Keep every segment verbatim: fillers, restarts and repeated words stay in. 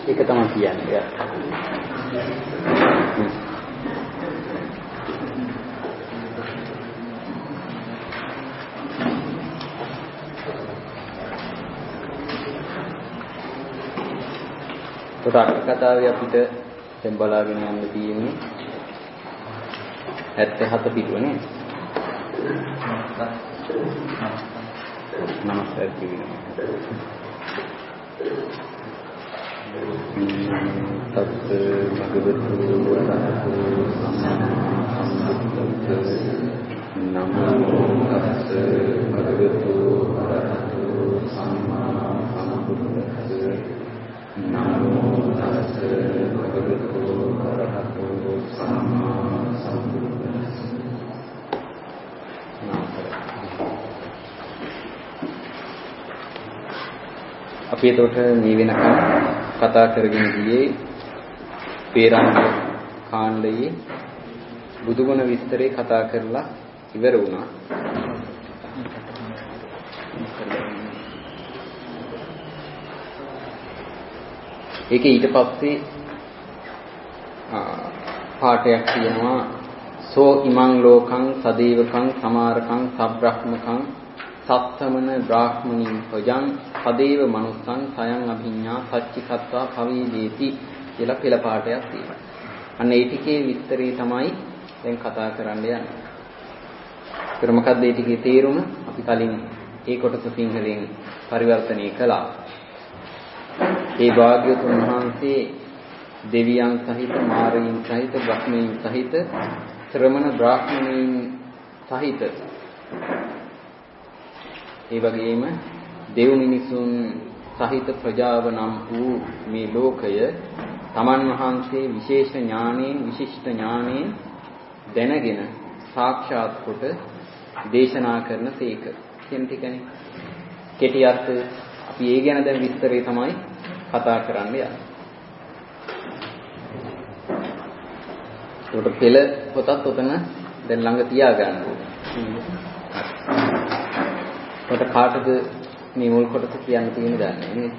ඒක තමයි කියන්නේ. තොට කතාවේ අපිට දැන් බලාගෙන යන්න තියෙන්නේ හැත්තෑ හත පිටුව නේද? නමස්කාර කියනවා. තත් භගවතු වරහතු සම්මා සම්බුද්දස්ස නමෝ තස්ස භගවතු වරහතු සම්මා සම්බුද්දස්ස නමෝ තස්ස භගවතු වරහතු සම්මා සම්බුද්දස්ස. අපි එතකොට මේ වෙනකන් කතා කරගෙන ගියේ පේරාංග කාණ්ඩයේ බුදුගුණ විස්තරේ කතා කරලා ඉවර වුණා. ඒකේ ඊට පස්සේ පාඩයක් තියෙනවා සෝ ඉමං ලෝකං සදේවකං සමාරකං සබ්‍රහ්මකං සත්තමන බ්‍රාහ්මණින් පජං සදේව මනුස්සං සයං අභිඤ්ඤා සච්චිකත්වා පවේදේති කියලා පෙළ පාඩයක් තියෙනවා. අන්න ඒ ටිකේ විස්තරේ තමයි දැන් කතා කරන්න යන්නේ. ඒතර මොකක්ද ඒ ටිකේ තේරුම? අපි කලින් ඒ කොටස සිංහලෙන් පරිවර්තනය කළා. ඒ භාග්‍යවතුන් වහන්සේ දෙවියන් සහිත මාරයන් සහිත බ්‍රහ්මයන් සහිත ශ්‍රමණ බ්‍රාහ්මණයන් සහිත ඒ වගේම දෙව් මිනිසුන් සහිත ප්‍රජාව නම් වූ මේ ලෝකය තමන් වහන්සේ විශේෂ ඥානයෙන් විශිෂ්ට ඥානයෙන් දැනගෙන සාක්ෂාත් කොට දේශනා කරන සේක කියන ටිකනේ. කෙටි අර්ථ අපි ඒ ගැන දැන් විස්තරේ තමයි කතා කරන්න යන්නේ. ඒකට පෙළ පොතත් උතන දැන් ළඟ තියාගන්න ඕනේ. කොට කාටද මේ මුල් කොටස කියන්න තියෙන්නේ දන්නේ නේද?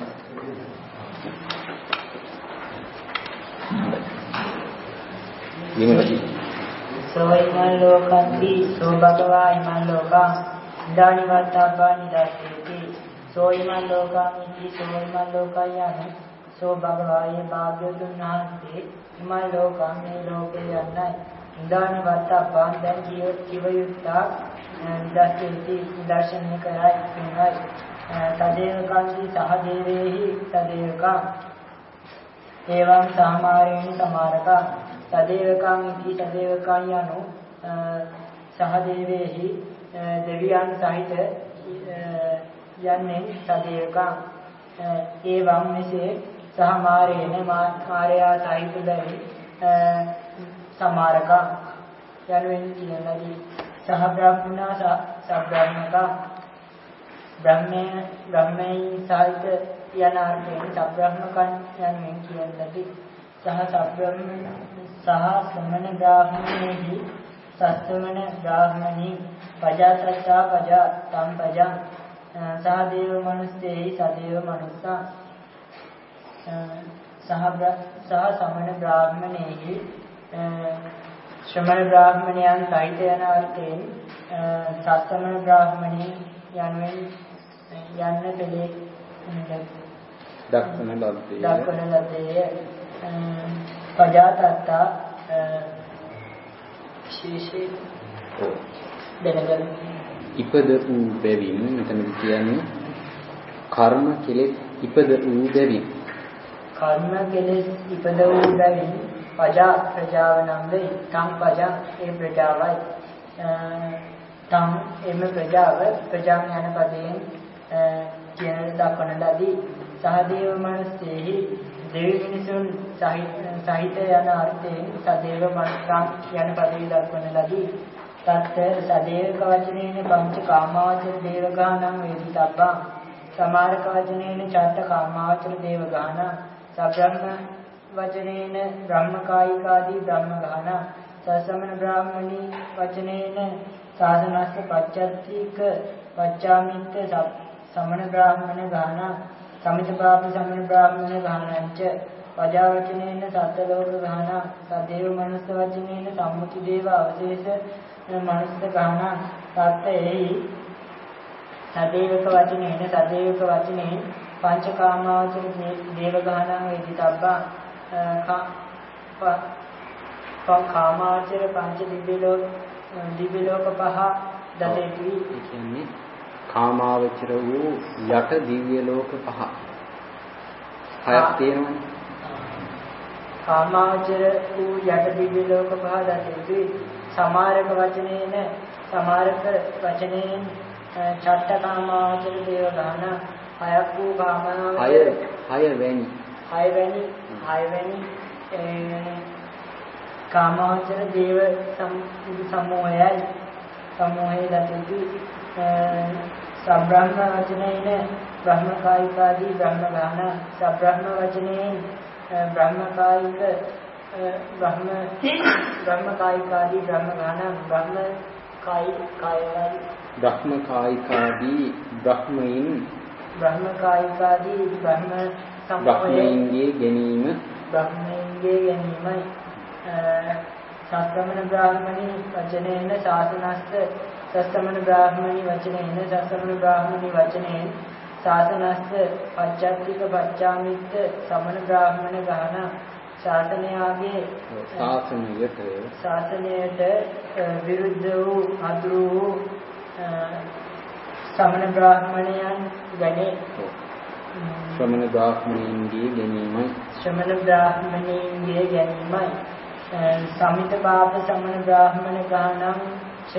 විමලයි. සෝයිමල් ලෝකන්ති සෝ භගවා ඉමල් ලෝකං දානිවත්තබ්බා නිදස්සති සෝයිමල් ලෝකංති සෝයිමල් ලෝකයන් සෝ භගවායේ භාග්‍යවතුන් වහන්සේ ඉමල් ලෝකං මේ ලෝකේ යන්නයි දානිවත්තබ්බා දැන් ජීව යුක්තා නිදස්සති දර්ශනය කරයි කියනයි තදේවකන්ති සහදේවේහි තදේවකං එවං සාමාරේණ සමාරකං තදේවකං ඉති තදේවකං යනු සහදේවේහි දෙවියන් සහිත යන්නේ තදේවකං එවං මෙසේ සාමාරේණ මාරයා සහිත බැරි සමාරකං යනුවෙන් කියනදී සහ බ්‍රහ්මනා සබ්‍රහ්මකං බ්‍රහ්මේ බ්‍රහ්මයි සහිත යන අර්ථයෙන් සබ්‍රහ්මකං යනුවෙන් කියනදී සහ සබ්‍රහ්ම සහ සමන බ්‍රාහ්මණෙහි සස්සමන බ්‍රාහ්මණී පජාතත්තා පජා තම් පජං සහ දේව මනුස්සේහි සදේව මනුස්සා සහ සහ සමන බ්‍රාහ්මණෙහි ශ්‍රමණ බ්‍රාහ්මණයන් සහිත යන අර්ථයෙන් සස්සමන බ්‍රාහ්මණී යනුවෙන් යන්න දෙලේ දක්වන ලද්දේ දක්වන ලද්දේ පජාතත්තා ශීෂේ දෙනගල් ඉපද වූ බැවින් මෙතන කියන්නේ කර්ම කෙලෙස් ඉපද වූ බැවින් කර්ම කෙලෙස් ඉපද වූ බැවින් පජා ප්‍රජාව නම් වේ තම් පජා ඒ ප්‍රජාවයි තම් එම ප්‍රජාව ප්‍රජාම යන පදයෙන් කියන දක්වන ලදී සහදේව මනසෙහි දෙවි මිනිසුන් සහිත යන අර්ථයෙන් සදේව මනසං යන පදේ දක්වන ලදී තත් සදේවක වචනේන පංච කාමාවචර දේවගානං වේදිතබ්බං සමාරක වචනේන චත්ත කාමාවචර දේවගාන සබ්‍රහ්ම වචනේන බ්‍රහ්මකායිකාදී බ්‍රහ්මගාන සසමන බ්‍රාහ්මණී වචනේන සාධනස්ස පච්චත්තික පච්චාමිත්ත සමන බ්‍රාහ්මණ ගාන සමිත බ්‍රාහ්මණ සමන බ්‍රාහ්මණ ගානංච පජා වචනේන සත්ත්ව ලෝක ගහන සදේව මනුස්ස වචනේන සම්මුති දේව අවශේෂ මනුස්ස ගහන සත්ත්වයේහි සදේවක වචනේන සදේවක වචනේ පංචකාමාවචර දේව ගහනං වේදිතබ්බා කාමාවචර පංච දිව්‍ය ලෝක දිව්‍ය ලෝක පහ දතේති. ඒ කියන්නේ කාමාවචර වූ යට දිව්‍ය ලෝක පහ හයක් තියෙනවනේ. කාමාවචර වූ යට දිව්‍ය ලෝක පහ දතේති. සමාරක වචනේන සමාරක වචනේන චට්ඨ කාමාවචර දේව ගහන හයක් වූ කාමාවචර හය වෙනි හය වෙනි හය වෙනි කාමාවචර දේව සමූහයයි සමූහයේ දතේති. සබ්‍රහ්ම වචනේන බ්‍රහ්මකායිකාදී බ්‍රහ්ම ගාන සබ්‍රහ්ම වචනේන බ්‍රහ්මකායික බ්‍රහ්ම බ්‍රහ්මකායිකාදී බ්‍රහ්ම ගාන බ්‍රහ්ම කායි කායයි බ්‍රහ්මකායිකාදී බ්‍රහ්මයින් බ්‍රහ්මකායිකාදී බ්‍රහ්ම සම්පූර්ණයේ ගැනීම බ්‍රහ්මයේ ගැනීමයි. සස්තමන බ්‍රාහ්මණී වචනේන ශාසනස්ත සස්තමන බ්‍රාහ්මණී වචනේන සස්තමන බ්‍රාහ්මණී වචනේන ශාසනස්ත පච්චත්තික පච්චාමිත්ත සමන බ්‍රාහ්මණ ගාන ශාසනයාගේ ශාසනයට ශාසනයට විරුද්ධ වූ අතුරු වූ සමන බ්‍රාහ්මණයන් ගනේ. ශ්‍රමණ බ්‍රාහ්මණීන්ගේ ගැනීමයි ශ්‍රමණ බ්‍රාහ්මණීන්ගේ ගැනීමයි. සමිත පාප සමන බ්‍රාහ්මණ ගානං ච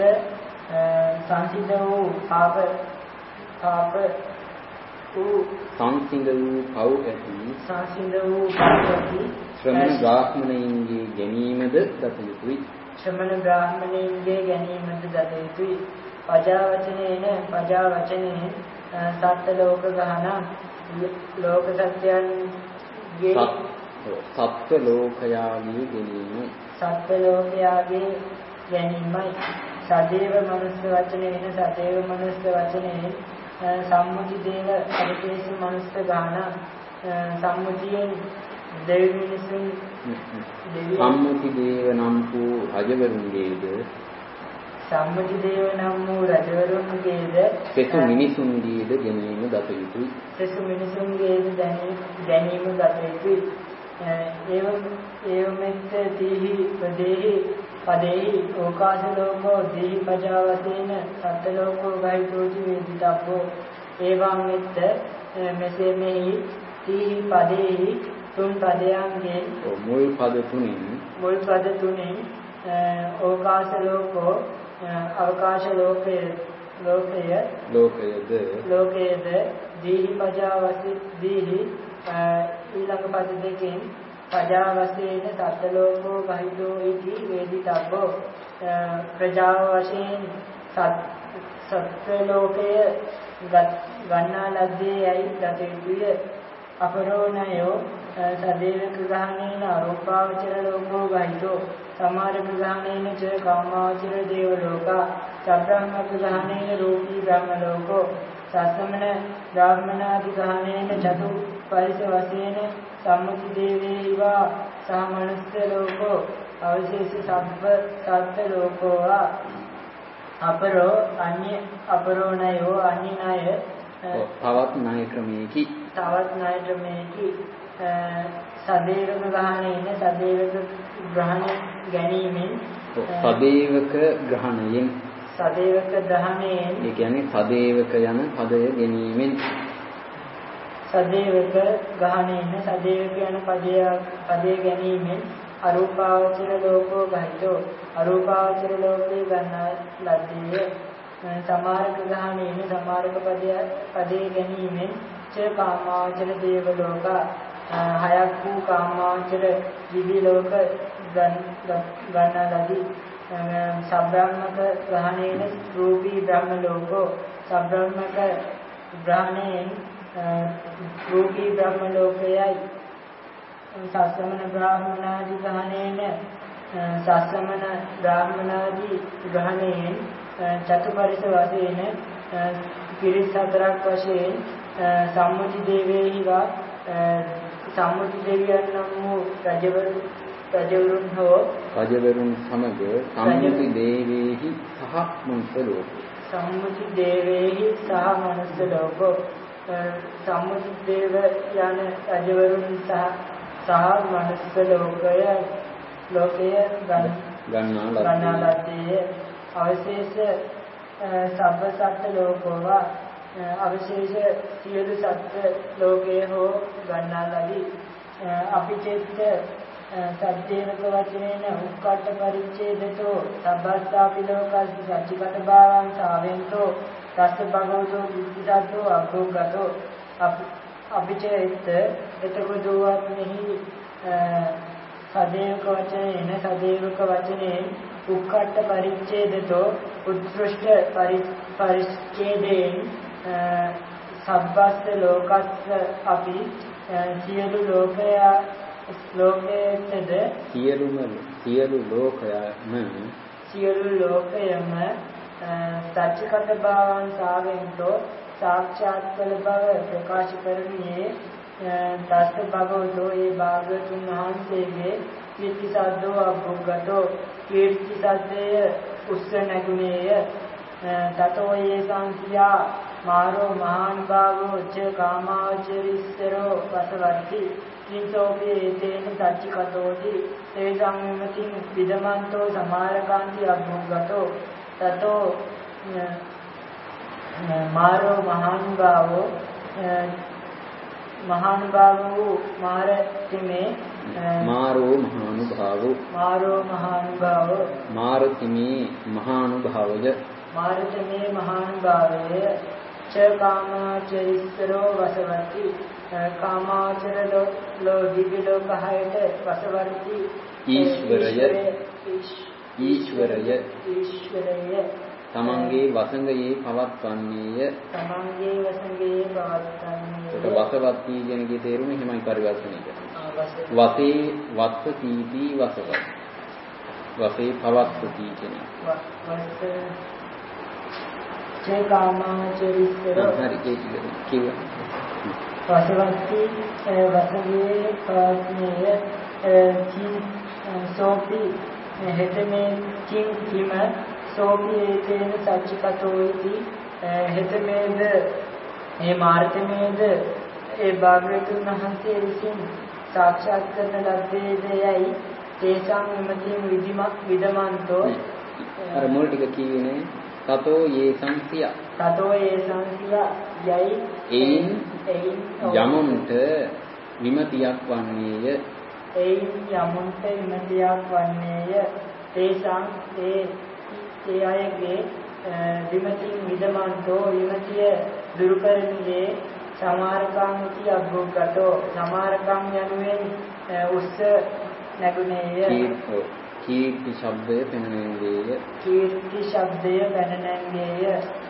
සංසිඳ වූ පාප පාප වූ සංසිඳ වූ පව් ඇති සංසිඳ වූ පව් ඇති ශ්‍රමණ බ්‍රාහ්මණීන්ගේ ගැනීමද දත යුතුයි. ශ්‍රමණ බ්‍රාහ්මණීන්ගේ ගැනීමද දත යුතුයි. පජා වචනේන පජා වචනේ සත්ත්ව ලෝක ගහන ලෝක සත්‍යයන්ගේ සත්ත්ව ලෝකයාගේ ගැනීමයි සත්ත්ව ලෝකයාගේ ගැනීමයි. සදේව මනුස්ස වචනේන සදේව මනුස්ස වචනේ සම්මුති දේව අවිශේෂ මනුස්ස ගාන සම්මුතියෙන් දෙවි මිනිසුන් සම්මුති දේව නම් වූ රජවරුන්ගේද සම්මුති දේව නම් වූ රජවරුන්ගේද සෙසු මිනිසුන්ගේද ගැනීම දත යුතුයි. සෙසු මිනිසුන්ගේද ගැනීම දත යුතුයි. ඒව ඒවමෙත් තීහි පදේහි පදේහි ඕකාශ ලෝකෝ දීහි පජා වශයෙන් සත්ත්ව ලෝකෝ ගයිතෝති වේදිතබ්බෝ ඒවං මෙත් මෙසේ මෙහි තීහි පදේහි තුන් පදයන්ගෙන් මුල් පද තුنين මුල් පද තුنين ඕකාශ ලෝකෝ අවකාශ ලෝකය ලෝකය ලෝකයද ලෝකයද දීහි පජා වශයෙන් දීහි ඊළඟ පද දෙකෙන් පජා වශයෙන් සත්ත්ව ලෝකෝ ගහිතෝ ඉති වේදිතබ්බෝ ප්‍රජා වශයෙන් සත්ත්ව ලෝකය ගන්නා ලද්දේ යයි දත යුතුය. අපරෝණයෝ සදේවක ග්‍රහණේන අරූපාවචර ලෝකෝ ගහිතෝ සමාරක ග්‍රහණේන ච කාමාවචර දේව ලෝකා සබ්‍රහ්මක ග්‍රහණේන රූපී බ්‍රහ්ම ලෝකෝ සස්සමන බ්‍රාහ්මනාදි ග්‍රහණේන චතු පරිස වශයෙන් සම්මුති දේවේවා සහ මනුස්ස ලෝකෝ අවශේෂ සබ්බ සත්ත්ව ලෝකෝ අපරෝ අන්‍ය අපරෝණයෝ අන්‍ය ණය තවත් ණය ක්‍රමයේකි තවත් ණය ක්‍රමයේකි සදේවක ග්‍රහණයෙන් සදේවක ග්‍රහණ ගැනීමෙන් සදේවක ග්‍රහණයෙන් සදේවක ග්‍රහණයෙන් ඒ කියන්නේ සදේවක යන පදය ගැනීමෙන් සදේවක ග්‍රහණයෙන් සදේවක යන පදය පදය ගැනීමෙන් අරූපාවචර ලෝකෝ ගහිතෝ අරූපාවචර ලෝකේ ගන්නා ලද්දේ සමාරක ග්‍රහණයෙන් සමාරක පදය පදේ ගැනීමෙන් ච කාමාවචර දේව ලෝකා හයක් වූ කාමාවචර දිව්‍ය ලෝක ගන්නා ලදී. සබ්‍රාහ්මක ග්‍රහණයෙන් රූපී බ්‍රහ්ම ලෝකෝ සබ්‍රාහ්මක ග්‍රහණයෙන් රූපී බ්‍රහ්ම ලෝකයයි. සස්සමන බ්‍රාහ්මනාදි ග්‍රහණයෙන් සස්සමන බ්‍රාහ්මනාදි ග්‍රහණයෙන් චතුපරිස වශයෙන් පිරිස් හතරක් වශයෙන් සම්මුති දේවේහිවා සම්මුති දෙවියන් නම් වූ රජවරුන් රජවරුන් හෝ රජවරුන් සමග සම්මුති දේවේහි සහ මනුෂ්‍ය ලෝක සම්මුති දේවේහි සහ මනුෂ්‍ය ලෝක සම්මුති දේව යන රජවරුන් සහ සහ මනුෂ්‍ය ලෝකය ලෝකයේ ගන්නා ලද්දේ අවශේෂ සබ්බ සත්ත්ව ලෝකෝවා අවශේෂ සියලු සත්ත්ව ලෝකයේ හෝ ගන්නා ලදී අපිචෙත් සද්දේවක වචනේන උක්කට පරිච්ඡේදතෝ සබ්බස්සාපි ලෝකස් සච්චිකට භාවං සාවෙන්තෝ තස්ස භගවතෝ විද්දිසද්දෝ අභෝගතෝ අපිචෙත් එතකොට දුවත් මෙහි සදේවක වචනේන සදේවක වචනේ උක්කට පරිච්ඡේදතෝ උත්කෘෂ්ඨ පරිච්ඡේදයෙන් සබ්බස්ස ලෝකස්ස අපි සියලු ලෝකයා ලෝකයේද සියලුම සියලු ලෝකයම සියලු ලෝකයම සත්‍යකට භාවං සාවෙන්තෝ සාක්ෂාත් කළ බව ප්‍රකාශ කරන්නේ දස්ස භගවතෝ ඒ භාගතුන් වහන්සේගේ කීර්ති සද්දෝ අභුග්ගතෝ කීර්ති සද්දය උස්ස නැගුණේය තතෝ ඒ සංඛ්‍යා මාරෝ මහානුභාවෝ ච කාමාවචරිස්සරෝ වසවර්ති කිංසෝපි ඒතේන සච්චිකතෝති ඒ සංවිමතින් විදමන්තෝ සමාරකාන්ති අභුග්ගතෝ තතෝ මාරෝ මහානුභාවෝ මහානුභාවෝ මාරතිමේ මාරෝ මහානුභාවෝ මාරෝ මහානුභාවෝ මාරතිමේ මහානුභාවය මාරතිමේ මහානුභාවය ච කාමාචරිස්සරෝ වසවති කාමාචර ලෝ දිව්‍ය ලෝකහයට වසවති ඊශ්වරය ඊශ්වරය ඊශ්වරය තමන්ගේ වසඟයේ පවත්වන්නේය තමන්ගේ වසඟයේ පවත්වන්නේය ඒක වසවති කියන කේ තේරුම එහෙමයි පරිවර්තනය කරන්නේ වසේ වත්සීති වසවත් වසේ පවත්ති කියන චේ කාමාචරිස්සර හරි ඒක කිව්වා වසවති වසඟයේ පවත්වන්නේය කිං සෝපි හෙතමේ කිං කිම සෝපි ඒතේන සච්චිකතෝති හෙතමේද මේ මාර්ගමේද ඒ භාග්‍යවතුන් වහන්සේ විසින් සාක්ෂාත් කරන ලද්දේදයයි තේසං විමතින් විදිමක් විදමන්තෝ අර මුල් ටික කියුනේ තතෝ යේ සංසිය තතෝ යේ සංසිය යයි එයින් යමුන්ට විමතියක් වන්නේය එයින් යමුන්ට විමතියක් වන්නේය තේසං ඒ ඒ අයගේ විමතින් විදමන්තෝ විමතිය දුරු කරන්නේ සමාරකාන්ති අභෝගතෝ සමාරකම් යනුවෙන් උස්ස නැගුණේය කීර්ති ශබ්දය පෙනෙන්නේය කීර්ති ශබ්දය පෙනෙන්නේය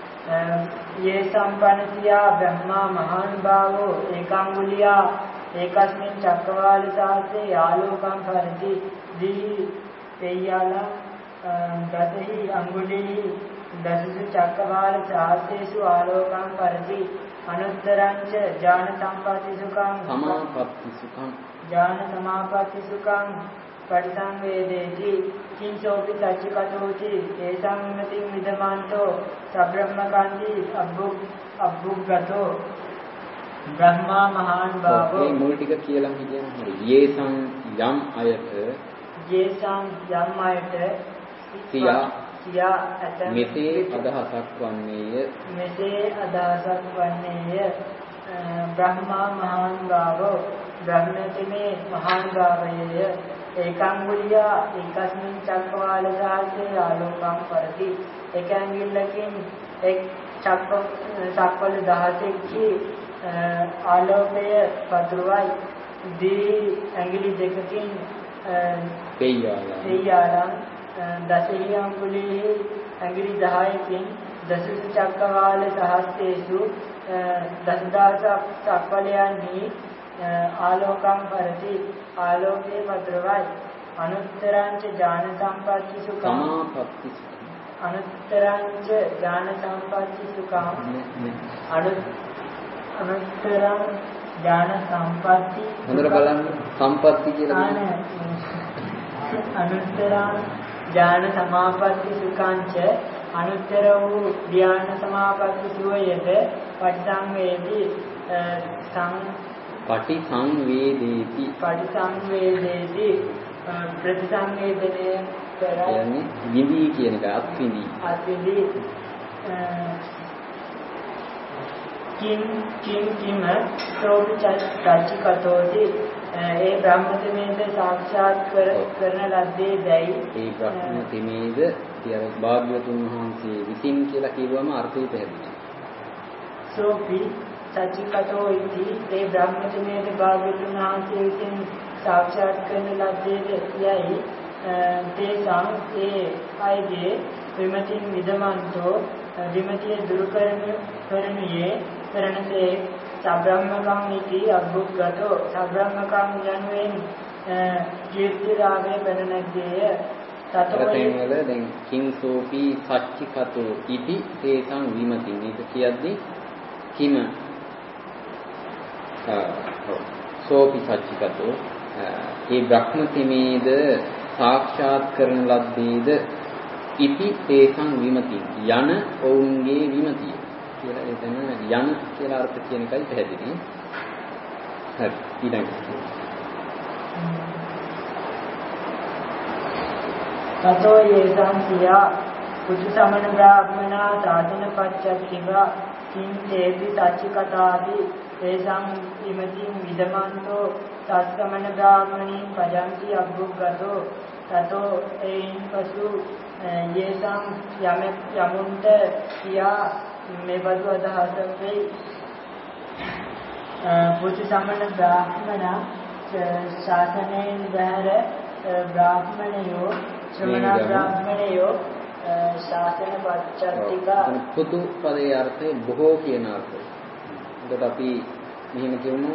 යේ සම්පන්නතියා බ්‍රහ්මා මහානුභාවෝ ඒකාංගුලියා ඒකස්මින් චක්කවාල සාස්සේ ආලෝකං කරති දී තේයාලා දසහි අංගුලී දසසු චක්කවාල සාස්සේසු ආලෝකං කරති අනුත්තරංච ඥාන සම්පatti සුඛං සමාපatti සුඛං ඥාන සමාපatti සුඛං පරිසංවේදේති කිංචෝපි සච්චිකතෝති ඒසං විමතින් විදමන්තෝ සබ්‍රහ්මකාන්ති අබ්බුග් අබ්බුග්ගතෝ බ්‍රහ්මා මහානුභාවෝ මේ මුල් ටික කියලා කියන හරි යේසං යම් අයට යේසං යම් අයට සියා සියා ඇත මෙසේ අදහසක් වන්නේය මෙසේ අදහසක් වන්නේය බ්‍රහ්මා මහානුභාවෝ බ්‍රහ්මතිමේ මහානුභාවය ඒකාංගුලියා ඒකස්මින් චක්කවාල සාහසේ ආලෝකම් කරති එක ඇඟිල්ලකින් එක් චක්ක චක්කවල දහසෙකි ආලෝකය පතුරවයි දී ඇඟිලි දෙකකින් පෙය්‍යාලා පෙය්‍යාලා දසහි අංගුලී ඇඟිලි දහයකින් දසසු චක්කවාල සහස්සේසු දසදාස චක්කවලයන්හි ආලෝකම් කරති ආලෝකේ පතරවයි අනුත්තරංච ඥාන සම්පatti සුඛං සමාපatti අනුත්තරංච ඥාන සම්පatti සුඛං අනුත්තරං ඥාන සම්පatti හොඳට බලන්න සම්පatti කියලා අනුත්තරා ඥාන සමාපatti සුඛංච අනුත්තර වූ ධ්‍යාන සමාපatti සුවයද පටිසංවේදී සං පටිසංවේදේති පටිසංවේදේති ප්‍රතිසංවේදනය කියන්නේ විඳී කියන එක අත්විඳී අත්විඳී කිම් කිම් කිම සෝපි චච්චිකතෝති ඒ බ්‍රහ්මතමේද සාක්ෂාත් කරන ලද්දේ දැයි ඒ බ්‍රහ්මතමේද කියන භාග්‍යවතුන් වහන්සේ විසින් කියලා කියවම අර්ථය පැහැදිලි. සෝපි චච්චිකතෝ ඉති ඒ බ්‍රහ්මතමේද භාග්‍යවතුන් වහන්සේ විසින් සාක්ෂාත් කරන ලද්දේ යයි තේසං ඒ අයගේ විමතින් විදමන්තෝ විමතිය දුරු කරනුයේ කරනසේ සබ්‍රහ්මකම් ඉති අබ්බුග්ගතෝ සබ්‍රහ්මකම් යනුවෙන් කීර්තිරාවේ පෙනෙනග්ගේය තතෝයෙන් වල දැන් කිං සෝපි සච්චිකතෝ ඉති තේසං විමතින් මේක කියද්දි කිම සෝපි සච්චිකතෝ ඒ බ්‍රහ්මතිමේද සාක්ෂාත් කරන ලද්දේද ඉති තේසං විමතින් යන ඔවුන්ගේ විමතිය කියලා එතන යන කියලා අර්ථ කියන එකයි පැහැදිලි. හරි ඊළඟට තතෝ යේසං සියා පුතු සමන බ්‍රාහ්මනා සාධන පච්චක්ඛිවා කිං තේති සච්චිකතාදි තේසං විමතින් විදමන්තෝ සස්සමන බ්‍රාහ්මණී පජන්ති අබ්බුග්ගතෝ තතෝ එයින් පසු යේසං යම යමුන්ට කියා මේබඳු අදහසක් වෙයි. පුතු සමන බ්‍රාහ්මණ ශාසනයෙන් බැහැර බ්‍රාහ්මණයෝ ශ්‍රමණ බ්‍රාහ්මණයෝ ශාසන පච්චත්තිකා පුතු පදයේ අර්ථය බොහෝ කියන අර්ථය. එතකොට අපි මෙහෙම කියමු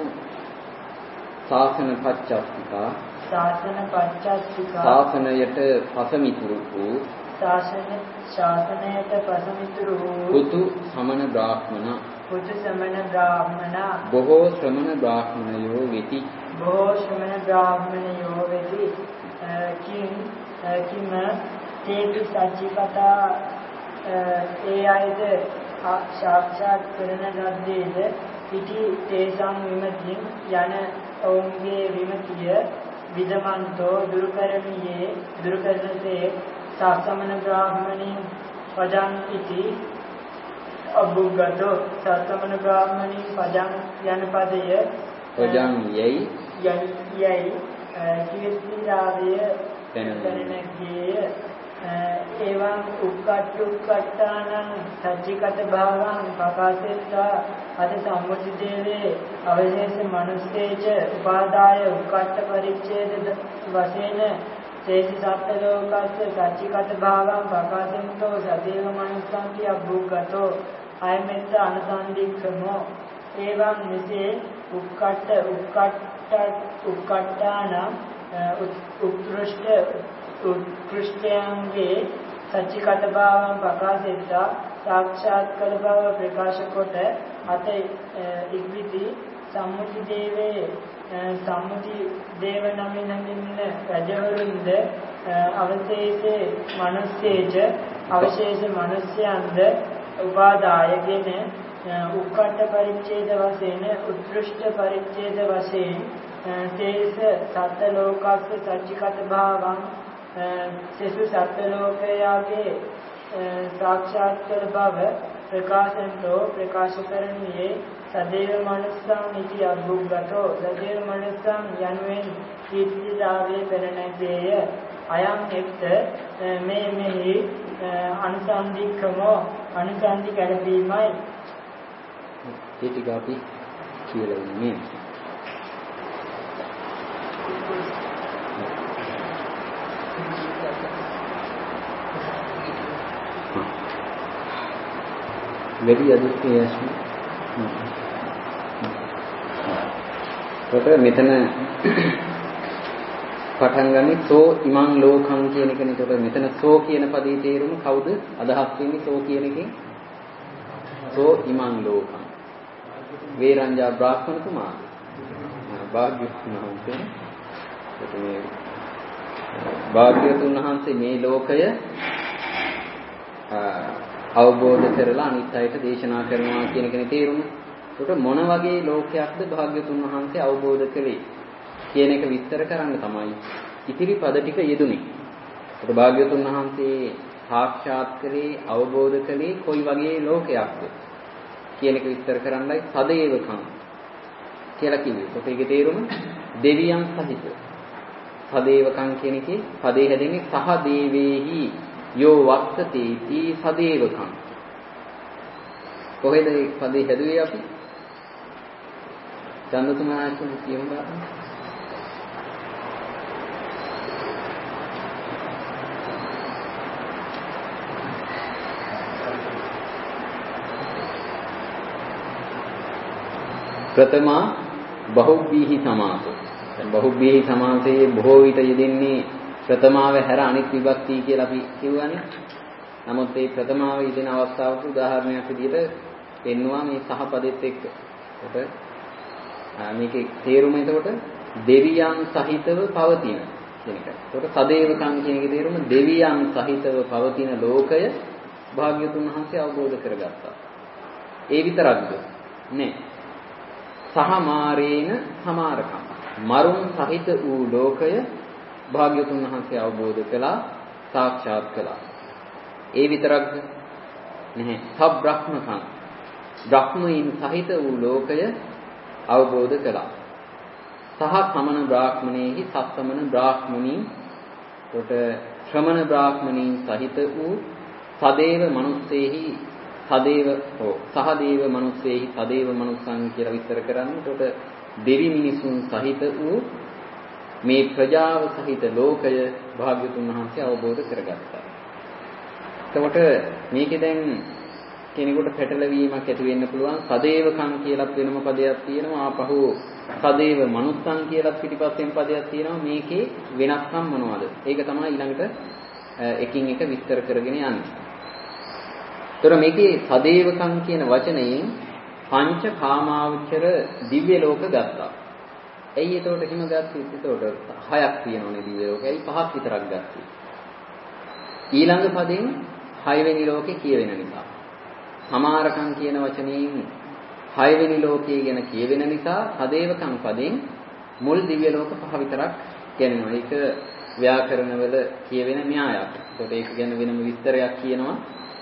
ශාසන පච්චත්තිකා ශාසන පච්චත්තිකා ශාසනයට පසමිතුරු වූ ශාසන ශාසනයට පසමිතුරු වූ පුතු සමන බ්‍රාහ්මණ පුතු සමන බ්‍රාහ්මණ බොහෝ ශ්‍රමණ බ්‍රාහ්මණයෝ වෙති බොහෝ ශ්‍රමණ බ්‍රාහ්මණයෝ වෙති කිං කිම තේපි සච්චිකතා ඒ අයද සාක්ෂාත් කරන ලද්දේද පිටි තේසං විමතින් යන ඔවුන්ගේ විමතිය විදමන්තෝ දුරු කරමියේ දුරු කරනසේ සාසමන බ්‍රාහ්මණීන් පදං ඉති අබ්බුග්ගතෝ සාසමන බ්‍රාහ්මණීන් පදං යන පදය පදං යයි යයි කීර්තිරාවය දැනනගිය එවං උක්කට්ටුක්කට්ටානං සච්චිකත භාවං පකාසෙත්තා අද සම්මුතිදේවේ අවශේෂ මනුස්සේච උපාදාය උක්කට්ට පරිච්ඡේද වශයෙන් තේසි සත්ත්ව ලෝකස්ස සච්චිකත භාවං පකාසෙන්තෝ සදේව මනුස්සන්ති අබ්බුග්ගතෝ අයමෙත්ත අනුසන්දික්ඛමෝ එවං මෙසේ උක්කට්ට උක්කට්ට උක්කට්ටානං උත්කෘෂ්ඨ උත්කෘෂ්ඨයන්ගේ සච්චිකත භාවං ප්‍රකාශෙත්තා සාක්ෂාත් කළ බව ප්‍රකාශ කොට අත ඉක්විති සම්මුති දේවේ සම්මුති දේව නමින් නමින් රජවරුන්ද අවශේෂේ මිනිස්සේජ අවශේෂ මිනිස්යන්ද උපාදායගෙන උක්කට්ඨ පරිච්ඡේද වශයෙන් උත්කෘෂ්ඨ පරිච්ඡේද වශයෙන් තේස සත්ත්ව ලෝකස්ස සච්චිකත භාවං සසු සත්ත්ව ලෝකයාගේ සාක්ෂාත් කළ බව ප්‍රකාශන්තෝ ප්‍රකාශ කරන්නේ සදේව මනුස්සං ඉති අබ්බුග්ගතෝ සදේව මනුස්සං යනුවෙන් කීර්තිදාවේ පෙරණැගේය අයං එක්ත මේ මෙහි අනුසන්දික්කමෝ අනුසන්දි ගැළපීමයි ඊටිගාපි කියලා ඉන්නේ වැඩි අදුක්කේයස්ම කොට මෙතන පටන් ගන්නේ සෝ ඉමං ලෝකං කියන එකනේ. ඒකට මෙතන සෝ කියන පදේ තේරුම කවුද අදහස් වෙන්නේ? සෝ කියන එකෙන් සෝ ඉමං ලෝකං වේරංජා බ්‍රාහ්මණ කුමාර භාග්‍යවතුන් වහන්සේ මේ භාග්‍යවතුන් වහන්සේ මේ ලෝකය අවබෝධ කරලා අනිත් අයට දේශනා කරනවා කියන කෙනේ තේරුම. ඒකට මොන වගේ ලෝකයක්ද භාග්‍යවතුන් වහන්සේ අවබෝධ කළේ කියන එක විස්තර කරන්න තමයි ඉතිරි පද ටික යෙදුනේ. ඒකට භාග්‍යවතුන් වහන්සේ සාක්ෂාත් කරේ අවබෝධ කළේ කොයි වගේ ලෝකයක්ද කියන එක විස්තර කරන්නයි සදේවකම් කියලා කිව්වේ. ඒකට ඒකේ තේරුම දෙවියන් සහිත. සදේවකම් කියන එකේ පදේ හැදෙන්නේ සහ දේවේහි යෝ වක්තේති සදේවකම්. කොහෙද මේ පදේ හැදුවේ අපි? චන්දතුමා කියමු බලන්න. ප්‍රථමා බහුබ්බීහි සමාසෝ. දැන් බහුබ්බීහි සමාසයේ බොහෝ විට යෙදෙන්නේ ප්‍රථමාව හැර අනිත් විභක්ති කියලා අපි කියවනේ. නමුත් මේ ප්‍රථමාව යෙදෙන අවස්ථාවක උදාහරණයක් විදිහට පෙන්වුවා මේ සහපදෙත් එක්ක. ඒකට මේකේ තේරුම එතකොට දෙවියන් සහිතව පවතින කියන එක. ඒකට සදේවකම් කියන එකේ තේරුම දෙවියන් සහිතව පවතින ලෝකය භාග්‍යවතුන් වහන්සේ අවබෝධ කරගත්තා. ඒ විතරක්ද? නෑ. සහමාරේන සමාරකම්. මරුන් සහිත වූ ලෝකය භාග්‍යවතුන් වහන්සේ අවබෝධ කළා, සාක්ෂාත් කළා. ඒ විතරක්ද? නැහැ. සබ්‍රහ්මකම්. බ්‍රහ්මයන් සහිත වූ ලෝකය අවබෝධ කළා. සහ සමන බ්‍රාහ්මණයෙහි සත්සමන බ්‍රාහ්මණී කොට ශ්‍රමණ බ්‍රාහ්මණීන් සහිත වූ සදේව මනුස්සේහි සදේව හෝ සහදේව මනුස්සේහි සදේව මනුස්සන් කියලා විස්තර කරන්නේ. එතකොට දෙවි මිනිසුන් සහිත වූ මේ ප්‍රජාව සහිත ලෝකය භාග්‍යවතුන් වහන්සේ අවබෝධ කරගත්තා. එතකොට මේකේ දැන් කෙනෙකුට පැටලවීමක් ඇති වෙන්න පුළුවන්. සදේවකම් කියලාත් වෙනම පදයක් තියෙනවා. ආපහු සදේව මනුස්සන් කියලාත් පිටිපස්සෙන් පදයක් තියෙනවා. මේකේ වෙනස්කම් මොනවද? ඒක තමයි ඊළඟට එකින් එක විස්තර කරගෙන යන්නේ. ඒතර මේකේ සදේවකම් කියන වචනයෙන් පංච කාමාවචර දිව්‍ය ලෝක ගත්තා. ඇයි එතකොට හිම ගත්තේ? එතකොට හයක් තියෙනවනේ දිව්‍ය ලෝක. ඇයි පහක් විතරක් ගත්තේ? ඊළඟ පදෙන් හයවෙනි ලෝකේ කියවෙන නිසා. සමාරකම් කියන වචනයෙන් හයවෙනි ලෝකයේ ගැන කියවෙන නිසා සදේවකම් පදෙන් මුල් දිව්‍ය ලෝක පහ විතරක් කියනවා. ඒක ව්‍යාකරණවල කියවෙන න්‍යායක්. ඒකට ඒක ගැන වෙනම විස්තරයක් කියනවා.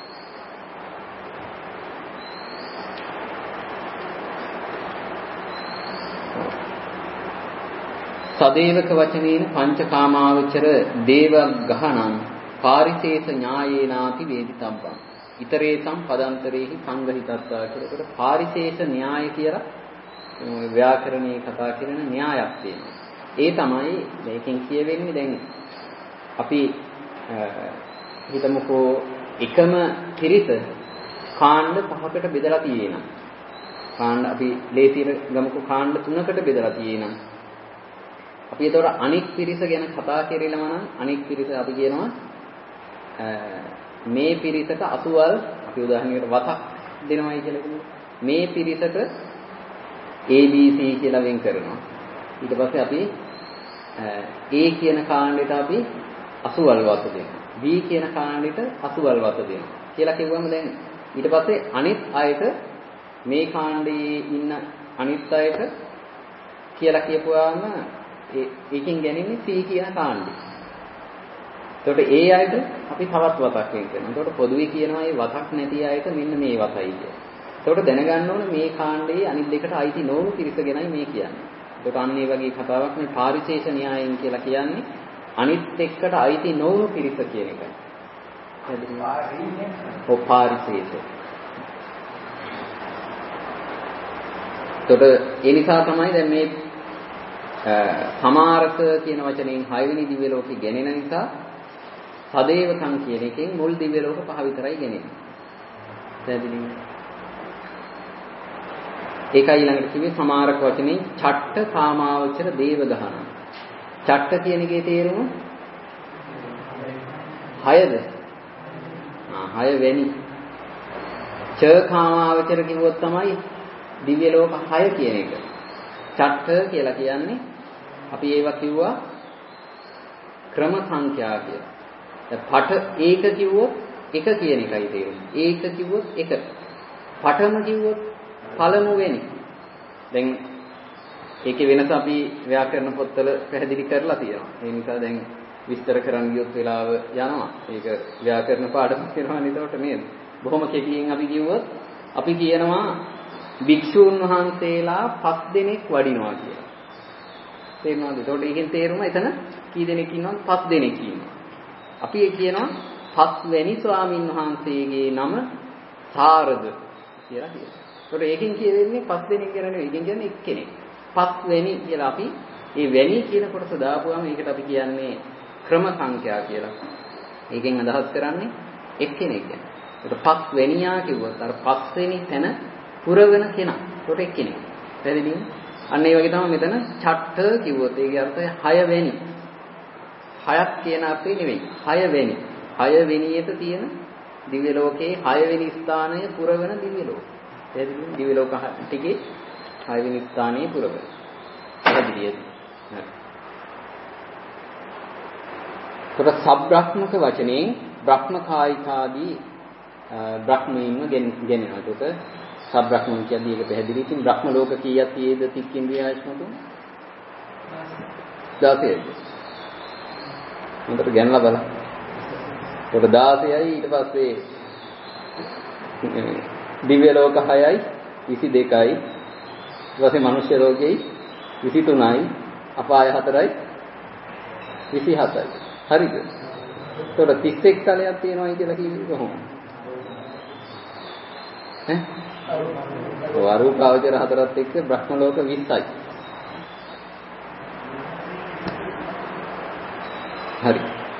සදේවක වචනේන පංචකාමාවචර දේව ගහණං පාරිශේෂ ඥායේනාති වේදිතබ්බං ඊතරේසම් පදන්තරේහි සංගහිතත්වා කියනකොට පාරිශේෂ න්‍යාය කියලා ව්‍යාකරණයේ කතා කරන න්‍යායක් තියෙනවා. ඒ තමයි මේකෙන් කියවෙන්නේ. දැන් අපි හිතමුකෝ එකම පිරිස කාණ්ඩ පහකට බෙදලා තියෙනවා. කාණ්ඩ අපි ලේසියට ගමුකෝ කාණ්ඩ තුනකට බෙදලා තියෙනවා. අපි ඒතකොට අනික් පිරිස ගැන කතා කරේලම නම් අනික් පිරිස අපි කියනවා මේ පිරිසට අසුවල් අපි උදාහරණයකට වතක් දෙනවයි කියලා කියනවා. මේ පිරිසට A B C කියලා වෙන් කරනවා. ඊට පස්සේ අපි A කියන කාණ්ඩයට අපි අසුවල් වත දෙනවා. B කියන කාණ්ඩයට අසුවල් වත දෙනවා කියලා කිව්වම දැන් ඊට පස්සේ අනිත් අයට මේ කාණ්ඩයේ ඉන්න අනිත් අයට කියලා කියපුවාම ඒකෙන් ගැනෙන්නේ C කියන කාණ්ඩය. එතකොට ඒ අයට අපි තවත් වතක් වෙන් කරනවා. එතකොට පොදුවේ කියනවා මේ වතක් නැති අයට මෙන්න මේ වතයි කියලා. එතකොට දැනගන්න ඕනේ මේ කාණ්ඩයේ අනිත් දෙකට අයිති නොවු පිරිස ගැනයි මේ කියන්නේ. එතකොට අන්න ඒ වගේ කතාවක් මේ පාරිශේෂ න්‍යායයෙන් කියලා කියන්නේ අනිත් එක්කට අයිති නොවු පිරිස කියන එකයි. හරිද? ඔව් පාරිශේෂ. එතකොට ඒ නිසා තමයි දැන් මේ සමාරක කියන වචනයෙන් හයවෙනි දිව්‍ය ලෝකෙ ගෙනෙන නිසා සදේවකම් කියන එකෙන් මුල් දිව්‍ය ලෝක පහ විතරයි ගෙනෙන්නේ. පැහැදිලිද? ඒකයි ඊළඟට කිව්වේ සමාරක වචනේ චට්ට කාමාවචර දේව ගහන. චට්ට කියන එකේ තේරුම හයද? ආ හය වෙනි. ච කාමාවචර කිව්වොත් තමයි දිව්‍ය ලෝක හය කියන එක. චට්ඨ කියලා කියන්නේ අපි ඒවා කිව්වා ක්‍රම සංඛ්‍යා කියලා. දැන් පඨ ඒක කිව්වොත් එක කියන එකයි තේරුම. ඒක කිව්වොත් එක. පඨම කිව්වොත් පළමුවෙනි. දැන් ඒකේ වෙනස අපි ව්‍යාකරණ පොත්වල පැහැදිලි කරලා තියෙනවා. ඒ නිසා දැන් විස්තර කරන්න ගියොත් වෙලාව යනවා. ඒක ව්‍යාකරණ පාඩම වෙනවා නේද නේද? බොහොම කෙටියෙන් අපි කිව්වොත් අපි කියනවා භික්ෂූන් වහන්සේලා පස් දෙනෙක් වඩිනවා කියලා. තේරුණාද? ඒකට ඒකෙන් තේරුම එතන කී දෙනෙක් ඉන්නවද? පස් දෙනෙක් ඉන්නවා. අපි ඒ කියනවා පස්වෙනි ස්වාමින් වහන්සේගේ නම සාරද කියලා කියනවා. ඒකට ඒකෙන් කියවෙන්නේ පස් දෙනෙක් කියලා නෙවෙයි. ඒකෙන් කියන්නේ එක්කෙනෙක්. පස්වෙනි කියලා අපි මේ වැනි කියන කොටස දාපුවාම ඒකට අපි කියන්නේ ක්‍රම සංඛ්‍යා කියලා. ඒකෙන් අදහස් කරන්නේ එක්කෙනෙක් ගැන. ඒක පස්වෙනියා කිව්වොත් අර පස්වෙනි තැන පුරවන කෙනා. ඒකට එක්කෙනෙක්. පැහැදිලිද? අන්න ඒ වගේ තමයි මෙතන චට්ඨ කිව්වොත් ඒකේ අර්ථය හයවෙනි. හයක් කියන අපේ නෙවෙයි. හයවෙනි. හයවෙනියට තියෙන දිව්‍ය ලෝකයේ හයවෙනි ස්ථානය පුරවන දිව්‍ය ලෝක. පැහැදිලිද? දිව්‍ය ලෝක ටිකේ හයවෙනි ස්ථානයේ පුරවන. පැහැදිලිද? හරි. ඒකට සබ්‍රාහ්මක වචනේ බ්‍රහ්මකායිකාදී බ්‍රහ්මීන්ව ගෙනෙනවා. ඒකට සබ්‍රාහ්මණ කියන්නේ ඒක පැහැදිලි. ඉතින් බ්‍රහ්ම ලෝක කීයක් තියෙද තික්කින්ද්‍රියායස්මතු? දසයයි. උන්ට ගණනලා බලන්න. ඒක දසයයි ඊට පස්සේ දිව්‍ය ලෝක හයයි විසි දෙකයි ඊට පස්සේ මනුෂ්‍ය ලෝකෙයි විසි තුනයි අපාය හතරයි විසි හතයි. හරිද? ඒතකොට තිස් එක් තලයක් තියෙනවායි කියලා කිව්වේ කොහොමද? ඈ? ඔව් අරූපාවචර හතරත් එක්ක බ්‍රහ්ම ලෝක විස්සයි. හරි.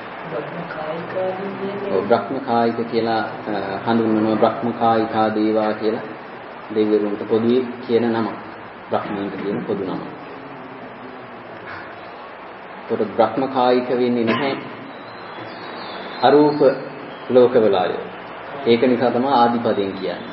ඔව් බ්‍රහ්ම කායික කියලා හඳුන්වනවා. බ්‍රහ්ම කායිකා දේවා කියලා දෙවිවරුන්ට පොදුයි කියන නම. බ්‍රහ්මීන්ට කියන පොදු නම. ඒකට බ්‍රහ්ම කායික වෙන්නේ නැහැ අරූප ලෝකවල අය. ඒක නිසා තමයි ආදිපදයෙන් කියන්නේ.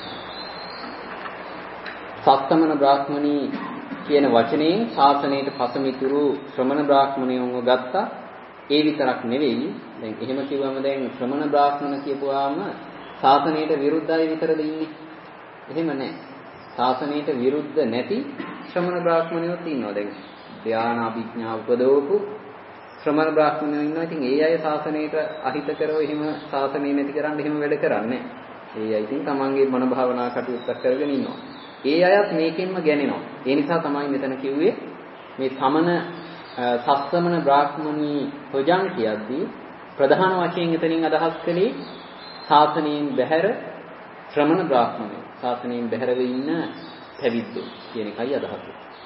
සත්තමන බ්‍රාහ්මණී කියන වචනයෙන් ශාසනයට පසමිතුරු ශ්‍රමණ බ්‍රාහ්මණයන්ව ගත්තා. ඒ විතරක් නෙවෙයි. දැන් එහෙම කිව්වම දැන් ශ්‍රමණ බ්‍රාහ්මණ කියපුවාම ශාසනයට විරුද්ධයි විතරද ඉන්නේ? එහෙම නැහැ. ශාසනයට විරුද්ධ නැති ශ්‍රමණ බ්‍රාහ්මණයෝත් ඉන්නවා. දැන් ධ්‍යාන අභිඥා උපදවපු ශ්‍රමණ බ්‍රාහ්මණයෝ ඉන්නවා. ඉතින් ඒ අය ශාසනයට අහිත කරව එහෙම ශාසනය නැති කරන්න එහෙම වැඩ කරන්නේ නැහැ. ඒ අය ඉතින් තමන්ගේ මන භාවනා කටයුත්තක් කරගෙන ඉන්නවා. ඒ අයත් මේකෙන්ම ගැනෙනවා. ඒ නිසා තමයි මෙතන කිව්වේ මේ සමන සස්සමන බ්‍රාහ්මණී ප්‍රජාන් කියද්දී ප්‍රධාන වශයෙන් එතනින් අදහස් කළේ ශාසනයෙන් බැහැර ශ්‍රමණ බ්‍රාහ්මණයෝ. ශාසනයෙන් බැහැරව ඉන්න පැවිද්දෝ කියන එකයි අදහස.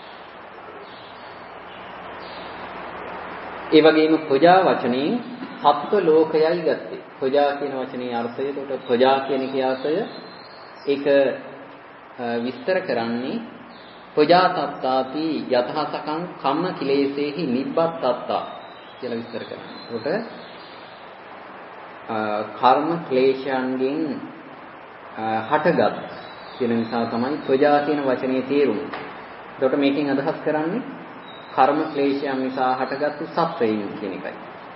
ඒ වගේම ප්‍රජා වචනේ සත්ව ලෝකයයි ගත්තේ. ප්‍රජා කියන වචනේ අර්ථය එතකොට ප්‍රජා කියන එකේ අර්ථය ඒක විස්තර කරන්නේ ප්‍රජාතත්තාති යතහසකං කම්ම කිලේසේහි නිබ්බත්තත්තා කියලා විස්තර කරනවා. ඒකට කර්ම ක්ලේශයන්ගෙන් හටගත් කියන නිසා තමයි ප්‍රජා කියන වචනේ තේරුම. ඒකට මේකෙන් අදහස් කරන්නේ කර්ම ක්ලේශයන් නිසා හටගත්තු සත්වයින් කියන එකයි.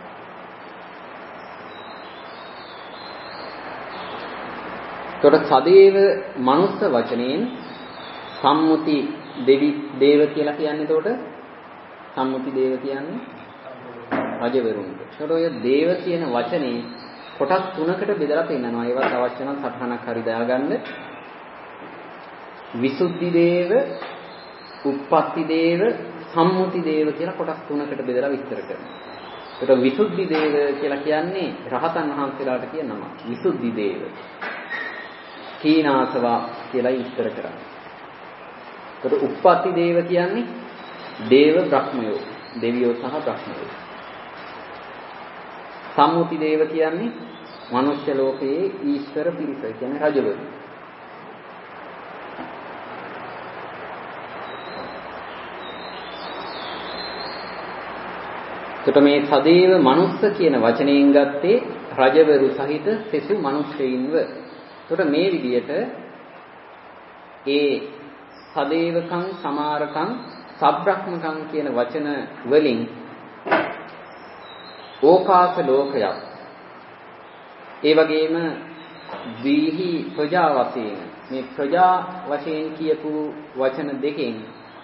ඒකට සදේව මනුස්ස වචනයෙන් සම්මුති දෙවි දේව කියලා කියන්නේ. ඒකට සම්මුති දේව කියන්නේ රජවරුන්ට. ඒකට ඔය දේව කියන වචනේ කොටස් තුනකට බෙදලා පෙන්නනවා. ඒවත් අවශ්‍ය නම් සටහනක් හරි දාගන්න. විසුද්ධි දේව, උප්පත්ති දේව, සම්මුති දේව කියලා කොටස් තුනකට බෙදලා විස්තර කරනවා. ඒකට විසුද්ධි දේව කියලා කියන්නේ රහතන් වහන්සේලාට කියන නම. විසුද්ධි දේව. කීනාසවා කියලා විස්තර කරන්නේ. ඒකට උප්පත්ති දේව කියන්නේ දේව බ්‍රහ්මයෝ, දෙවියෝ සහ බ්‍රහ්මයෝ. සම්මුති දේව කියන්නේ මනුෂ්‍ය ලෝකයේ ඊශ්වර පිරිස කියන්නේ රජවරු. එතකොට මේ සදේව මනුස්ස කියන වචනයෙන් ගත්තේ රජවරු සහිත සෙසු මිනිස්සෙයින්ව. එතකොට මේ විදිහට ඒ සදේවකං සමාරකං සබ්‍රහ්මකං කියන වචන වලින් ඕකාස ලෝකයක් ඒ වගේම දීහි ප්‍රජා වශයෙන් මේ ප්‍රජා වශයෙන් කියපු වචන දෙකෙන්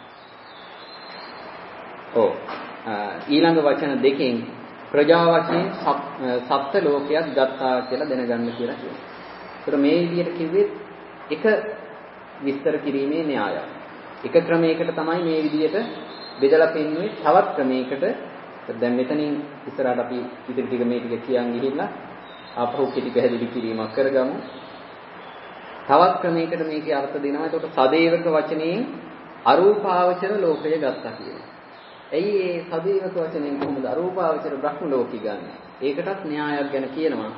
ඔව් ඊළඟ වචන දෙකෙන් ප්‍රජා වශයෙන් සප්ත ලෝකයක් ගත්තා කියලා දැනගන්න කියලා කියනවා. ඒතර මේ විදිහට කිව්වෙත් එක විස්තර කිරීමේ න්‍යායය. එක ක්‍රමයකට තමයි මේ විදිහට බෙදලා පෙන්වන්නේ. තවත් ක්‍රමයකට දැන් මෙතනින් ඉස්සරහට අපි ඉතින් ටික මේ ටික කියන් ගිහිල්ලා ආපහු කෙටි පැහැදිලි කිරීමක් කරගමු. තවත් ක්‍රමයකට මේකේ අර්ථ දෙනවා. එතකොට සදේවක වචනයෙන් අරූපාවචර ලෝකය ගත්තා කියනවා. ඇයි මේ සදේවක වචනයෙන් කොහොමද අරූපාවචර බ්‍රහ්ම ලෝකي ගන්නෙ? ඒකටත් න්‍යායක් ගැන කියනවා.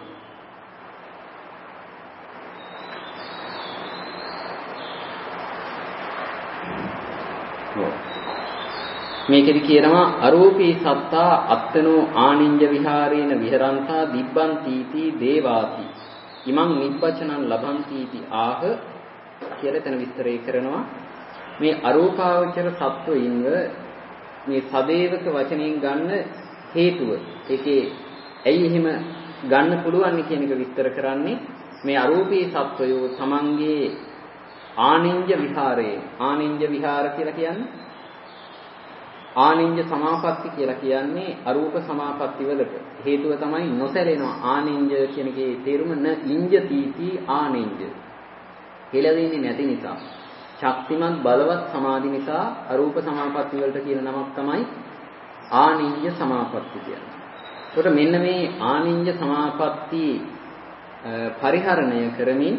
මේකෙදි කියනවා අරූපී සත්තා අත්තනෝ ආනිඤ්ඤ විහාරේන විහරන්තා දිබ්බන්තිති දේවාති ඉමං නිබ්බචනං ලබන්තිති ආහ කියලා එතන විස්තරය කරනවා. මේ අරූපාවචර සත්වයින්ව මේ සදේවක වචනයෙන් ගන්න හේතුව ඒකේ ඇයි එහෙම ගන්න පුළුවන් කියන එක විස්තර කරන්නේ. මේ අරූපී සත්වයෝ තමන්ගේ ආනිඤ්ඤ විහාරේ ආනිඤ්ඤ විහාර කියලා කියන්නේ ආනිඤ්ඤ සමාපatti කියලා කියන්නේ අරූප සමාපatti වලට හේතුව තමයි නොසැලෙනවා. ආනිඤ්ඤ කියන එකේ තේරුම න ඉඤ්ඤතිති ආනිඤ්ඤ කියලා දෙන්නේ නැති නිසා ශක්තිමත් බලවත් සමාධි නිසා අරූප සමාපatti වලට කියන නමක් තමයි ආනිඤ්ඤ සමාපatti කියන්නේ. ඒකට මෙන්න මේ ආනිඤ්ඤ සමාපatti පරිහරණය කරමින්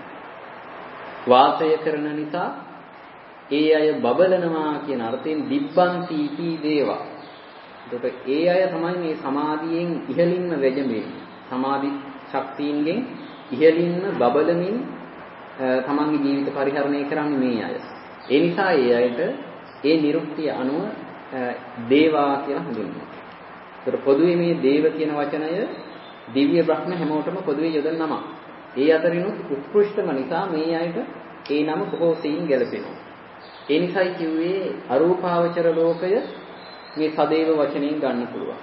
වාසය කරන නිසා ඒ අය බබලනවා කියන අර්ථයෙන් දිබ්බන්තිති දේවා. එතකොට ඒ අය තමයි මේ සමාධියෙන් ඉහළින්ම වැජඹෙන්නේ. සමාධි ශක්තියින්ගෙන් ඉහළින්ම බබලමින් තමන්ගේ ජීවිත පරිහරණය කරන්නේ මේ අය. ඒ නිසා ඒ අයට ඒ නිරුක්තිය අනුව දේවා කියලා හඳුන්වනවා. ඒතර පොදුවේ මේ දේව කියන වචනය දිව්‍ය බ්‍රහ්ම හැමෝටම පොදුවේ යොදන නමක්. ඒ අතරිනුත් උත්කෘෂ්ඨම නිසා මේ අයට ඒ නම බොහෝ සෙයින් ගැලපෙනවා. ඒ නිසායි කිව්වේ අරූපාවචර ලෝකය මේ සදේව වචනයෙන් ගන්න පුළුවන්.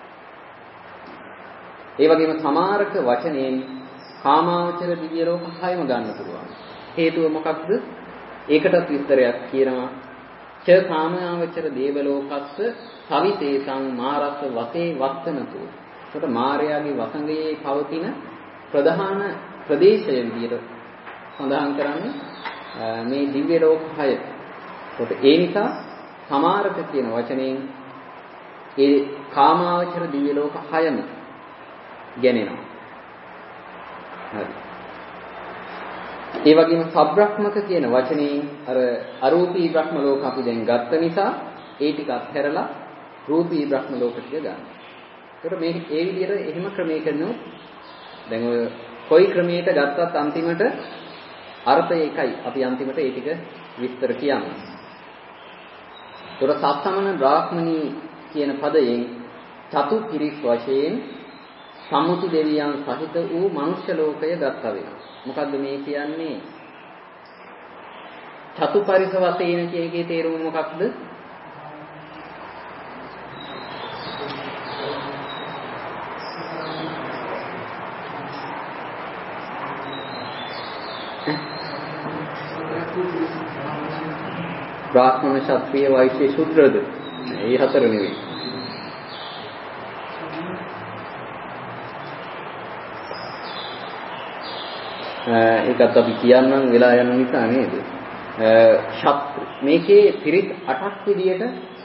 ඒ වගේම සමාරක වචනයෙන් කාමාවචර දිව්‍ය ලෝක හයම ගන්න පුළුවන්. හේතුව මොකක්ද? ඒකටත් විස්තරයක් කියනවා. ච කාමාවචර දේව ලෝකස්ස සවිතේසං මාරස්ස වතේ වත්තනතු. ඒකට මාර්යාගේ වසඟයේ පවතින ප්‍රධාන ප්‍රදේශය විදියට සඳහන් කරන්නේ මේ දිව්‍ය ලෝක හය. ඒකට ඒ නිසා සමාරක කියන වචනයෙන් ඒ කාමාවචර දිව්‍ය ලෝක හයම ගැනෙනවා. හරි. ඒ වගේම සබ්‍රහ්මක කියන වචනයෙන් අර අරූපී බ්‍රහ්ම ලෝක අපි දැන් ගත්ත නිසා ඒ ටික අත්හැරලා රූපී බ්‍රහ්ම ලෝක ටික ගන්න. ඒකට මේ ඒ විදිහට එහෙම ක්‍රමයකින් දැන් ඔය කොයි ක්‍රමයකට ගත්තත් අන්තිමට අර්ථය එකයි. අපි අන්තිමට ඒ ටික විස්තර කියන්න. ඒතර සත්තමන බ්‍රාහ්මණී කියන පදයෙන් චතු පිරිස් වශයෙන් සම්මුති දෙවියන් සහිත වූ මනුෂ්‍ය ලෝකය ගත්තා වෙනවා. මොකද්ද මේ කියන්නේ? චතු පරිස වශයෙන් කියන එකේ තේරුම මොකක්ද? බ්‍රාහ්මණ ක්ෂත්‍රිය වෛශ්‍ය ශූද්‍රද? මේ හතර නෙවෙයි. ඒකත් අපි කියන්නම් වෙලා යන නිසා නේද? ශත්‍ර මේකේ පිරිත් අටක් විදියට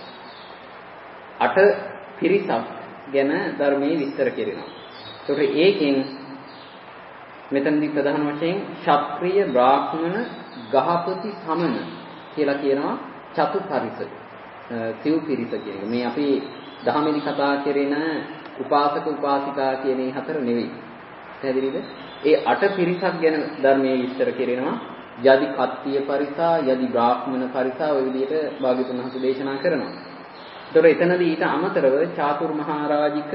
අට පිරිසක් ගැන ධර්මයේ විස්තර කෙරෙනවා. ඒකට ඒකෙන් මෙතනදී ප්‍රධාන වශයෙන් ක්ෂත්‍රිය බ්‍රාහ්මණ ගහපති සමන කියලා කියනවා චතු පරිස. සිව් පිරිස කියන එක. මේ අපි දහමෙනි කතා කරන උපාසක උපාසිකා කියන මේ හතර නෙවෙයි. පැහැදිලිද? ඒ අට පිරිසක් ගැන ධර්මයේ විස්තර කෙරෙනවා. යදි කත්තිය පරිසා, යදි බ්‍රාහ්මණ පරිසා ඔය විදිහට භාග්‍යතුන් වහන්සේ දේශනා කරනවා. ඒතර එතනදී ඊට අමතරව චාතුර් මහරජික,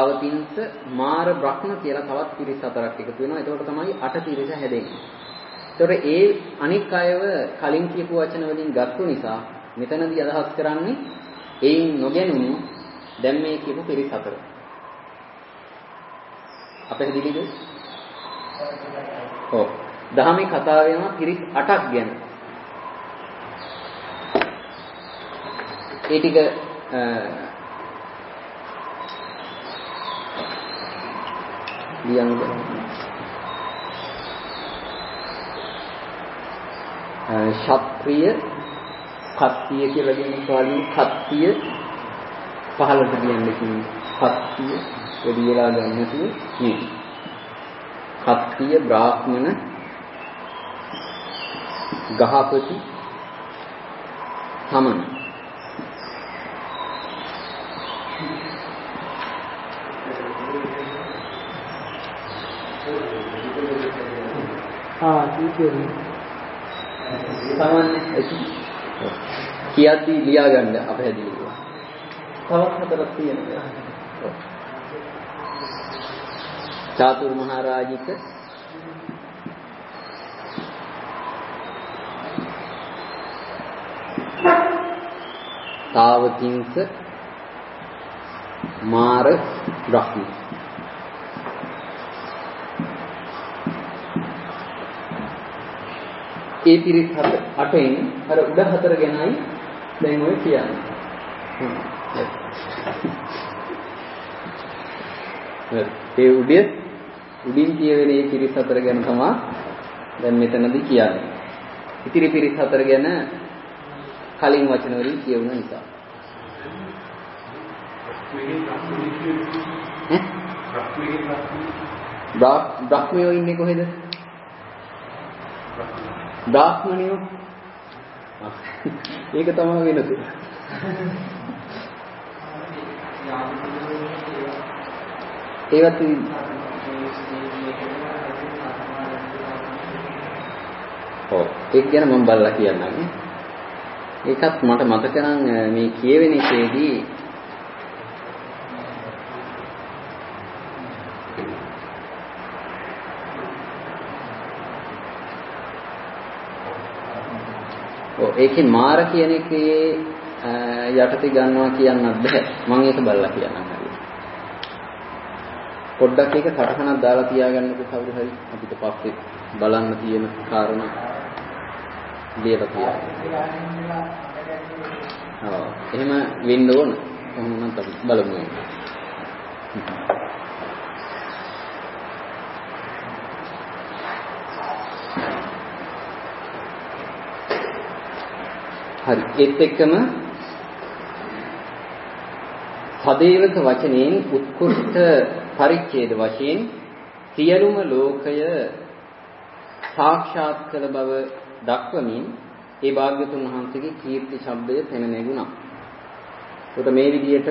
තාවතිංස, මාර බ්‍රහ්ම කියලා තවත් පිරිස් හතරක් එකතු වෙනවා. ඒකට තමයි අට පිරිස හැදෙන්නේ. ඒතොර ඒ අනික් අයව කලින් කියපු වචන වලින් ගත්තු නිසා මෙතනදී අදහස් කරන්නේ ඒයින් නොගැනුණු දැන් මේ කියපු පිරිස් හතර. අපහැදිලිද? ඔව්. දහමේ කතාව වෙනවා පිරිස් අටක් ගැන. ඒ ටික ලියන්න ශාත්‍රීය කත්තිය කියලා කියන කාලින් කත්තිය පහළට කියන්නේ කිව්වේ කත්තිය වැඩි වෙලා ගන්න නැතුව මේ කත්තිය බ්‍රාහ්මණ ගහපති සමන ආ කියන්නේ සාමාන්‍ය කියද්දි ලියා ගන්න අපහැදිලිව. තවත් හතරක් තියෙනවා. චාතුරු මහරජික තාවතිංස මාර බ්‍රහ්ම ඒ පිරිස් අටෙන් අර උඩ හතර ගැනයි දැන් ඔය කියන්නේ. ඒ උඩිය උඩින් කියවෙන මේ පිරිස් හතර ගැන තමයි දැන් මෙතනදී කියන්නේ. ඉතිරි පිරිස් හතර ගැන කලින් වචන වලින් කියවුන නිසා. බ්‍රහ්මයෝ ඉන්නේ කොහෙද? බ්‍රාහ්මණයෝ ඒක තමයි වෙනස. ඒවත් ඔව් ඒක ගැන මම බලලා කියන්නම්. ඒකත් මට මතක නම් මේ කියවෙන එකේදී ඒකේ මාර කියන එකේ යටතේ ගන්නවා කියන්නත් බෑ. මම ඒක බලලා කියන්නම් හරියට. පොඩ්ඩක් ඒක සටහනක් දාලා තියාගන්නකො කවුරු හරි අපිට පස්සේ බලන්න තියෙන කාරණා ලියලා තියාගන්න. ඔව්. එහෙම වෙන්න ඕන. කොහොමනම් අපි බලමු. හරි ඒත් එක්කම සදේවක වචනයෙන් උත්කෘෂ්ඨ පරිච්ඡේද වශයෙන් සියලුම ලෝකය සාක්ෂාත් කළ බව දක්වමින් ඒ භාග්‍යතුන් වහන්සේගේ කීර්ති ශබ්දය පෙන නැගුණා. ඒකට මේ විදිහට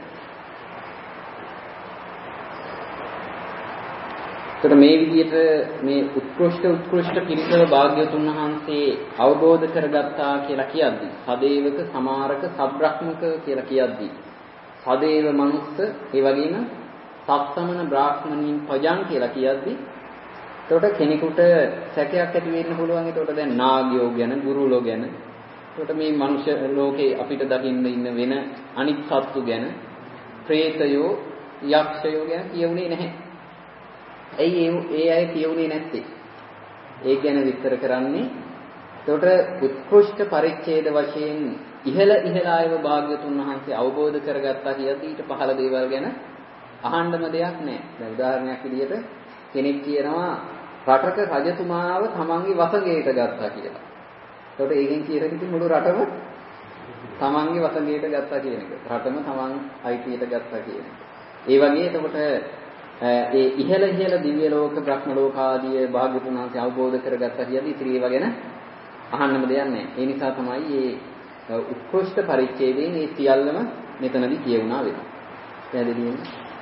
ඒකට මේ විදිහට මේ උත්කෘෂ්ඨ උත්කෘෂ්ඨ පිරිසව භාග්‍යතුන් වහන්සේ අවබෝධ කරගත්තා කියලා කියද්දි සදේවක සමාරක සබ්‍රහ්මක කියලා කියද්දි සදේව මනුස්ස ඒ වගේම සත්සමන බ්‍රාහ්මණීන් පජං කියලා කියද්දි එතකොට කෙනෙකුට සැකයක් ඇති වෙන්න පුළුවන්. එතකොට දැන් නාගයෝ ගැන ගුරුලෝ ගැන එතකොට මේ මනුෂ්‍ය ලෝකේ අපිට දකින්න ඉන්න වෙන අනිත් සත්තු ගැන പ്രേතයෝ යක්ෂයෝ ගැන කියුනේ නැහැ. ඇයි ඒ අය කියුනේ නැත්තේ? ඒ ගැන විස්තර කරන්නේ. එතකොට උත්කෘෂ්ඨ පරිච්ඡේද වශයෙන් ඉහළ ඉහළ අයව භාග්‍යතුන් වහන්සේ අවබෝධ කරගත්තා කියද්දී ඊට පහළ දේවල් ගැන අහන්නම දෙයක් නැහැ. දැන් උදාහරණයක් විදිහට කෙනෙක් කියනවා රටක රජතුමාව තමන්ගේ වසඟයට ගත්තා කියලා. එතකොට ඒකෙන් කියන එක මුළු රටම තමන්ගේ වසඟයට ගත්තා කියන එක. රටම තමන් අයිතියට ගත්තා කියන එක. ඒ වගේ එතකොට ඒ ඉහළ ඉහළ දිව්‍ය ලෝක බ්‍රහ්ම ලෝක ආදී භාග්‍යතුන් වහන්සේ අවබෝධ කරගත්තා කියද්දී ඉතිරි ඒවා ගැන අහන්නම දෙයක් නැහැ. ඒ නිසා තමයි මේ උත්කෘෂ්ඨ පරිච්ඡේදයෙන් මේ සියල්ලම මෙතනදී කියවුණා වෙනවා. පැහැදිලිද?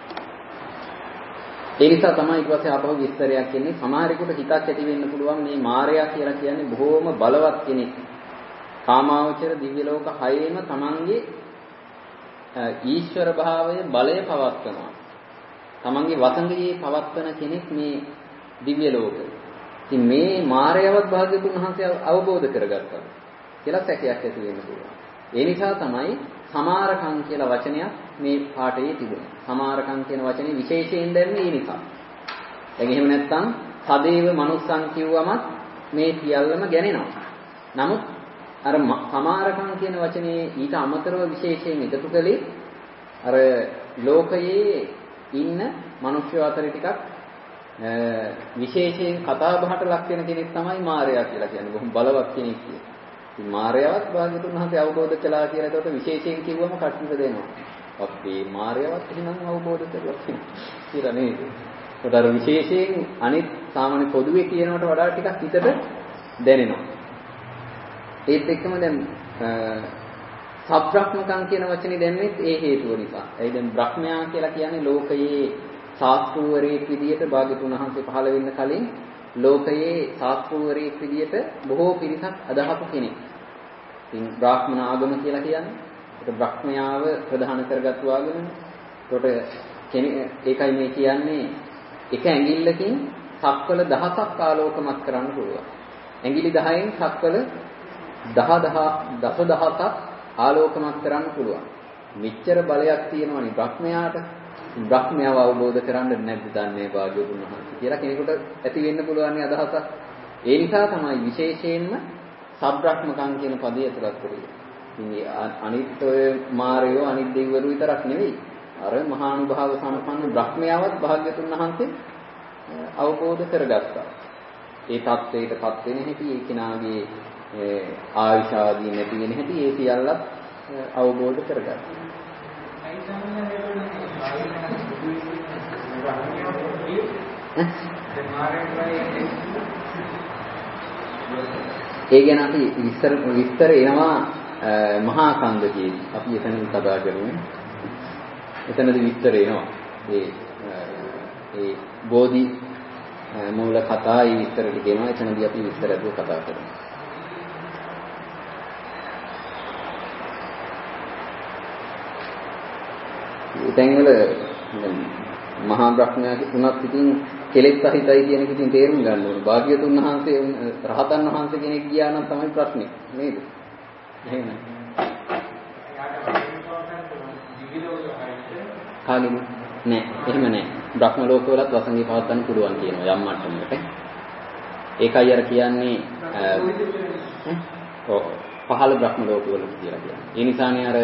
ඒ නිසා තමයි ඊට පස්සේ ආපහු විස්තරයක් එන්නේ. සමහරෙකුට හිතක් ඇති වෙන්න පුළුවන් මේ මායя කියලා කියන්නේ බොහෝම බලවත් කෙනෙක්. කාමාවචර දිව්‍ය ලෝක හයේම තමන්ගේ ඊශ්වර භාවය බලය පවත්වනවා. තමන්ගේ වසඟයේ පවත්වන කෙනෙක් මේ දිව්‍ය ලෝකය. ඉතින් මේ මායයවත් භාග්‍යතුන් වහන්සේ අවබෝධ කරගත්තා කියලා සැකයක් ඇති වෙන්න පුළුවන්. ඒ නිසා තමයි සමාරකම් කියලා වචනයක් මේ පාඩේ තිබුණේ. සමාරකම් කියන වචනේ විශේෂයෙන් දැන්නේ ඒ නිසා. දැන් එහෙම නැත්නම් සදේව මනුස්සන් කිව්වමත් මේ සියල්ලම ගැනෙනවා. නමුත් අර සමාරකම් කියන වචනේ ඊට අමතරව විශේෂයෙන් එකතු කළේ අර ලෝකයේ ඉන්න මිනිස්සු අතර ටිකක් විශේෂයෙන් කතා බහට ලක් වෙන කෙනෙක් තමයි මාරයා කියලා කියන්නේ. බොහොම බලවත් කෙනෙක් කියලා. ඉතින් මාරයාවත් භාග්‍යතුන් වහන්සේ අවබෝධ කළා කියලා ඒකට විශේෂයෙන් කිව්වම කටුක දෙනවා. අපේ මාරයාවත් එහෙනම් අවබෝධ කරලා කියලා නේද? ඒකට අර විශේෂයෙන් අනිත් සාමාන්‍ය පොදුවේ කියනකට වඩා ටිකක් හිතට දැනෙනවා. ඒත් එක්කම දැන් සබ්‍රහ්මකම් කියන වචනේ දැම්මෙත් ඒ හේතුව නිසා. ඒ දැන් බ්‍රහ්මයා කියලා කියන්නේ ලෝකයේ ශාස්ත්‍රූවරයෙක් විදියට භාග්‍යතුන් වහන්සේ පහළ වෙන්න කලින් ලෝකයේ ශාස්ත්‍රූවරයෙක් විදියට බොහෝ පිරිසක් අදහපු කෙනෙක්. ඉතින් බ්‍රාහ්මණ ආගම කියලා කියන්නේ ඒක බ්‍රහ්මයාව ප්‍රධාන කරගත්තු ආගමනේ. ඒකට කෙනෙක් ඒකයි මේ කියන්නේ එක ඇඟිල්ලකින් සක්වල දහසක් ආලෝකමත් කරන්න පුළුවන්. ඇඟිලි දහයෙන් සක්වල දහ දහ දස දහසක් ආලෝකමත් කරන්න පුළුවන්. මෙච්චර බලයක් තියෙනවනේ බ්‍රහ්මයාට. බ්‍රහ්මයාව අවබෝධ කරගන්න නැද්ද දන්නේ භාග්‍යවතුන් වහන්සේ කියලා කෙනෙකුට ඇති වෙන්න පුළුවන් අදහසක්. ඒ නිසා තමයි විශේෂයෙන්ම සබ්‍රහ්මකම් කියන පදේ ඇතුළත් කරන්නේ. ඉතින් අනිත් ඔය මාරයෝ අනිත් දෙවිවරු විතරක් නෙවෙයි. අර මහානුභාව සම්පන්න බ්‍රහ්මයාවත් භාග්‍යවතුන් වහන්සේ අවබෝධ කරගත්තා. ඒ தත්ත්වයටපත් වෙන හැටි ඒ කෙනාගේ ආයුෂ ආදී නැති වෙන හැටි ඒ සියල්ලත් අවබෝධ කරගත්තා. ඒ ගැන අපි විස්තර විස්තර එනවා මහා කන්දකේදී. අපි එතනදි කතා කරමු. එතනදි විස්තර එනවා. ඒ ඒ බෝධි මූල කතා ඒ විස්තර ටික එනවා. එතනදී අපි විස්තර අරගෙන කතා කරමු. තැන්වල මහා බ්‍රහ්මයා තුනක් ඉතින් කෙලෙස් සහිතයි කියන එක ඉතින් තේරුම් ගන්න ඕනේ. භාග්‍යතුන් වහන්සේ රහතන් වහන්සේ කෙනෙක් ගියා නම් තමයි ප්‍රශ්නේ නේද? එහෙම. කාගෙම නෑ. එහෙම නෑ. බ්‍රහ්ම ලෝකවලත් වසංගී පවත්වන්න පුළුවන් කියනවා යම් මට්ටමකට. ඒකයි අර කියන්නේ ඔව් පහළ බ්‍රහ්ම ලෝකවල කියලා කියන්නේ. ඒ නිසානේ අර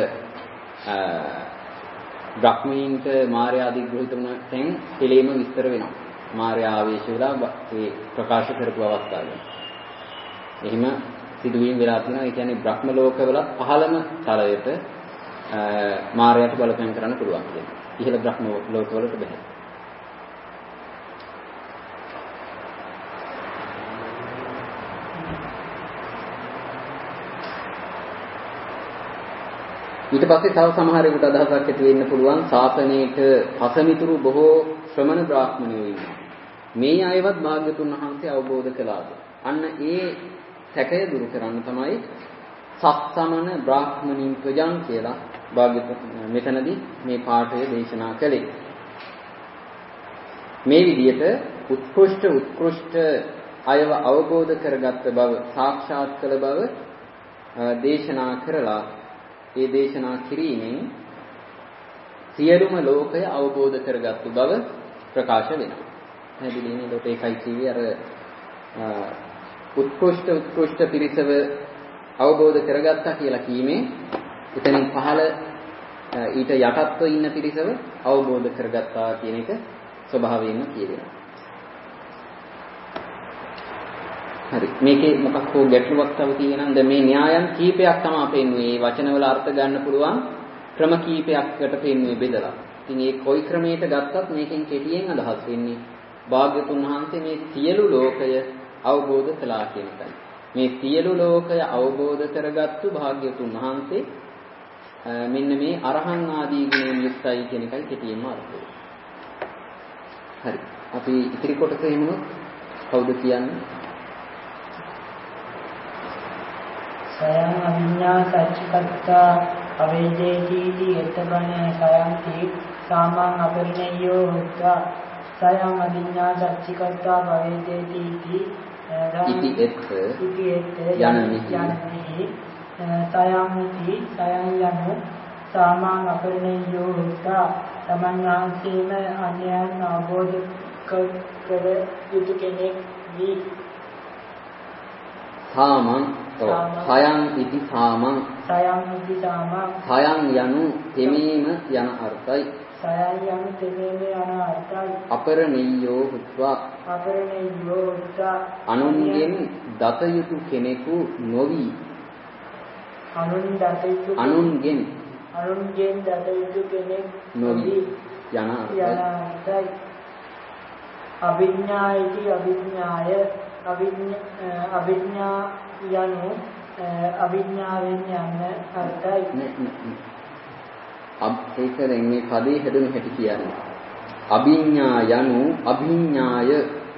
බ්‍රහ්මීන්ට මාර්යා අධිග්‍රහිත වුණ තැන් පිළිම විස්තර වෙනවා. මාර්යා ආවේශ වෙලා ඒ ප්‍රකාශ කරපු අවස්ථාවල. එහෙම සිදුවීම් වෙලා තියෙනවා. ඒ කියන්නේ බ්‍රහ්ම ලෝකවලත් පහළම තලයට මාර්යාට බලපෑම් කරන්න පුළුවන් කියන්නේ. ඉහළ බ්‍රහ්ම ලෝකවලට බෑ. ඊට පස්සේ තව සමහරෙකුට අදහසක් ඇති වෙන්න පුළුවන් ශාසනයේක පසමිතුරු බොහෝ ශ්‍රමණ බ්‍රාහ්මණයෝ ඉන්නවා. මේ අයවත් භාග්‍යතුන් වහන්සේ අවබෝධ කළාද? අන්න ඒ සැකය දුරු කරන්න තමයි සත්සමන බ්‍රාහ්මණීන් ප්‍රජන් කියලා භාග්‍යතුන් මෙතනදී මේ පාඩය දේශනා කළේ. මේ විදිහට උත්කෘෂ්ඨ උත්කෘෂ්ඨ අයව අවබෝධ කරගත්ත බව සාක්ෂාත් කළ බව දේශනා කරලා ඒ දේශනා කිරීමෙන් සියලුම ලෝකය අවබෝධ කරගත්තු බව ප්‍රකාශ වෙනවා. හැදිලිනේ ඒකට ඒකයි කිව්වේ අර උත්කෘෂ්ඨ උත්කෘෂ්ඨ පිරිසව අවබෝධ කරගත්තා කියලා කීමේ එතනින් පහළ ඊට යටත්ව ඉන්න පිරිසව අවබෝධ කරගත්තා කියන එක ස්වභාවයෙන්ම කියවෙනවා. හරි මේකේ මොකක් හෝ ගැටලුවක් තව තියෙනවද? මේ න්‍යායන් කීපයක් තමයි පෙන්වන්නේ. මේ වචනවල අර්ථ ගන්න පුළුවන් ක්‍රම කීපයකට පෙන්වන්නේ බෙදලා. ඉතින් මේ කොයි ක්‍රමයකට ගත්තත් මේකෙන් කෙටියෙන් අදහස් වෙන්නේ භාග්‍යතුන් වහන්සේ මේ සියලු ලෝකය අවබෝධ කළා කියන එකයි. මේ සියලු ලෝකය අවබෝධ කරගත්තු භාග්‍යතුන් වහන්සේ මෙන්න මේ අරහන් ආදී ගුණයෙන් යුක්තයි කියන එකයි කෙටියෙන්ම අර්ථය. හරි. අපි ඉතිරි කොටස එමුනොත් කවුද කියන්නේ? සයං අවිඤ්ඤා සච්චිකත්තා අවේදේති එතබන සයන්ති සාමං අපරිණයෝ හුත්වා සයං අවිඤ්ඤා සච්චිකත්තා අවේදේති ඉති එත් ඉති එත් යන යන මෙහි සයම් ඉති සයම් යනු සාමාන් අපරිණයෝ උත්තා තමන් වහන්සේම අන්‍යයන් අවබෝධ කර යුතු කෙනෙක් වී සාමං සයං ඉති සාමං සයං ඉති සාමං සයං යනු තෙමීම යන අර්ථයි සයං යනු තෙමීම යන අර්ථයි අපරණීයෝ හුත්වා අපරණීයෝ හුත්වා අනුන්ගෙන් දත යුතු කෙනෙකු නොවි අනුන් දත යුතු අනුන්ගෙන් අනුන්ගෙන් දත යුතු කෙනෙක් නොවි යන අර්ථයි අභිඥා ඉති අභිඥාය අභිඥා යනු අභිඥාවෙන් යන අර්ථයි අබ් ඒකෙන් මේ පදේ හැදුණු හැටි කියන්නේ අභිඥා යනු අභිඥාය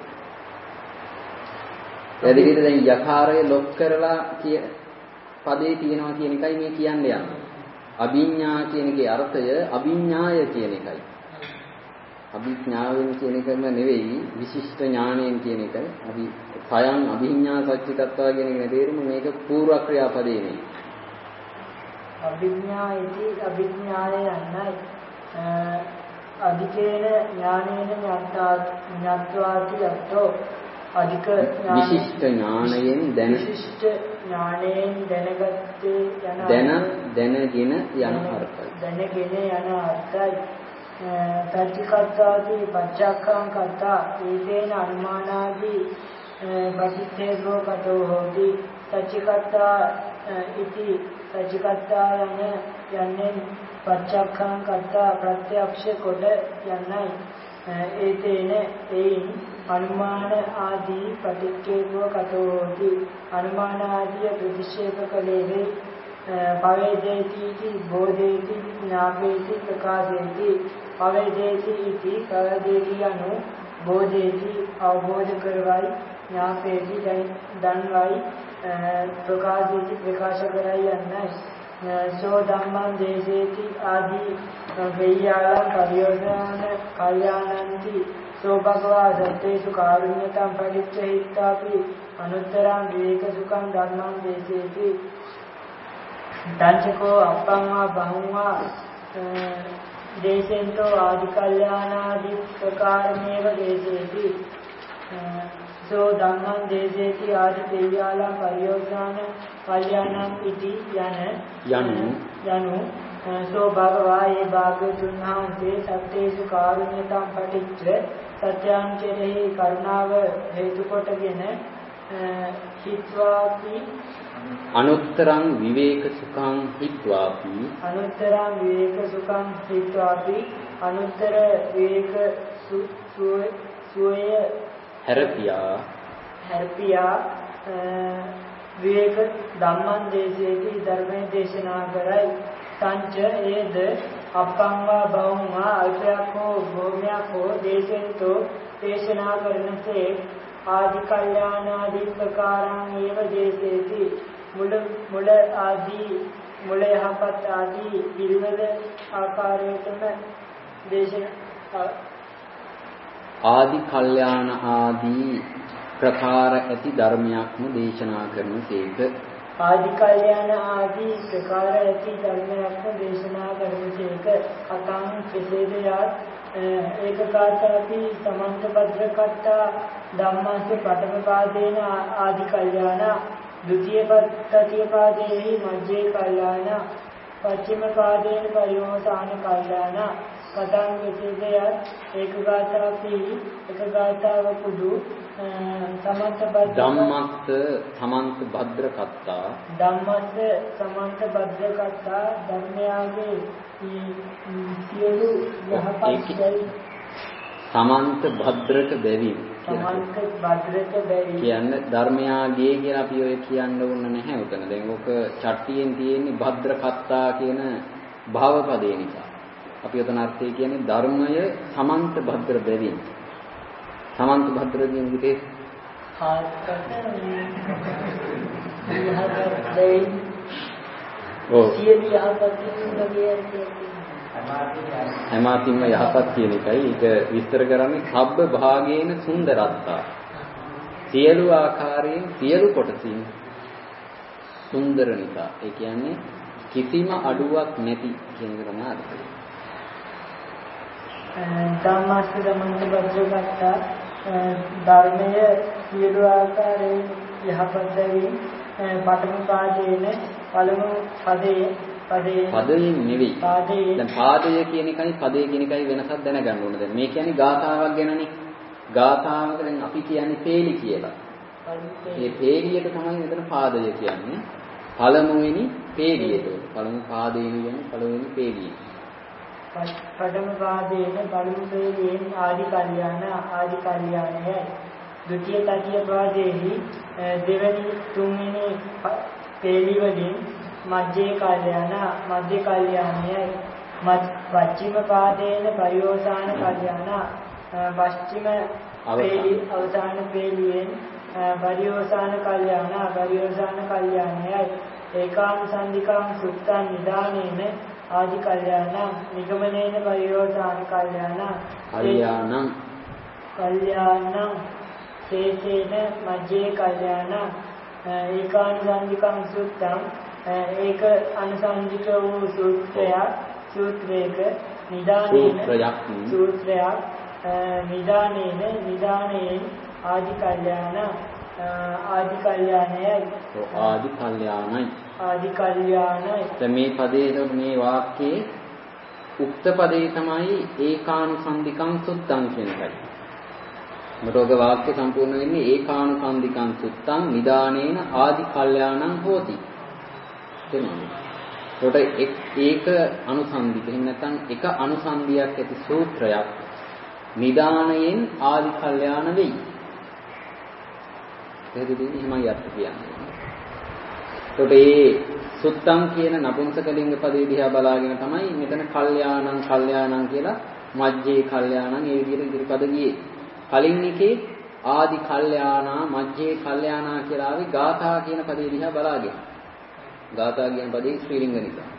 එදිරිට දැන් යකාරය ලොක් කරලා කිය පදේ තියෙනවා කියන එකයි මේ කියන්නේ යන්නේ අභිඥා කියන එකේ අර්ථය අභිඥාය කියන එකයි අභිඥාවෙන් කියන එකම නෙවෙයි විශිෂ්ට ඥාණයෙන් කියන එක අපි සයන් අභිඥා සච්චිතත්වා කියන එකේ තේරුම මේක පූර්ව ක්‍රියාපදේ නේ අභිඥා ඉති අභිඥාය යන්නයි අධිකේන ඥානේන ඥාත්වාති අත්තෝ අධික විශිෂ්ට ඥාණයෙන් දැන විශිෂ්ට ඥාණයෙන් දැනගත්තේ යන දැන දැනගෙන යන අර්ථයි දැනගෙන යන අර්ථයි සච්චිකත්වාදී පච්චක්ඛං කතා ඒතේන අනුමානාදී පටිච්චේසෝ කතෝ හෝති සච්චිකත්තා ඉති සච්චිකත්තා යන යන්නේ පච්චක්ඛං කතා ප්‍රත්‍යක්ෂ කොට යන්නයි ඒතේන ඒයින් අනුමාන ආදී පටිච්චේසෝ කතෝ හෝති අනුමාන ආදී ප්‍රතික්ෂේප කලේහි පවේදේති බෝධේති ඥාපේති ප්‍රකාශේති පවේදේති ඉති පවේදේති යනු බෝධේති අවබෝධ කරවයි ඥාපේති දන්වයි ප්‍රකාශේති ප්‍රකාශ කරයි යන්නයි සෝ ධම්මං දේසේති ආදී වෙය්‍යාලං පරියෝධන කල්යාණන්ති සෝ භගවා සත්තේසු කාරුණ්‍යතං පටිච්චහිත්තාපි අනුත්තරං විවේක සුඛං ධම්මං දේසේති දංචකෝ අප්පංවා බහුවා දේශෙන්තෝ ආදි කල්යාණාදි ප්‍රකාරමේව දේශේති සෝ ධම්මං දේශේති ආදි දෙවියාලං පරියෝධාන කල්යාණං ඉති යන යනු යනු සෝ භගවා ඒ භාග්‍යවතුන් වහන්සේ සත්තේසු කාරුණ්‍යතං පටිච්ච සත්‍යං කෙරෙහි කරුණාව හේතු කොටගෙන හිත්වාපි අනුත්තරං විවේක සුඛං හිත්වාපි අනුත්තරං විවේක සුඛං හිත්වාපි අනුත්තර විවේක සුවය හැරපියා හැරපියා විවේක ධම්මං දේශේති ධර්මයේ දේශනා කරයි සංච ඒද අප්පංවා බවුම්වා අල්පයක් හෝ භෝමයක් හෝ දේශෙන්තෝ දේශනා කරනසේ ආදි කල්යාණාදී ප්‍රකාරං ඒව දේශේති මුල මුල ආදී මුල යහපත් ආදී පිළිවෙල ආකාරයටම දේශන ආදි කල්යාණ ආදී ප්‍රකාර ඇති ධර්මයක්ම දේශනා කරන සේක ආදි කල්යාණ ආදී ප්‍රකාර ඇති ධර්මයක්ම දේශනා කරන සේක අතං කෙසේද යාත් ඒක කාතාපි සමන්ත භද්‍ර කත්තා ධම්මස්ස පඨම පාදේන ආදි කල්යාණ ද්විතීය තතිය පාදේහි මජ්ජේ කල්යාණ පච්චම පාදේන පරිවෝසාන කල්යාණ කතං කෙසේද යාත් ඒක කාතාපි ඒක කාතාව කුඩු සමන්ත භද්‍ර ධම්මස්ස සමන්ත භද්‍ර කත්තා ධම්මස්ස සමන්ත භද්‍ර කත්තා ධර්මයාගේ සියලු යහපත් සමන්ත භද්‍රක බැවින් සමන්ත භද්‍රක බැවින් කියන්නේ ධර්මයාගේ කියලා අපි ඔය කියන්න ඕන නැහැ උතන. දැන් ඔක චට්ටියෙන් තියෙන්නේ භද්‍ර කත්තා කියන භාව පදේ නිසා. අපි උතන අර්ථය කියන්නේ ධර්මය සමන්ත භද්‍ර බැවින්. සමන්ත භද්‍ර කියන විදිහේ ඔව් සියලු යහපත් කියන්නේ හැමතින්ම යහපත් කියන එකයි. ඒක විස්තර කරන්නේ සබ්බ භාගේන සුන්දරත්තා. සියලු ආකාරයෙන් සියලු කොටසින් සුන්දර නිසා. ඒ කියන්නේ කිසිම අඩුවක් නැති කියන එක තමයි අර්ථය. ධම්මස්ස ධම්මං වජ්‍රගත ධර්මයේ සියලු ආකාරයෙන් යහපතෙන් පඨම පාදයේන පළමු පදයේ පදයේ පදයෙන් නෙවෙයි. පාදයේ දැන් පාදය කියන එකයි පදේ කියන එකයි වෙනසක් දැනගන්න ඕන. දැන් මේ කියන්නේ ගාථාවක් ගැනනේ. ගාථාවක දැන් අපි කියන්නේ පේලි කියලා. මේ පේලියට තමයි මෙතන පාදය කියන්නේ. පළමුවෙනි පේලියට. පළමු පාදයෙන් කියන්නේ පළමුවෙනි පේලිය. පඨම පාදයේන පළමු පේලියෙන් ආදි කල්යාණ ආදි කල්යාණයයි. ද්විතීය තතිය පාදයේහි දෙවැනි තුන්වෙනි පේලි වලින් මධ්‍යේ කල්යාණ මධ්‍ය කල්යාණයයි. වච්චිම පාදයේන පරිෝසాన කල්යාණ පස්චිම පේලි අවසාන පේලියෙන් පරිෝසాన කල්යාණ පරිෝසాన කල්යාණයයි. ඒකානුසන්දිකාං සුත්තං නිදානේන ආදි කල්යාණ නිගමනේන පරිෝසాన කල්යාණ කල්යාණං කල්යාණං තේතේන මජ්ජේ කල්යාණ ඒකානුසන්දිකං සුත්තං ඒක අනුසන්දික වූ සූත්‍රයක් සූත්‍රයක නිදානේන සූත්‍රයක් නිදානේන නිදානේන ආදි කල්යාණ ආදි කල්යාණයයි ආදි කල්යාණයි ආදි කල්යාණයි. දැන් මේ පදයේ මේ වාක්‍යයේ උක්ත පදේ තමයි ඒකානුසන්දිකං සුත්තං කියන එකයි. මොකද වාක්‍ය සම්පූර්ණ වෙන්නේ ඒකානුසන්දිකං සුත්තං නිදානේන ආදි කල්යාණං හෝති. එතකොට ඒක අනුසන්දික. එහෙම නැත්නම් එක අනුසන්දියක් ඇති සූත්‍රයක් නිදානයෙන් ආදි කල්යාණ වෙයි. එහෙදදී එහෙමයි අර්ථ කියන්නේ. එතකොට මේ සුත්තං කියන නපුංසකලිංග පදේ දිහා බලාගෙන තමයි මෙතන කල්යාණං කල්යාණං කියලා මජ්ජේ කල්යාණං ඒ විදිහට ඉදිරිපද ගියේ. කලින් එකේ ආදි කල්යාණා මජ්ජේ කල්යාණා කියලා ආවේ ගාථා කියන පදේ දිහා බලාගෙන. ගාථා කියන පදේ ශ්‍රී ලිංග නිසා.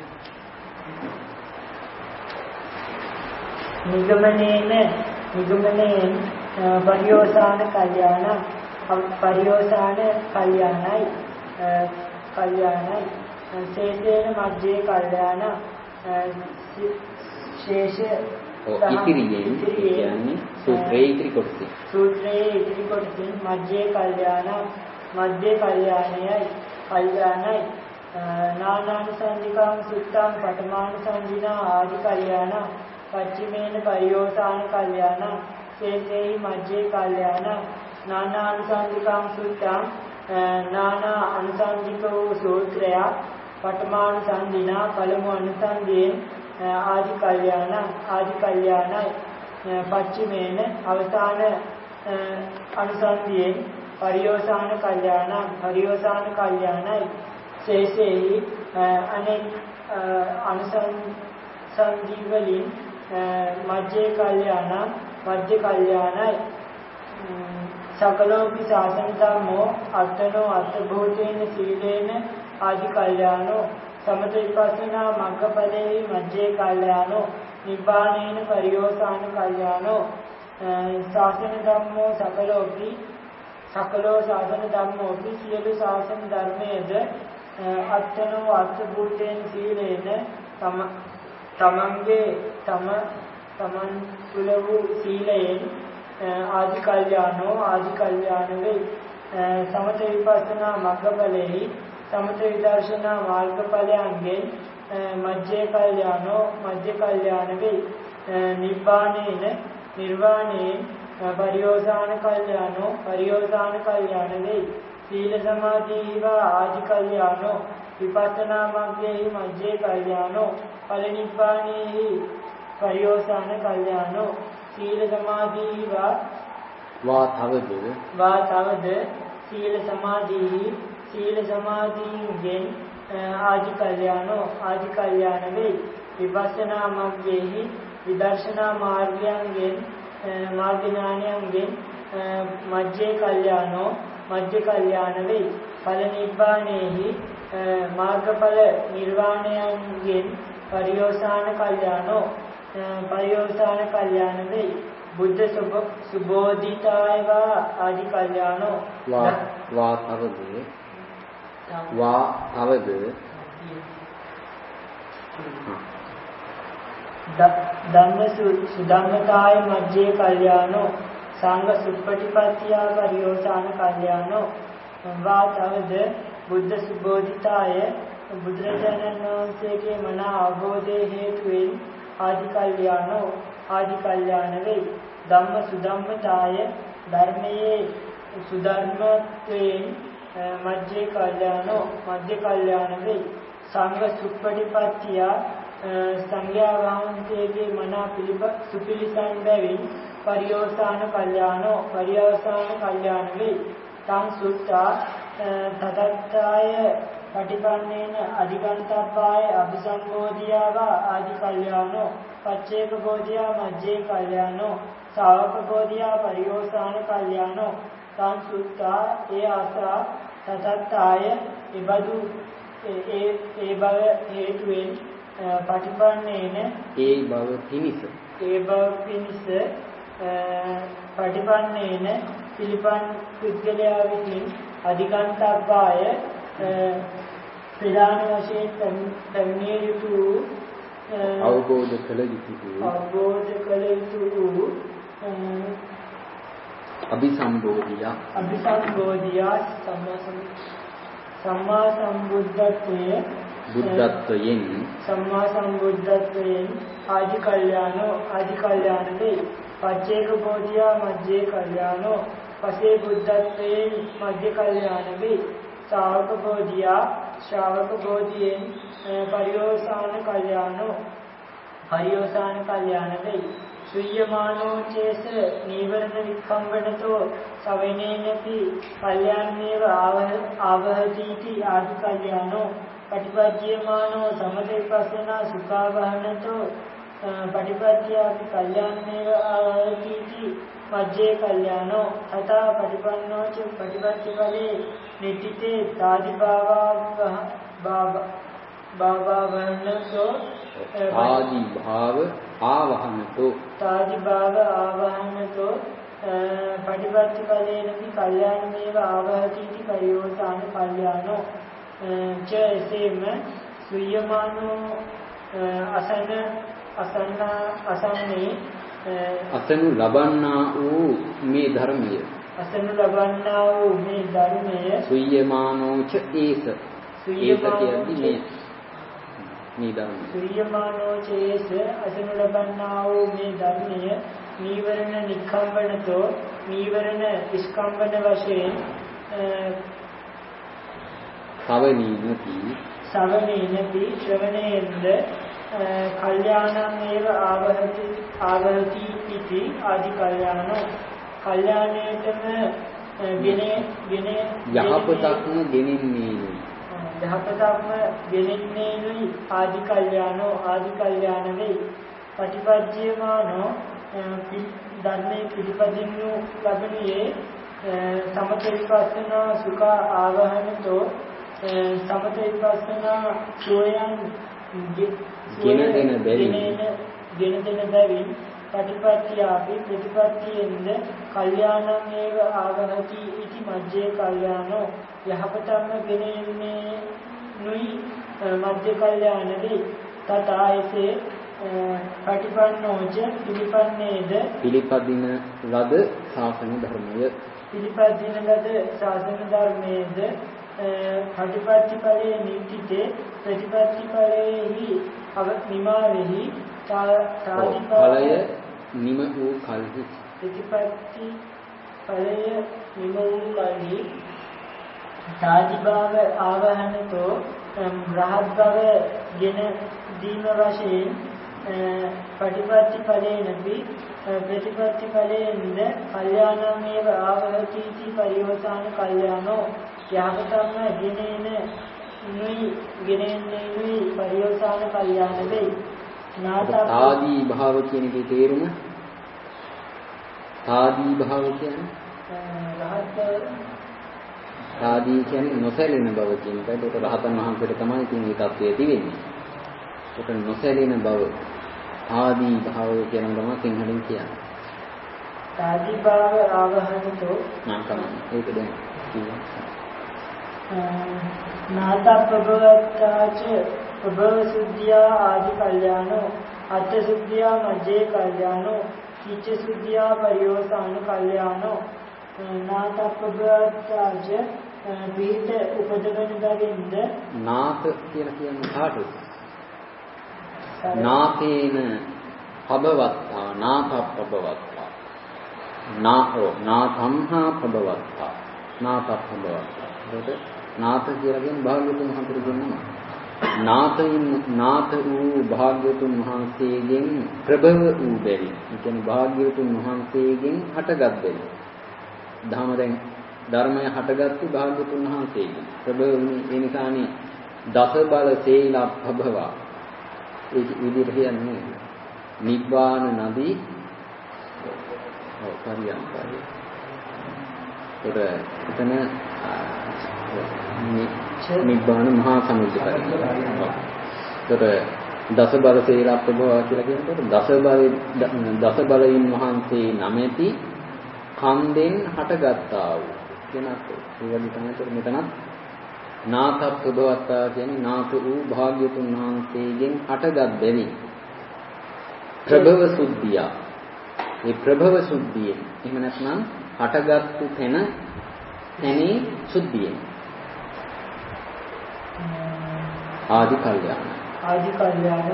නිගමනේන නිගමනේන පරිෝසాన කල්යාණ පරිෝසాన කල්යාණයි කල්යාණයි සේතේන මජ්ජේ කල්යාණ ශේෂ ඉතිරියෙන් කියන්නේ සූත්‍රයේ ඉතිරි කොටස. සූත්‍රයේ ඉතිරි කොටසින් මජ්ජේ කල්යාණ මජ්ජේ කල්යාණයයි කල්යාණයි නානානුසන්දිකාං සුත්තං පඨමානුසන්දිනා ආදි කල්යාණ පච්චිමේන පරිෝසాన කල්යාණ සේතේහි මජ්ජේ කල්යාණ නානානුසන්දිකාං සුත්තං නානා අනුසන්දික වූ සූත්‍රයක් පඨමානුසන්දිනා පළමු අනුසන්දියෙන් ආදි කල්යාණ ආදි කල්යාණයි පච්චිමේන අවසාන අනුසන්දියෙන් පරිෝසాన කල්යාණ පරිෝසాన කල්යාණයි ශේෂෙහි අනෙක් අනුසන්දි වලින් මජ්ජේ කල්යාණ මජ්ජේ කල්යාණයි සකලෝපි සාසන ධම්මෝ අත්තනෝ අත්ථ භූතේන සීලේන ආදි කල්යාණෝ සමත විපස්සනා මග්ගඵලේ මජ්ජේ කල්යාණෝ නිබ්බානේන පරිෝසాన කල්යාණෝ සාසන ධම්මෝ සකලෝපි සකලෝ සාසන ධම්මෝපි සියලු සාසන ධර්මයේද අත්තනෝ අත්ථ භූතේන සීලේන තම තමන්ගේ තම තමන් තුල වූ සීලයෙන් ආදි කල්යාණෝ ආදි කල්යාණ වේ. සමත විපස්සනා මග්ගඵලෙහි සමත විදර්ශනා මාර්ගඵලයන්ගෙන් මජ්ජේ කල්යාණෝ මජ්ජේ කල්යාණ වේ. නිබ්බානේන නිර්වාණේ පරිෝසాన කල්යාණෝ පරිෝසాన කල්යාණ වේ. සීල සමාධිවා ආදි කල්යාණෝ විපස්සනා මග්ගේහි මජ්ජේ කල්යාණෝ ඵල නිබ්බානේහි පරිෝසాన කල්යාණෝ සීල සමාධිවා වා තවද වා තවද සීල සමාධි සීල සමාධියෙන් ආදි කල්යාණෝ ආදි කල්යාණ වේ. විපස්සනා මග්ගේහි විදර්ශනා මාර්ගයන්ගෙන් මාර්ග ඥානයන්ගෙන් මජ්ජේ කල්යාණෝ මජ්ජේ කල්යාණ වේ. ඵල නිබ්බානේහි මාර්ගඵල නිර්වාණයන්ගෙන් පරිෝසాన කල්යාණෝ පරිෝසాన කල්යාණ වේ. බුද්ධ සුබෝධිතාය වා ආදි කල්යාණෝ වා වා තවද වා තවද ධම්ම සුධම්මතාය මජ්ජේ කල්යාණෝ සංඝ සුප්පටිපත්තියා පරියෝසాన කල්යාණෝ වා තවද බුද්ධ සුබෝධිතාය බුදුරජාණන් වහන්සේගේ මන අවබෝධයේ හේතුවෙන් ආදි කල්යාණෝ ආදි කල්යාණ වෙයි. ධම්ම සුධම්මතාය ධර්මයේ සුධර්මත්වයෙන් මජ්ජේ කල්යාණෝ මජ්ජේ කල්යාණ වෙයි. සංඝ සුප්පටිපත්තියා සංඝයා වහන්සේගේ මන පිළිප සුපිලිසන් බැවින් පරියෝසాన කල්යාණෝ පරියෝසాన කල්යාණ වෙයි. තං සුත්තා තදත්තාය පටිපන්නේන අධිගන්තබ්බාය අபிසම්බෝධියාව ආදි කල්යාණෝ පච්චේක බෝධියා මජ්ජේ කල්යාණෝ ශාවක බෝධියා පරියෝසాన කල්යාණෝ තං සුත්තා ඒ ආසා තදත්තාය ඉබදු ඒ ඒ බව හේතුවෙන් පටිපන්නේන ඒ බව පිනිස ඒ බව පිනිස පටිපන්නේන පිළිපන් පුද්ගලයා විසින් අධිගන්තබ්බාය ප්‍රධාන වශයෙන් පැමිණිය යුතු අවබෝධ කළ යුතු අවබෝධ කළ යුතු අபிසම්බෝධිය අபிසම්බෝධිය සම්මා සම්බුද්ධත්වයේ බුද්ධත්වයෙන් සම්මා සම්බුද්ධත්වයෙන් ආදි කල්යාණෝ ආදි කල්යාණ වේ. පච්චේක බෝධියා මජ්ජේ කල්යාණෝ පසේ බුද්ධත්වයෙන් මජ්ජේ කල්යාණ වේ. ශාවක බෝධියා ශ්‍රාවක බෝධියෙන් පරියෝසాన කල්යාණෝ පරියෝසాన කල්යාණ වේ. සුය්‍යමානෝ චේස නීවරණ වික්ඛම්බනතෝ සවේනේනපි කල්යාණේව ආවහදීති ආදි කල්යාණෝ පටිපද්‍යමානෝ සමතේපස්සනා සුඛාවහනතෝ පටිපද්‍යාපි කල්යාණේව ආවහදීති මජ්ජේ කල්යාණෝ තථා පටිපන්නෝ ච පටිපද්‍යඵලේ නිත්‍තිතේ තාදිභාවා බාබා බාබා වන්නතෝ ආදි භාව ආවහනතෝ තාදි භාව ආවහනතෝ පටිපද්‍යඵලේනපි කල්යාණේව ආවහදීති පරියෝසాన කල්යාණෝ ච එසේම සුය්‍යමානෝ අසන අසන්න අසන්නේ අසනු ලබන්නා වූ මේ ධර්මය අසනු ලබන්නා වූ මේ ධර්මය සුය්‍යමානෝ ච ඒස ඒස කියන්නේ මේ මේ ධර්මය සුය්‍යමානෝ ච ඒස අසනු ලබන්නා වූ මේ ධර්මය නීවරණ නික්ඛම්බනතෝ නීවරණ ඉස්කම්බන වශයෙන් සවනීනති සවනීනති ශ්‍රවණයෙන්ද කල්යාණං ඒව ආවහති ආවහති ඉති ආදි කල්යාණෝ කල්යාණේතම ගෙනේ ගෙනේ යහපතක්ම ගෙනින්නේ යහපතක්ම ගෙනින්නේයි ආදි කල්යාණෝ ආදි කල්යාණ වේ. පටිපද්‍යමානෝ ධර්මයේ පිළිපදින්නු ලබනියේ සමතේපස්සනා සුඛ ආවහනතෝ සමතේපස්සනා සෝයන් ගෙන දෙන බැවින් ගෙන දෙන බැවින් පටිපත්‍යාපි ප්‍රතිපත්තියෙන්ද කල්යාණං ඒව ආවහති ඉති මජ්ජේ කල්යාණෝ යහපතම ගෙනෙන්නේ නුයි මජ්ජේ කල්යාණ වේ. තථායිසේ පටිපන්නෝච පිළිපන්නේද පිළිපදින ලද ශාසන ධර්මය පිළිපදින ලද ශාසන ධර්මයේද පටිපත්ති ඵලයේ නිත්‍තිතේ ප්‍රතිපත්ති ඵලයේහි අවනිමාවෙහි ඵලය නිම වූ කල්හි ප්‍රතිපත්ති ඵලය නිම වූ කල්හි තාදිභාව ආවහනතෝ රහත් බව ගෙන දීම වශයෙන් පටිපත්ති ඵලේනපි ප්‍රතිපත්ති ඵලයෙන්ද කල්යාණං ඒව ආවහති इति පරිවසාන කල්යාණෝ යහපතම ගෙනෙන නුයි ගෙනෙන්නේ නුයි පරිවසාන කල්යාණ වෙයි. ආදී භාව කියන එකේ තේරුම ආදී භාව කියන්නේ රහත් ආදී කියන්නේ නොසැලෙන බව කියන එකයි. ඒක රහතන් වහන්සේට තමයි ඉතින් මේ தත්ත්වය තියෙන්නේ. ඒක නොසැලෙන බව ආදී භාව කියන තමයි සිංහලෙන් කියන්නේ. තාදී භාව ආවහනතෝ නාකම ඒක දැන් නාතප්පවත්තාච ප්‍රභව සුද්ධියා ආදි කල්යාණෝ අත්ථ සුද්ධියා මජ්ජේ කල්යාණෝ කිච්ච සුද්ධියා පරියෝසාන කල්යාණෝ නාතප්පවත්තාච විහිත උපදවන බැවින්ද නාත කියලා කියන්නේ කාටද? නාතේන පබවත්තා නාතප්පවත්තා නාහෝ නාතම්හා පබවත්තා නාතප්පවත්තා. ඒකට නාත කියලා කියන්නේ භාග්‍යවතුන් වහන්සේගෙන් නම. නාතයින් නාත වූ භාග්‍යවතුන් වහන්සේගෙන් ප්‍රභව වූ බැරි. ඒ කියන්නේ භාග්‍යවතුන් වහන්සේගෙන් හටගත් බැරි. ධර්ම දැන් ධර්මය හටගත්තු භාග්‍යවතුන් වහන්සේගෙන් ප්‍රභව වුණේ ඒ නිසානේ දස බල සේලප්පභවා. ඒ විදිහට කියන්නේ නිබ්බාන නදී ඔව් පරියන්කයි. ඒක එතන නිබ්බාන මහා සමුද්‍රය. ඒතර දස බල සේලප්පභවා කියලා කියනකොට දස බල දස බලයින් වහන්සේ නමැති කන්දෙන් හටගත්තා වූ කියන අර්ථය. ඒ වගේ තමයි මෙතනත් නාතප්පභවත්තා කියන්නේ නාත වූ භාග්‍යතුන් වහන්සේගෙන් හටගත් බැරි ප්‍රභව සුද්ධිය. මේ ප්‍රභව සුද්ධියෙන් එහෙම නැත්නම් හටගත්තු තැන තැනේ සුද්ධියෙන් ආදි කල්යාණ ආදි කල්යාණ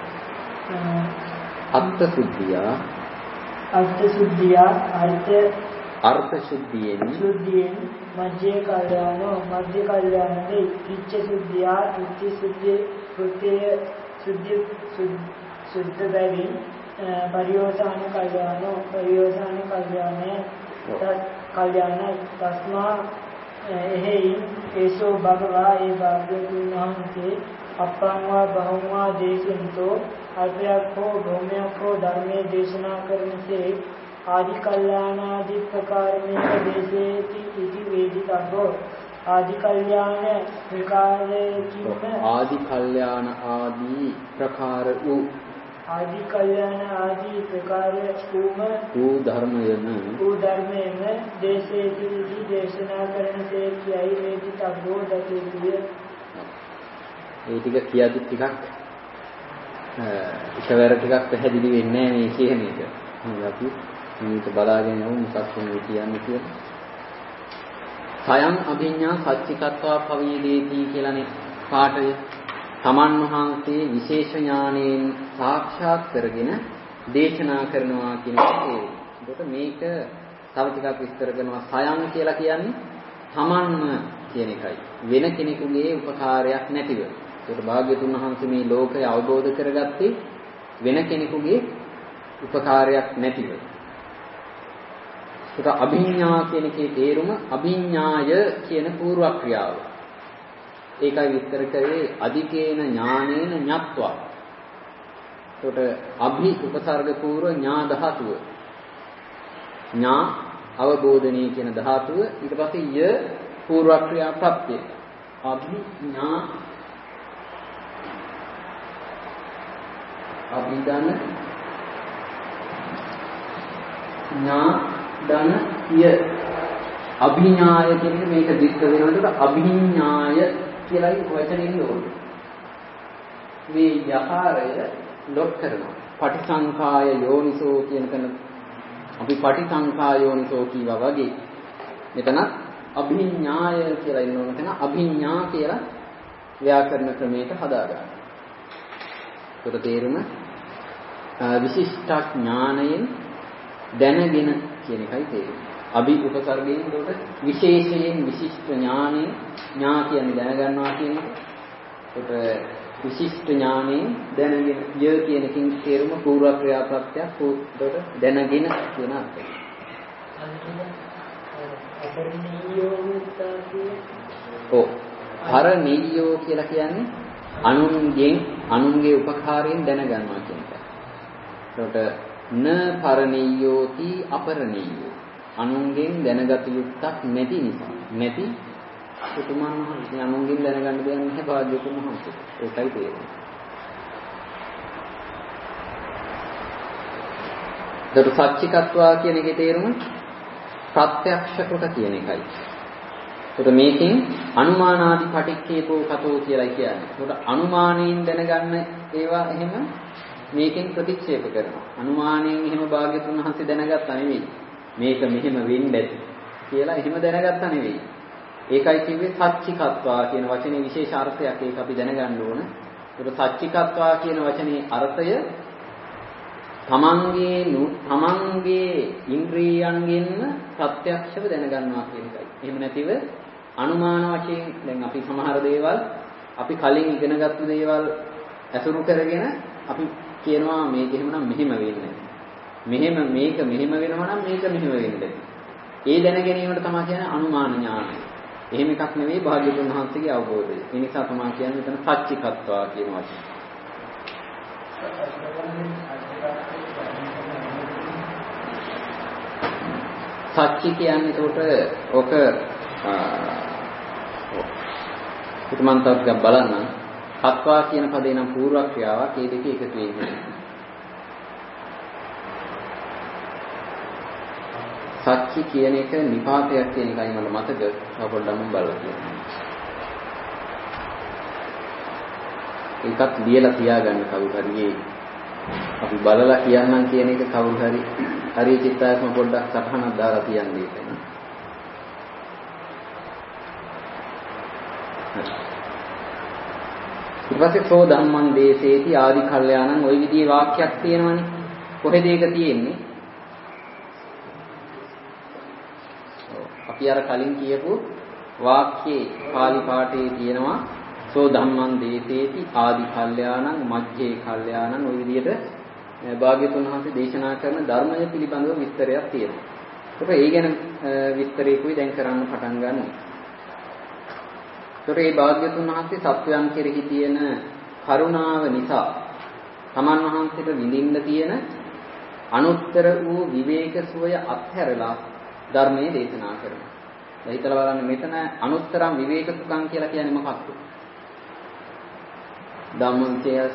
අත්ථ සුද්ධිය අර්ථ සුද්ධිය අර්ථ අර්ථ සුද්ධියෙන් සුද්ධියෙන් මජ්ජේ කල්යාණෝ මධ්‍ය කල්යාණේ කිච්ච සුද්ධිය කිච්ච සුද්ධිය කෘත්‍ය සුද්ධි සුද්ධ බැවින් පරියෝසාන කල්යාණෝ පරියෝසාන කල්යාණේ කල්යාණයි තස්මා එහෙයි ඒසෝ භගවා ඒ භාග්‍යවතුන් වහන්සේ අප්පංවා බහුම්වා දේශෙන්තෝ අල්පයක් හෝ භෞමයක් හෝ ධර්මයේ දේශනා කරනසේ ආදි කල්යාණාදී ප්‍රකාරමේක දේශේති ඉති වේදිතබ්බෝ ආදි කල්යාණ ප්‍රකාරයේ ආදි කල්යාණ ආදී ප්‍රකාර වූ ආදි කල්යාණ ආදී ප්‍රකාර වූම වූ ධර්මයන වූ ධර්මයෙන් දේශේති ඉති දේශනා කරනසේ කියයි වේදිතබ්බෝ දතේතිය. ඒ ටික කියද්දි ටිකක් එකවර ටිකක් පැහැදිලි වෙන්නේ නැහැ මේ කියන එක. අපි මේක බලාගෙන යමු මොකක්ද මේ කියන්නේ කියලා. සයන් අභිඥා සච්චිකත්වා පවේදේති කියලානේ පාඩය. තමන් වහන්සේ විශේෂ ඥාණයෙන් සාක්ෂාත් කරගෙන දේශනා කරනවා කියන එක. ඒකට මේක තව ටිකක් විස්තර කරනවා. සයන් කියලා කියන්නේ තමන්ම කියන එකයි. වෙන කෙනෙකුගේ උපකාරයක් නැතිව. ඒකට භාග්‍යතුන් වහන්සේ මේ ලෝකය අවබෝධ කරගත්තේ වෙන කෙනෙකුගේ උපකාරයක් නැතිව. ඒක අභිඥා කියන එකේ තේරුම අභිඥාය කියන පූර්ව ක්‍රියාව. ඒකයි විස්තර කරේ අධිකේන ඥානේන ඤත්වා. ඒකට අභි උපසර්ග පූර්ව ඥා ධාතුව. ඥා අවබෝධනීය කියන ධාතුව ඊට පස්සේ ය පූර්ව ක්‍රියා ප්‍රත්‍ය. අභිඥා අභිධන ඥා ධන ය අභිඥාය කියන්නේ මේක දික්ක වෙනකොට අභිඥාය කියලායි වචනෙින් ඕනේ. මේ යකාරය ලොක් කරනවා. පටිසංඛාය යෝනිසෝ කියන තැන අපි පටිසංඛා යෝනිසෝ කියවා වගේ මෙතන අභිඥාය කියලා ඉන්න ඕන තැන අභිඥා කියලා ව්‍යාකරණ ක්‍රමයකට හදාගන්න. ඒකට තේරුම විශිෂ්ට ඥානයෙන් දැනගෙන කියන එකයි තේරුම. අභි උපසර්ගයෙන් උඩට විශේෂයෙන් විශිෂ්ට ඥානෙ ඥා කියන්නේ දැනගන්නවා කියන එක. ඒකට විශිෂ්ට ඥානෙ දැනගෙන ය කියන එකකින් තේරුම පූර්ව ක්‍රියාප්‍රත්‍යක් උඩට දැනගෙන කියන අර්ථය. ඔව්. පරණීයෝ කියලා කියන්නේ අනුන්ගෙන් අනුන්ගේ උපකාරයෙන් දැනගන්නවා කියන එක. ඒකට න පරණීයෝති අපරණීයෝ අනුන්ගෙන් දැනගත යුත්තක් නැති නිසා නැති උතුමන් වහන්සේ අනුන්ගෙන් දැනගන්න දෙයක් නැහැ භාග්‍යවතුන් වහන්සේ. ඒකයි තේරෙන්නේ. ඒතර සච්චිකත්වා කියන එකේ තේරුම ප්‍රත්‍යක්ෂ කොට කියන එකයි. ඒතර මේකෙන් අනුමානාදි පටික්කේපෝ කතෝ කියලායි කියන්නේ. ඒතර අනුමානයෙන් දැනගන්න ඒවා එහෙම මේකෙන් ප්‍රතික්ෂේප කරනවා. අනුමානයෙන් එහෙම භාග්‍යතුන් වහන්සේ දැනගත්තා නෙවෙයි. මේක මෙහෙම වෙන්න ඇති කියලා එහෙම දැනගත්තා නෙවෙයි. ඒකයි කිව්වේ සච්චිකත්වා කියන වචනේ විශේෂ අර්ථයක් ඒක අපි දැනගන්න ඕන. ඒතර සච්චිකත්වා කියන වචනේ අර්ථය තමන්ගේ තමන්ගේ ඉන්ද්‍රියයන්ගෙන් ප්‍රත්‍යක්ෂව දැනගන්නවා කියන එකයි. එහෙම නැතිව අනුමාන වශයෙන් දැන් අපි සමහර දේවල් අපි කලින් ඉගෙනගත්තු දේවල් ඇසුරු කරගෙන අපි කියනවා මේක එහෙමනම් මෙහෙම වෙන්නේ. මෙහෙම මේක මෙහෙම වෙනවා නම් මේක මෙහෙම වෙන්නේ. ඒ දැන ගැනීමට තමයි කියන්නේ අනුමාන ඥානය. එහෙම එකක් නෙවෙයි භාග්‍යවතුන් වහන්සේගේ අවබෝධය. ඒ නිසා තමයි කියන්නේ එතන සච්චිකත්වා කියන වචනේ. සච්චි කියන්නේ ඒකට ඔක පිටමන්තක් බලන්න. කත්වා කියන පදේ නම් පූර්ව ක්‍රියාවක්. ඒ දෙක එකතු වෙන්නේ. සච්චි කියන එක නිපාතයක් කියන එකයි මට මතක. තව පොඩ්ඩක් මම බලලා කියන්නම්. ඒකත් ලියලා තියාගන්න කවුරු හරි අපි බලලා කියන්නම් කියන එක කවුරු හරි හරි චිත්තායස්ම පොඩ්ඩක් සටහනක් දාලා තියන්නේ ඒක. ඊට පස්සේ සෝ ධම්මං දේසේති ආදි කල්යාණං ওই විදිහේ වාක්‍යයක් තියෙනවනේ. කොහෙද ඒක තියෙන්නේ? අපි අර කලින් කියපු වාක්‍යයේ පාලි පාඨයේ තියෙනවා සෝ ධම්මං දේසේති ආදි කල්යාණං මජ්ජේ කල්යාණං ওই විදිහට භාග්‍යතුන් වහන්සේ දේශනා කරන ධර්මය පිළිබඳව විස්තරයක් තියෙනවා. ඒක ඒ ගැන විස්තරයකුයි දැන් කරන්න පටන් ගන්නවා. ඒතර මේ භාග්‍යතුන් වහන්සේ සත්වයන් කෙරෙහි තියෙන කරුණාව නිසා තමන් වහන්සේට විඳින්න තියෙන අනුත්තර වූ විවේක සුවය අත්හැරලා ධර්මයේ දේශනා කරනවා. දැන් හිතලා බලන්න මෙතන අනුත්තරම් විවේක සුඛං කියලා කියන්නේ මොකක්ද? ධම්මංචයස්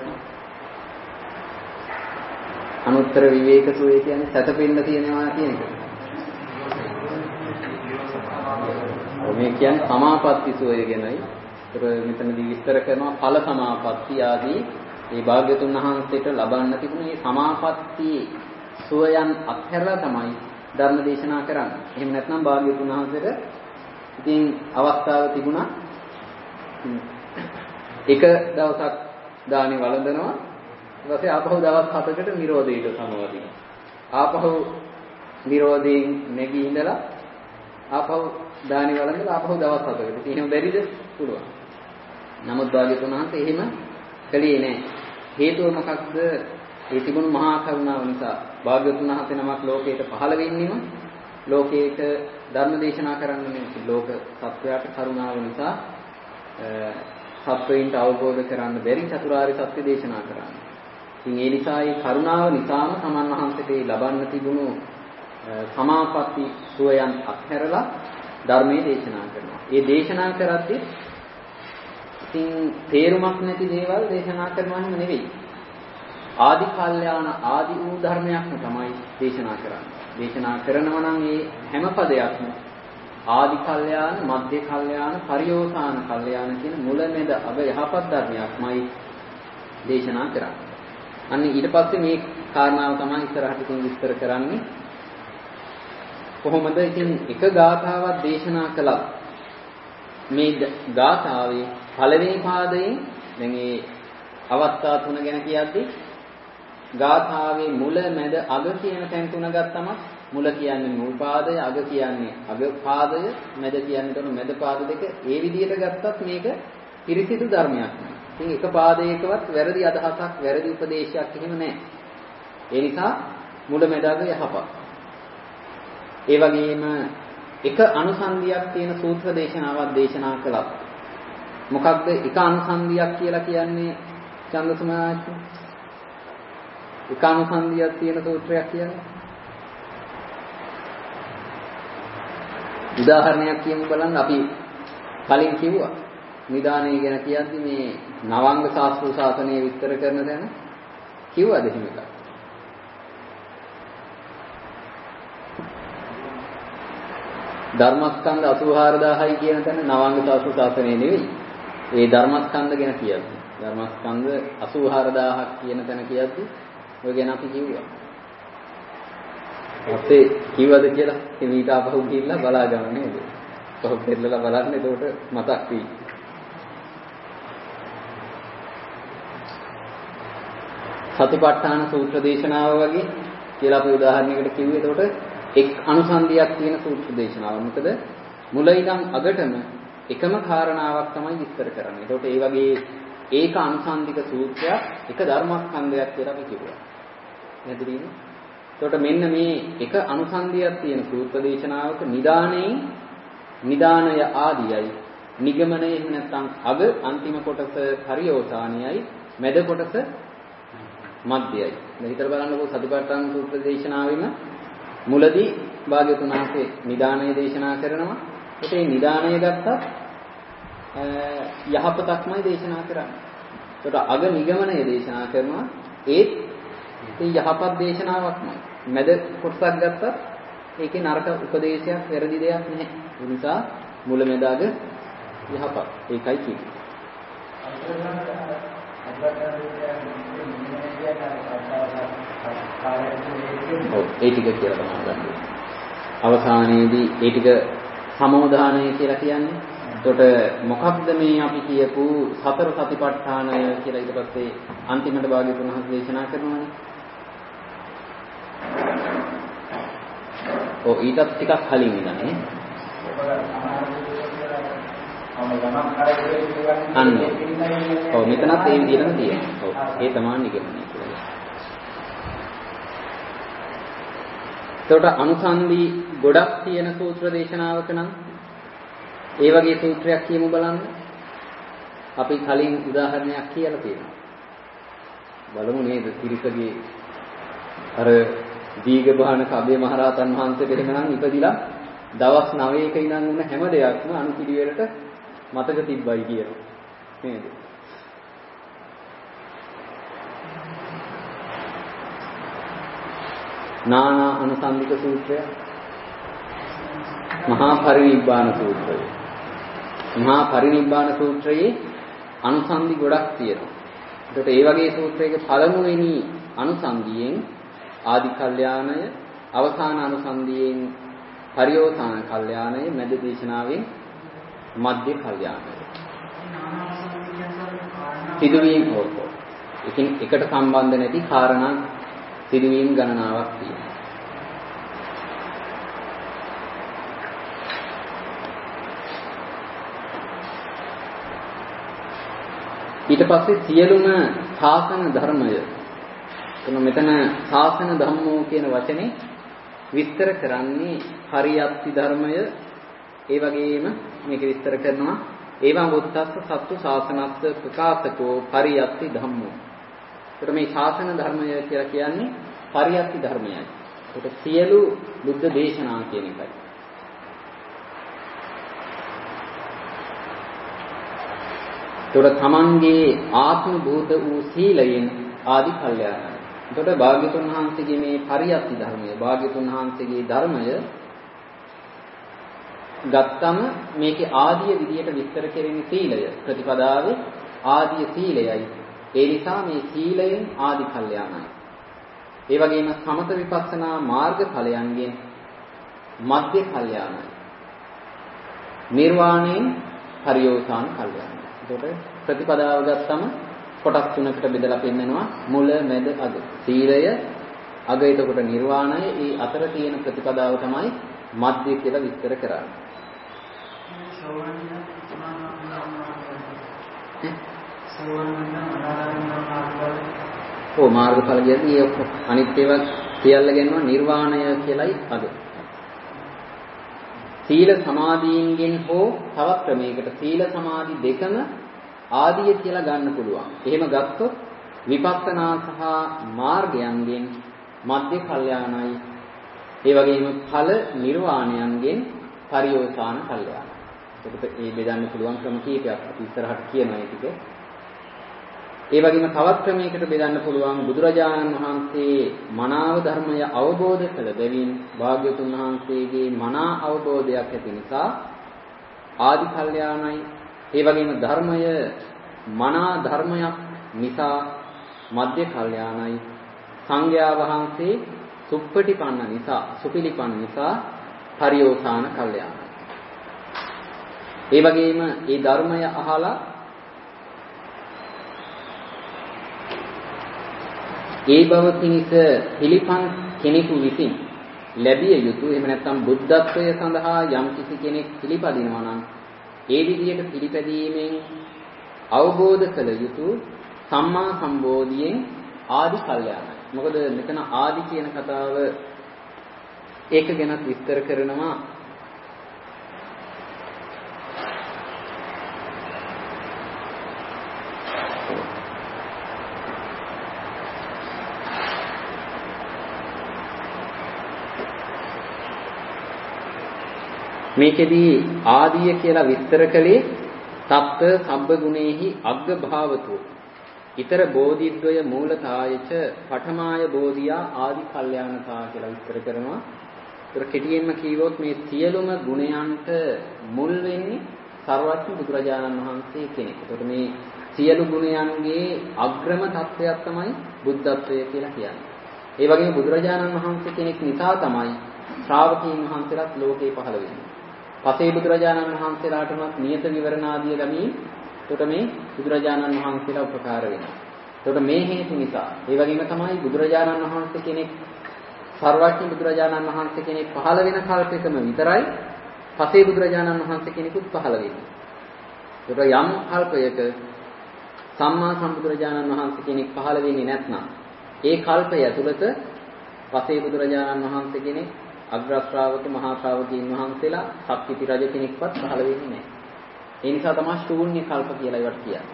අනුත්තර විවේක සුවය කියන්නේ සැතපෙන්න තියෙනවා කියන එක. මේ කියන්නේ සමාපatti සුවය ගැනයි. ඒතර මෙතනදී විස්තර කරනවා ඵල සමාපatti ආදී මේ භාග්‍යතුන් වහන්සේට ලබන්න තිබුණ මේ සමාපatti සුවයන් අත්හැරලා තමයි ධර්ම දේශනා කරන්නේ. එහෙම නැත්නම් භාග්‍යතුන් වහන්සේට ඉතින් අවස්ථාව තිබුණා එක දවසක් දානි වළඳනවා ඊට පස්සේ ආපහු දවස් හතකට නිරෝධයට සමවදිනවා. ආපහු නිරෝධයෙන් නැගී ඉඳලා ආපහු දානි වළඳලා ආපහු දවස් හතකට. ඉතින් එහෙම බැරිද? පුළුවන්. නමුත් භාග්‍යතුන් වහන්සේ එහෙම කළේ නැහැ. හේතුව මොකක්ද? ඒ තිබුණු මහා කරුණාව නිසා. භාග්‍යවතුන් වහන්සේ නමක් ලෝකයට පහළ වෙන්නෙම ලෝකයට ධර්ම දේශනා කරන්න නෙමෙයි. ලෝක සත්වයාට කරුණාව නිසා සත්වයින්ට අවබෝධ කරන්න බැරි චතුරාර්ය සත්‍ය දේශනා කරන්න. ඉතින් ඒ නිසා ඒ කරුණාව නිසාම සමන් වහන්සේට ලබන්න තිබුණු සමාපatti සුවයන් අත්හැරලා ධර්මයේ දේශනා කරනවා. ඒ දේශනා කරද්දී ඉතින් තේරුමක් නැති දේවල් දේශනා කරනවම නෙවෙයි. ආදි කල්යාණ ආදි වූ ධර්මයක්ම තමයි දේශනා කරන්නේ. දේශනා කරනවා නම් මේ හැම පදයක්ම ආදි කල්යාණ, මධ්‍ය කල්යාණ, පරියෝසాన කල්යාණ කියන මුල මැද අග යහපත් ධර්මයක්මයි දේශනා කරන්නේ. අන්න ඊට පස්සේ මේ කාරණාව තමයි ඉස්සරහට ඉතින් විස්තර කරන්නේ. කොහොමද ඉතින් එක ගාථාවක් දේශනා කළා මේ ගාථාවේ පළවෙනි පාදයෙන් දැන් මේ අවස්ථා තුන ගැන කියද්දී ගාථාවේ මුල මැද අග කියන තැන් තුන ගත්තම මුල කියන්නේ මුල් පාදය, අග කියන්නේ අග පාදය, මැද කියන්නේ තන මැද පාද දෙක. ඒ විදිහට ගත්තත් මේක පිරිසිදු ධර්මයක්. ඉතින් එක පාදයකවත් වැරදි අදහසක්, වැරදි උපදේශයක් එහෙම නැහැ. ඒ නිසා මුල මැද අග යහපත්. ඒ වගේම එක අනුසන්දියක් තියෙන සූත්‍ර දේශනාවක් දේශනා කළා. මොකක්ද එක අනුසන්දියක් කියලා කියන්නේ? චන්දසමාච එක අනුසන්දියක් තියෙන සූත්‍රයක් කියන්නේ. උදාහරණයක් කියමු බලන්න. අපි කලින් කිව්වා නිදානය ගැන කියද්දි මේ නවංග ශාස්ත්‍ර ශාසනය විස්තර කරන තැන කිව්වද එහෙම එකක්? ධර්මස්කන්ධ අසූ හාරදාහයි කියන තැන නවාංග සාසු ශාසනය නෙවෙයි. ඒ ධර්මස්කන්ධ ගැන කියද්දි ධර්මස්කන්ධ අසූ හාරදාහක් කියන තැන කියද්දි ඔය ගැන අපි කිව්වා. අපේ කිව්වද කියලා එමීට ආපහු ගිහිල්ලා බලා ගන්න නේද? කොහොමද දෙල්ලලා බලන්න එතකොට මතක් වෙයි. සතිපට්ඨාන සූත්‍ර දේශනාව වගේ කියලා අපි උදාහරණයකට කිව්වේ. එතකොට එක් අනුසන්දියක් තියෙන සූත්‍ර දේශනාව. මොකද මුල ඉඳන් අගටම එකම කාරණාවක් තමයි විස්තර කරන්නේ. එතකොට ඒ වගේ ඒක අනුසන්දික සූත්‍රයක් එක ධර්මස්කන්ධයක් කියලා අපි කිව්වා. නේද? එතකොට මෙන්න මේ එක අනුසන්දියක් තියෙන සූත්‍ර දේශනාවක නිදානේ නිදානය ආදියයි නිගමනය එහෙම නැත්නම් අග අන්තිම කොටස පරියෝසානියයි මැද කොටස මධ්‍යයයි. දැන් හිතලා බලන්නකෝ සතිපට්ඨාන සූත්‍ර දේශනාවෙම මුලදී භාග්‍යවතුන් වහන්සේ නිදානය දේශනා කරනවා. ඒකේ නිදානය ගත්තත් යහපතක්මයි දේශනා කරන්නේ. ඒකට අග නිගමනය දේශනා කරනවා ඒත් ඒ යහපත් දේශනාවක්මයි. මැද කොටසක් ගත්තත් ඒකේ නරක උපදේශයක් වැරදි දෙයක් නැහැ. ඒ නිසා මුල මැද අග යහපත්. ඒකයි කියන්නේ. ඔව් ඒ ටික කියලා තමයි ගන්න. අවසානයේදී ඒ ටික සමෝධානය කියලා කියන්නේ. එතකොට මොකක්ද මේ අපි කියපු සතර සතිපට්ඨානය කියලා ඊට පස්සේ අන්තිමට භාග්‍යවතුන් වහන්සේ දේශනා කරනවානේ. ඔව් ඊටත් ටිකක් කලින් ඉඳන්නේ. අන්නේ. ඔව් මෙතනත් ඒ විදිහටම තියෙනවා. ඔව් ඒ තමයි නිගමනය කියලා. එතකොට අනුසන්දි ගොඩක් තියෙන සූත්‍ර දේශනාවක නම් ඒ වගේ සූත්‍රයක් කියමු බලන්න. අපි කලින් උදාහරණයක් කියලා තියෙනවා. බලමු නේද තිරිසගේ අර දීඝබාන කබේ මහරහතන් වහන්සේට එහෙමනම් ඉපදිලා දවස් නවයක ඉඳන් උන හැම දෙයක්ම අනුපිළිවෙලට මතක තිබ්බයි කියනවා. නේද? නානා අනුසන්දික සූත්‍රය, මහා පරිනිබ්බාන සූත්‍රය. මහා පරිනිබ්බාන සූත්‍රයේ අනුසන්දි ගොඩක් තියෙනවා. ඒකට ඒ වගේ සූත්‍රයක පළමුවෙනි අනුසන්දියෙන් ආදි කල්යාණය, අවසාන අනුසන්දියෙන් පරියෝසాన කල්යාණය, මැද දේශනාවෙන් මධ්‍ය කල්යාණය. සිදුවීම් හොතෝ. එකින් එකට සම්බන්ධ නැති කාරණා සිදුවීම් ගණනාවක් තියෙනවා. ඊට පස්සේ සියලුම ශාසන ධර්මය එතන මෙතන ශාසන ධම්මෝ කියන වචනේ විස්තර කරන්නේ හරියත්ති ධර්මය. ඒ වගේම මේක විස්තර කරනවා ඒවා වුත්තස්ස සත්තු ශාසනස්ස ප්‍රකාශකෝ පරියත්ති ධම්මෝ. ඒකට මේ ශාසන ධර්මය කියලා කියන්නේ පරියත්ති ධර්මයයි. ඒක සියලු බුද්ධ දේශනා කියන එකයි. ඒකට තමන්ගේ ආත්ම භූත වූ සීලයෙන් ආදි කල්යාණයි. එතකොට භාග්‍යතුන් වහන්සේගේ මේ පරියත්ති ධර්මය, භාග්‍යතුන් වහන්සේගේ ධර්මය ගත්තම මේකේ ආදිය විදියට විස්තර කෙරෙන සීලය ප්‍රතිපදාවේ ආදිය සීලයයි. ඒ නිසා මේ සීලයෙන් ආදි කල්යාණයි. ඒ වගේම සමත විපස්සනා මාර්ග ඵලයන්ගෙන් මධ්‍ය කල්යාණයි. නිර්වාණයෙන් පරියෝසాన කල්යාණයි. එතකොට ප්‍රතිපදාව ගත්තම කොටස් තුනකට බෙදලා පෙන්නනවා මුල මැද අග. සීලය අග එතකොට නිර්වාණය, ඒ අතර තියෙන ප්‍රතිපදාව තමයි මධ්‍ය කියලා විස්තර කරන්නේ. ඔව් මාර්ගඵල කියන්නේ ඒ අනිත් ඒවා සියල්ල ගෙනවා නිර්වාණය කියලයි අග. සීල සමාධීන්ගෙන් හෝ තවත් ක්‍රමයකට සීල සමාධි දෙකම ආදිය කියලා ගන්න පුළුවන්. එහෙම ගත්තොත් විපස්සනා සහ මාර්ගයන්ගෙන් මධ්‍ය කල්යාණයි. ඒ වගේම ඵල නිර්වාණයන්ගෙන් පරියෝසాన කල්යාණයි. ඒකට ඒ බෙදන්න පුළුවන් ක්‍රම කීපයක් අපි ඉස්සරහට කියනවා. ඒ ටික ඒ වගේම තවත් ක්‍රමයකට බෙදන්න පුළුවන් බුදුරජාණන් වහන්සේ මනාව ධර්මය අවබෝධ කළ බැවින් භාග්‍යවතුන් වහන්සේගේ මනා අවබෝධයක් ඇති නිසා ආදි කල්යාණයි. ඒ වගේම ධර්මය මනා ධර්මයක් නිසා මධ්‍ය කල්යාණයි. සංඝයා වහන්සේ සුප්පටිපන්න නිසා සුපිලිපන්න නිසා පරිෝසాన කල්යාණයි. ඒ වගේම මේ ධර්මය අහලා ඒ බව පිණිස පිළිපන් කෙනෙකු විසින් ලැබිය යුතු එහෙම නැත්නම් බුද්ධත්වය සඳහා යම් කිසි කෙනෙක් පිළිපදිනවා නම් ඒ විදිහට පිළිපැදීමෙන් අවබෝධ කළ යුතු සම්මා සම්බෝධියෙන් ආදි කල්යාණයි. මොකද මෙතන ආදි කියන කතාව ඒක ගැනත් විස්තර කරනවා. මේකෙදී ආදිය කියලා විස්තර කළේ සප්ත සබ්බ ගුණේහි අග්ග භාවතෝ ඊතර බෝධිද්වය මූලතායච පඨමාය බෝධියා ආදි කල්යාණතා කියලා විස්තර කරනවා. ඒතර කෙටියෙන්ම කියවොත් මේ සියලුම ගුණයන්ට මුල් වෙන්නේ සර්වඥ බුදුරජාණන් වහන්සේ කෙනෙක්. ඒතකොට මේ සියලු ගුණයන්ගේ අග්‍රම තත්වයක් තමයි බුද්ධත්වය කියලා කියන්නේ. ඒ වගේම බුදුරජාණන් වහන්සේ කෙනෙක් නිසා තමයි ශ්‍රාවකීන් වහන්සේලාත් ලෝකේ පහළ වෙන්නේ. පසේ බුදුරජාණන් වහන්සේලාට උනත් නියත විවරණ ආදිය ලැබී එතකොට මේ බුදුරජාණන් වහන්සේලා උපකාර වෙනවා. එතකොට මේ හේතු නිසා ඒ වගේම තමයි බුදුරජාණන් වහන්සේ කෙනෙක් සර්වඥ බුදුරජාණන් වහන්සේ කෙනෙක් පහළ වෙන කල්පයකම විතරයි පසේ බුදුරජාණන් වහන්සේ කෙනෙකුත් පහළ වෙන්නේ. එතකොට යම් කල්පයක සම්මා සම්බුදුරජාණන් වහන්සේ කෙනෙක් පහළ වෙන්නේ නැත්නම් ඒ කල්පය ඇතුළත පසේ බුදුරජාණන් වහන්සේ කෙනෙක් අග්‍ර ශ්‍රාවක මහා ශ්‍රාවකීන් වහන්සේලා සක්විති රජ කෙනෙක්වත් පහළ වෙන්නේ නැහැ. ඒ නිසා තමයි ශූන්‍ය කල්ප කියලා ඒවට කියන්නේ.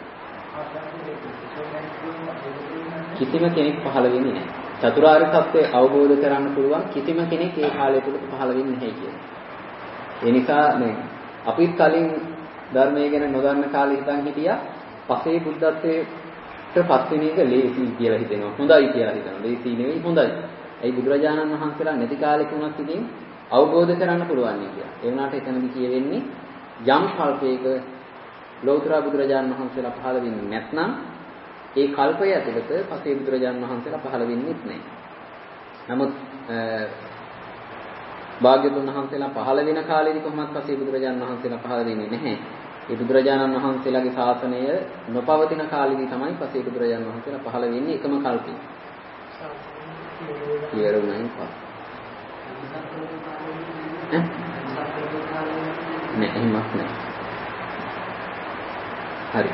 කිසිම කෙනෙක් පහළ වෙන්නේ නැහැ. චතුරාර්ය සත්‍ය අවබෝධ කරගන්න පුළුවන් කිසිම කෙනෙක් ඒ කාලය තුල පහළ වෙන්නේ නැහැ කියන්නේ. ඒ නිසා මේ අපිත් කලින් ධර්මයේ ගැන නොදන්න කාලේ හිතන් හිටියා පසේ බුද්ධත්වයට පත් වෙන එක ලේසි කියලා හිතෙනවා. හොඳයි කියලා හිතනවා. ලේසි නෙවෙයි හොඳයි. ඒ බුදුරජාණන් වහන්සේලා නැති කාලෙක වුණත් ඉතින් අවබෝධ කරගන්න පුළුවන් නේ කියලා. ඒ වුණාට එතනදී කියවෙන්නේ යම් කල්පයක ලෞතර බුදුරජාණන් වහන්සේලා පහළ වෙන්නේ නැත්නම් ඒ කල්පය ඇතුළත පසේ බුදුරජාණන් වහන්සේලා පහළ වෙන්නේ නැහැ. නමුත් භාග්‍යවතුන් වහන්සේලා පහළ වෙන කාලෙදී කොහොමත් පසේ බුදුරජාණන් වහන්සේලා පහළ වෙන්නේ නැහැ. ඒ බුදුරජාණන් වහන්සේලාගේ ශාසනය නොපවතින කාලෙදී තමයි පසේ බුදුරජාණන් වහන්සේලා පහළ වෙන්නේ එකම කල්පේ. ඉවරුණයි පා. නෑ එහෙමත් නෑ. හරි.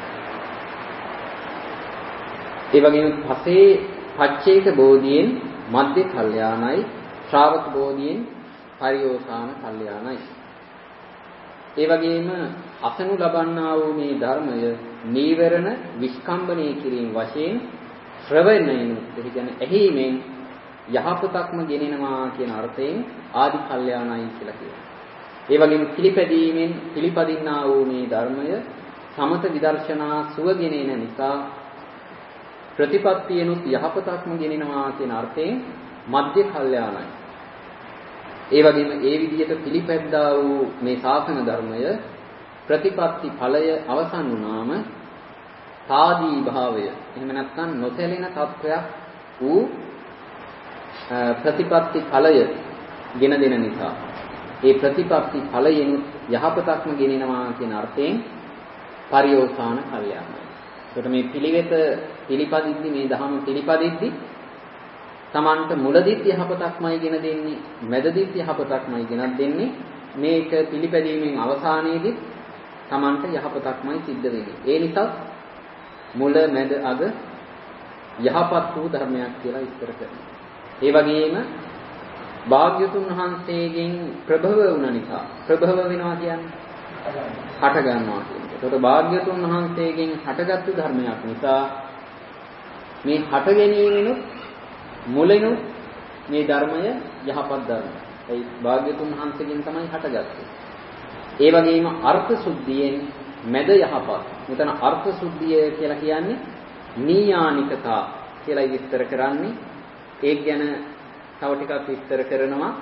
ඒ වගේම පසේ පච්චේක බෝධියෙන් මධ්‍ය කල්යාණයි ශ්‍රාවක බෝධියෙන් පරිෝසాన කල්යාණයි. ඒ වගේම අසනු ලබන්නා වූ මේ ධර්මය නීවරණ විස්කම්බණය කිරීම වශයෙන් ශ්‍රවණයෙන් ඒ කියන්නේ ඇහිීමෙන් යහපතක්ම ගෙනෙනවා කියන අර්ථයෙන් ආදි කල්යාණයි කියලා කියනවා. ඒ වගේම පිළිපැදීමෙන් පිළිපදින්නා වූ මේ ධර්මය සමත විදර්ශනා සුව ගෙනෙන නිසා ප්‍රතිපත්තියනුත් යහපතක්ම ගෙනෙනවා කියන අර්ථයෙන් මධ්‍ය කල්යාණයි. ඒ වගේම ඒ විදිහට පිළිපැද්දා වූ මේ ශාසන ධර්මය ප්‍රතිපත්ති ඵලය අවසන් වුණාම තාදී භාවය එහෙම නැත්නම් නොසැලෙන තත්වයක් වූ ප්‍රතිපත්ති ඵලය ගෙන දෙන නිසා ඒ ප්‍රතිපත්ති ඵලයෙන්ුත් යහපතක්ම ගෙනෙනවා කියන අර්ථයෙන් පරිෝසాన කල්යාණයි. ඒකට මේ පිළිවෙත පිළිපදිද්දි මේ ධර්ම පිළිපදිද්දි Tamanට මුලදිත් යහපතක්මයි ගෙන දෙන්නේ මැදදිත් යහපතක්මයි ගෙනත් දෙන්නේ මේක පිළිපැදීමෙන් අවසානයේදී Tamanට යහපතක්මයි සිද්ධ වෙන්නේ. ඒ නිසා මුල මැද අග යහපත් වූ ධර්මයක් කියලා විස්තර කරනවා. ඒ වගේම භාග්‍යතුන් වහන්සේගෙන් ප්‍රභව වුණ නිසා ප්‍රභව වෙනවා කියන්නේ හට ගන්නවා කියන එක. ඒකට භාග්‍යතුන් වහන්සේගෙන් හටගත්තු ධර්මයක් නිසා මේ හට ගැනීමෙනුත් මුලිනුත් මේ ධර්මය යහපත් ධර්මයක්. ඒ භාග්‍යතුන් වහන්සේගෙන් තමයි හටගත්තේ. ඒ වගේම අර්ථ සුද්ධියෙන් මැද යහපත්. මෙතන අර්ථ සුද්ධිය කියලා කියන්නේ නීයානිකතා කියලා විස්තර කරන්නේ. ඒක ගැන තව ටිකක් විස්තර කරනවා.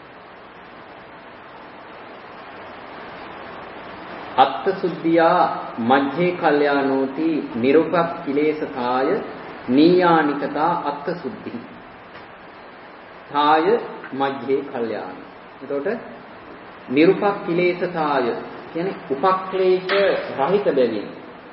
අත්ථ සුද්ධියා මජ්ජේ කල්යාණෝති නිරුපක්ඛිලේසකාය නීයානිකතා අත්ථ සුද්ධි. තාය මජ්ජේ කල්යාණ. එතකොට නිරුපක්ඛිලේසකාය කියන්නේ උපක්ලේශ රහිත බැවින්.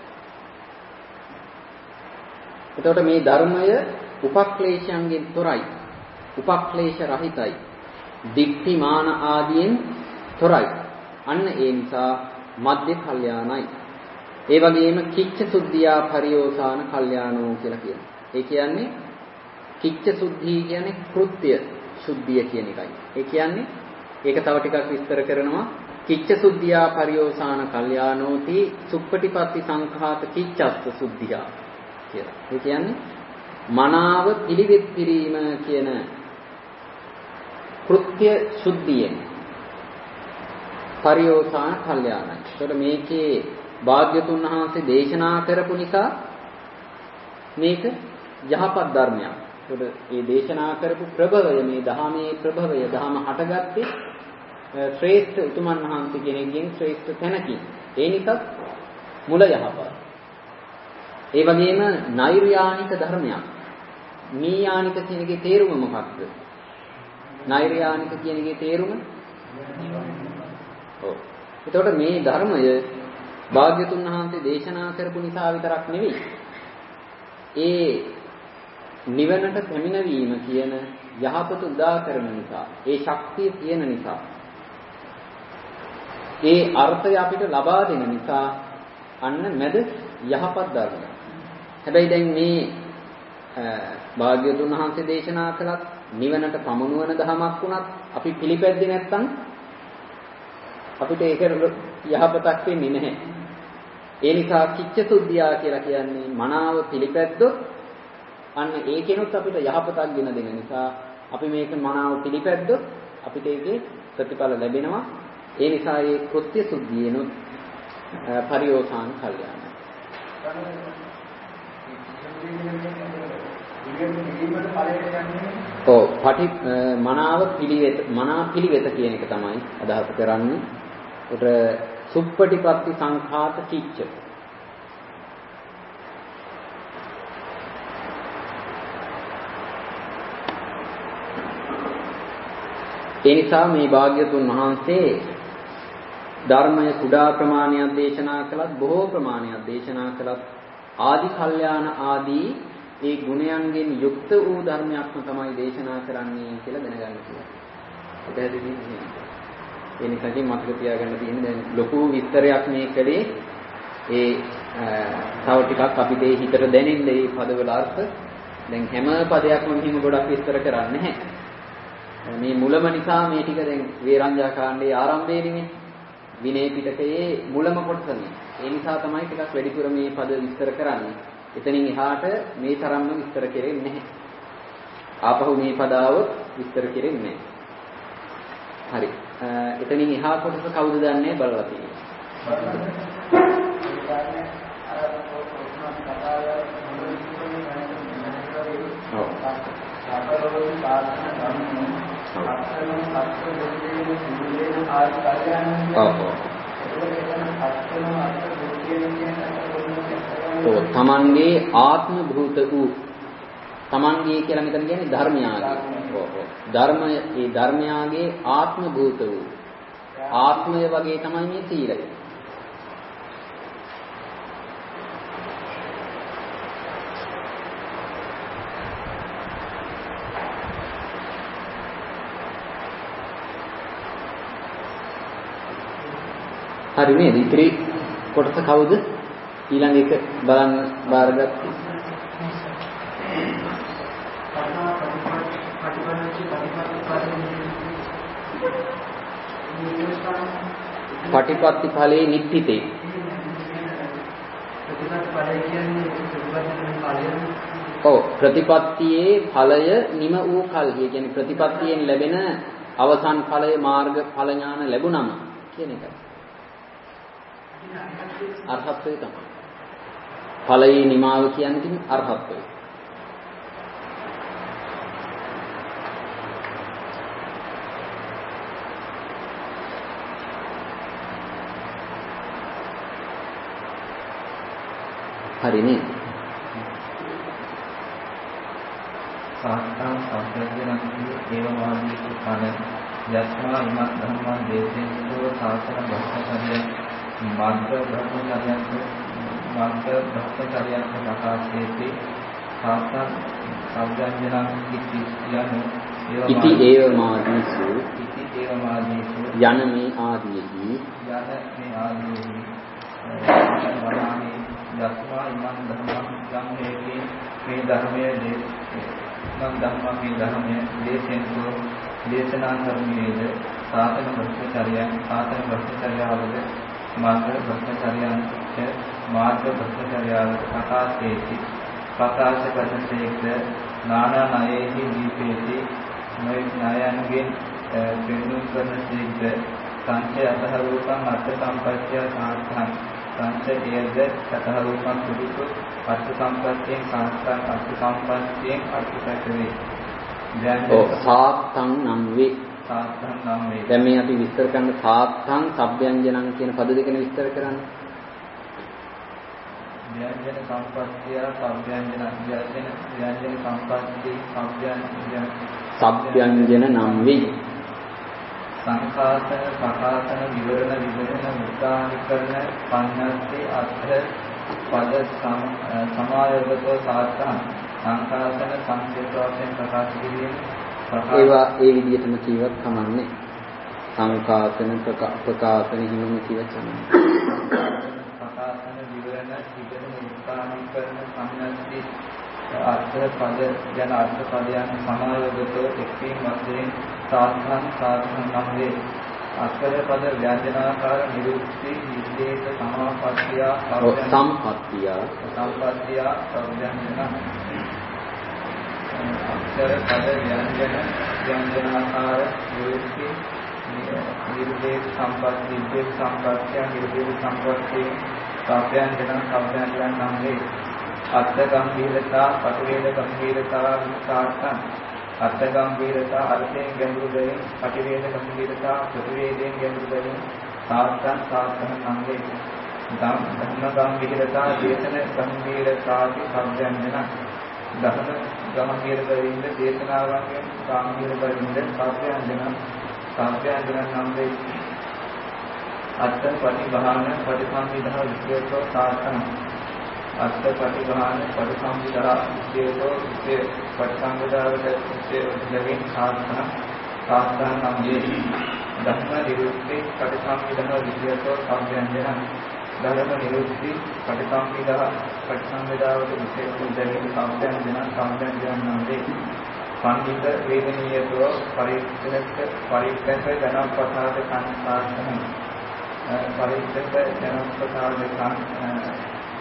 එතකොට මේ ධර්මය උපක්ලේශයන්ගෙන් තොරයි. උපක්ලේශ රහිතයි. දික්ටි මාන ආදීන් තොරයි. අන්න ඒ නිසා මධ්‍ය කල්යාණයි. ඒ වගේම කිච්ච සුද්ධියා පරියෝසాన කල්යාණෝ කියලා කියනවා. ඒ කියන්නේ කිච්ච සුද්ධි කියන්නේ කෘත්‍ය සුද්ධිය කියන එකයි. ඒ කියන්නේ ඒක තව ටිකක් විස්තර කරනවා. කිච්ච සුද්ධියා පරියෝසాన කල්යාණෝති සුප්පටිපatti සංඛාත කිච්චස්ස සුද්ධියා කියලා. ඒ කියන්නේ මනාව පිළිවෙත් කිරීම කියන කෘත්‍ය සුද්ධියෙන් පරියෝසాన කල්යාණයි. ඒකට මේකේ භාග්‍යතුන් වහන්සේ දේශනා කරපු නිසා මේක යහපත් ධර්මයක්. ඒකට මේ දේශනා කරපු ප්‍රභවය මේ ධහමේ ප්‍රභවය ධහම හටගත්තේ ශ්‍රේෂ්ඨ උතුමන් වහන්සේ කෙනෙක්ගෙන් ශ්‍රේෂ්ඨ තැනකින්. ඒ නිසා මුල යහපත්. ඒ වගේම නෛර්යානික ධර්මයක්. නීයානික කියන එකේ තේරුම මොකක්ද? නෛර්යානික කියන එකේ තේරුම ඔව්. එතකොට මේ ධර්මය භාග්‍යතුන් වහන්සේ දේශනා කරපු නිසා විතරක් නෙවෙයි. ඒ නිවනට පැමිණවීම කියන යහපත උදා කරන නිසා, ඒ ශක්තිය තියෙන නිසා, ඒ අර්ථය අපිට ලබා දෙන නිසා අන්න මැද යහපත් ධර්මයක්. හැබැයි දැන් මේ භාග්‍යතුන් වහන්සේ දේශනා කළත් නිවනට පමුණුවන ධමයක් වුණත් අපි පිළිපැද්දේ නැත්නම් අපිට ඒක යහපතක් වෙන්නේ නැහැ. ඒ නිසා කිච්ච සුද්ධියා කියලා කියන්නේ මනාව පිළිපැද්දොත් අන්න ඒකෙනුත් අපිට යහපතක් ගෙන දෙන නිසා අපි මේක මනාව පිළිපැද්දොත් අපිට ඒකේ ප්‍රතිඵල ලැබෙනවා. ඒ නිසා මේ කෘත්‍ය සුද්ධියනොත් පරියෝසాన කල්යාණයි. ඔව් පටි මනාව පිළිවෙත මනා පිළිවෙත කියන එක තමයි අදහස් කරන්නේ. උට සුප්පටිපatti සංඛාත කිච්ච. ඒ නිසා මේ භාග්‍යතුන් වහන්සේ ධර්මය කුඩා ප්‍රමාණයක් දේශනා කළත් බොහෝ ප්‍රමාණයක් දේශනා කළත් ආදි කල්යාණ ආදී ඒ ගුණයන්ගෙන් යුක්ත වූ ධර්මයක්ම තමයි දේශනා කරන්නේ කියලා දැනගන්න ඕනේ. පැහැදිලි නේද? ඒ නිසා මතක තියාගන්න තියෙන දැන් ලොකු විස්තරයක් මේ කලේ ඒ තව ටිකක් අපිට ඒ හිතට දැනෙන්නේ මේ පදවල අර්ථ. දැන් හැම පදයක්ම මෙහිම ගොඩක් විස්තර කරන්නේ නැහැ. මේ මුලම නිසා මේ ටික දැන් වේරංජා කාණ්ඩයේ ආරම්භයේදී විනය පිටකයේ මුලම කොටසනේ. ඒ නිසා තමයි ටිකක් වැඩිපුර මේ පද විස්තර කරන්නේ. එතනින් එහාට මේ තරම්ම විස්තර කෙරෙන්නේ නැහැ. ආපහු මේ පදාව විස්තර කෙරෙන්නේ නැහැ. හරි. එතනින් එහා කොටස කවුද දන්නේ බලලා තියෙන්නේ. ඔව්. තමන්ගේ ආත්ම භූත වූ තමන්ගේ කියලා මෙතන කියන්නේ ධර්මයාගේ. ඔව් ඔව්. ධර්මය ඒ ධර්මයාගේ ආත්ම භූත වූ ආත්මය වගේ තමයි මේ සීලය. හරි නේද? ඉතිරි කොටස කවුද? ඊළඟ එක බලන්න බාරගත්තේ. පටිපත්ති ඵලයේ නිට්ඨිතේ. ඔව් ප්‍රතිපත්තියේ ඵලය නිම වූ කල්හි කියන්නේ ප්‍රතිපත්තියෙන් ලැබෙන අවසන් ඵලය මාර්ග ඵල ඥාන ලැබුණම කියන එකයි. අරහත්ත්වය තමයි. ඵලයේ නිමාව කියන්නේ ඉතින් අරහත්ත්වය. හරිනේ. සාස්ත්‍රා සම්ප්‍රදායන්ගේ දේවවාදී කන යස්මා ඉමත් ධම්මං දේශේසෝ සාසන භක්තචර්ය මාර්ග බ්‍රහ්මචර්යයන්ට මාර්ග භක්තචර්යයන්ට ප්‍රකාශයේදී සාස්ත්‍රා සම්ජානන ඉති යනු ඉති ඒව මාදීසු ඉති ඒව මාදීසු යන මේ ආදීදී යන මේ ආදීදී වදාමි යස්මා ඉමත් ධම්මං ධම්මේකේ මේ ධර්මයේ නම් ධම්ම මේ ධර්මයේ දේශෙන්තෝ දේශනා කරන්නේද සාතන භක්තචර්යයන් සාතන භක්තචර්යාවද මාර්ග භක්තචර්යයන්ට මාර්ග භක්තචර්යාවද ප්‍රකාශයේදී ප්‍රකාශ කරන්නේද නානා ණයෙහි දීපේති මේ ණයන්ගෙන් පෙන්වු කරන සීග්ද සංචය අතහරූපං අර්ථ සම්පත්‍ය සාර්ථං සංචයේද අතහරූපං සුදුසු අර්ථ සම්පත්තියෙන් සාර්ථං අර්ථ සම්පත්තියෙන් අර්ථකථ වේ. ඔව් සාත්තං නම් වේ. සාත්තං නම් වේ. දැන් මේ අපි විස්තර කරන සාත්තං සබ්බ්‍යංජනං කියන පද දෙකනේ විස්තර කරන්නේ. ව්‍යංජන සම්පත්තිය සබ්බ්‍යංජන ව්‍යංජන ව්‍යංජන සම්පත්ති සබ්බ්‍යංජන සබ්බ්‍යංජන නම් වේ. සංඛාතන සකාතන විවරණ විවරණ මුද්දානිකරණ පඤ්ඤාස්සේ අර්ථ පද සමායෝගතෝ සාත්තං සංඛාතන සංකේත වශයෙන් ප්‍රකාශ කිරීම ඒවා ඒ විදිහටම කියවත් කමන්නේ. සංඛාතන ප්‍රකාශන හිමම කියවත් කමන්නේ. සකාතන විවරණ විවරණ මුද්දානිකරණ පඤ්ඤාස්සේ අර්ථ පද යන අර්ථ පදයන් සමායෝගතෝ එක්වීම වශයෙන් සාධන සාධන නම් වේ. අක්ෂර පද ව්‍යංජනාකාර නිරුක්ති විශේෂ සමාපත්තිය සම්පත්තිය සම්පත්තිය සම්ව්‍යංජන අක්ෂර පද ව්‍යංජන ව්‍යංජනාකාර නිරුක්ති නිර්දේශ සම්පත්තිය විශේෂ සම්පත්තිය නිර්දේශ සම්පත්තිය සම්ව්‍යංජන සම්ව්‍යංජන නම් වේ. අර්ථ ගම්භීරතා පටිවේද ගම්භීරතා විස්තරයන් අර්ථ ගම්භීරතා අර්ථයෙන් ගැඹුරු බැවින් පටිවේද ගම්භීරතා ප්‍රතිවේදයෙන් ගැඹුරු බැවින් සාර්ථන් සාර්ථන නම් වේ. ධම්ම ගම්භීරතා දේශන ගම්භීරතාති සම්ව්‍යංජන ධම්ම ගම්භීර බැවින් දේශනාවන්ගෙන් ගම්භීර බැවින් සම්ව්‍යංජන සම්ව්‍යංජන නම් වේ. අර්ථ පටිභාන පටිසම්විදා විශේෂෝ සාර්ථන අර්ථ පටිඝාන පරිසම්විදා විශේෂෝ විශේෂ පරිසම්විදාවට විශේෂයෙන් සාධන සාධන සම්ජේ ධර්ම නිරුක්ති පරිසම්විදා විශේෂෝ සම්ව්‍යංජන ධර්ම නිරුක්ති පරිසම්විදා පරිසම්විදාවට විශේෂයෙන් සම්ව්‍යංජන සම්ව්‍යංජන නම්දේ පඬිත වේදනීයතෝ පරික්ෂණක පරික්ෂණක ජනප්‍රසාද සංසාරණ පරික්ෂණක ජනප්‍රසාද සං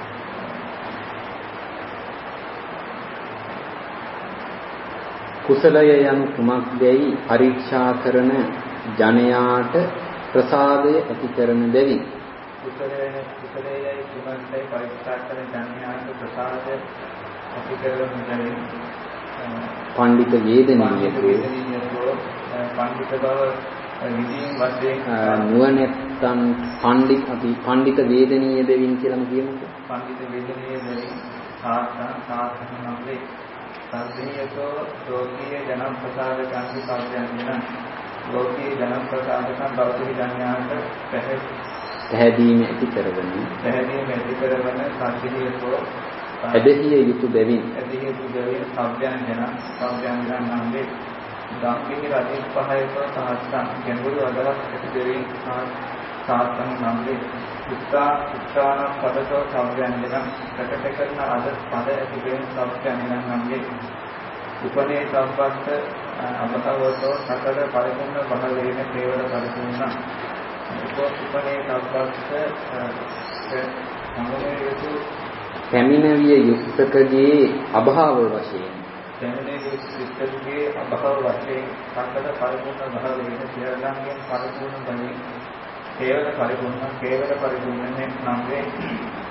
කුසලය යනු කුමක්දැයි පරීක්ෂා කරන ජනයාට ප්‍රසාදය ඇති කරන බැවින් කුසලයේ කුසලයේ කුමක්දැයි පරීක්ෂා කරන ජනයාට ප්‍රසාදය ඇති කරන බැවින් පඬිත වේදනීයකෝ පඬිත බව විදීන් වශයෙන් නුවණැත්තන් පඬිත් අපි පඬිත වේදනීය බැවින් කියලාම කියමුකෝ. පඬිත වේදනීය බැවින් සාස්ත්‍රා සාස්ත්‍රණ නම් වේ. සම්පේයතෝ ලෝකීය ජන ප්‍රසාද කාන්ති සම්පයන ලෝකීය ජන ප්‍රසාදකම් බෞද්ධ ජනයාට පැහැදීම ඇති කරවන පැහැදීම ඇති කරවන සම්පේයතෝ ඇදහිය යුතු බැවින් ඇදහිය යුතු බැවින් සම්පයන ජන සම්පයන නම් වේ. ධම්මික රජින් පහයතෝ සහස්තං ගැඹුරු අදහස් ඇති බැවින් සාස්තං නම් වේ. උත්තා උත්තාන පදතෝ සම්ව්‍යංජන ප්‍රකට කරන අද පද ඇති බැවින් සම්ව්‍යංජන නම් වේ. උපනේ සම්පස්ස අමතවතෝ සකල පරිපූර්ණ බහලේන කේවල පරිපූර්ණ උපනේ සම්පස්ස සමුදේතු පැමිණවිය යුක්තකගේ අභාව වශයෙන් පැමිණවිය යුක්තකගේ අභාව වශයෙන් සකල පරිපූර්ණ බහලේන සියල්ලන්ගෙන් පරිපූර්ණ බැවින් කේවල පරිපූර්ණ කේවල පරිපූර්ණයෙන් නම් වේ.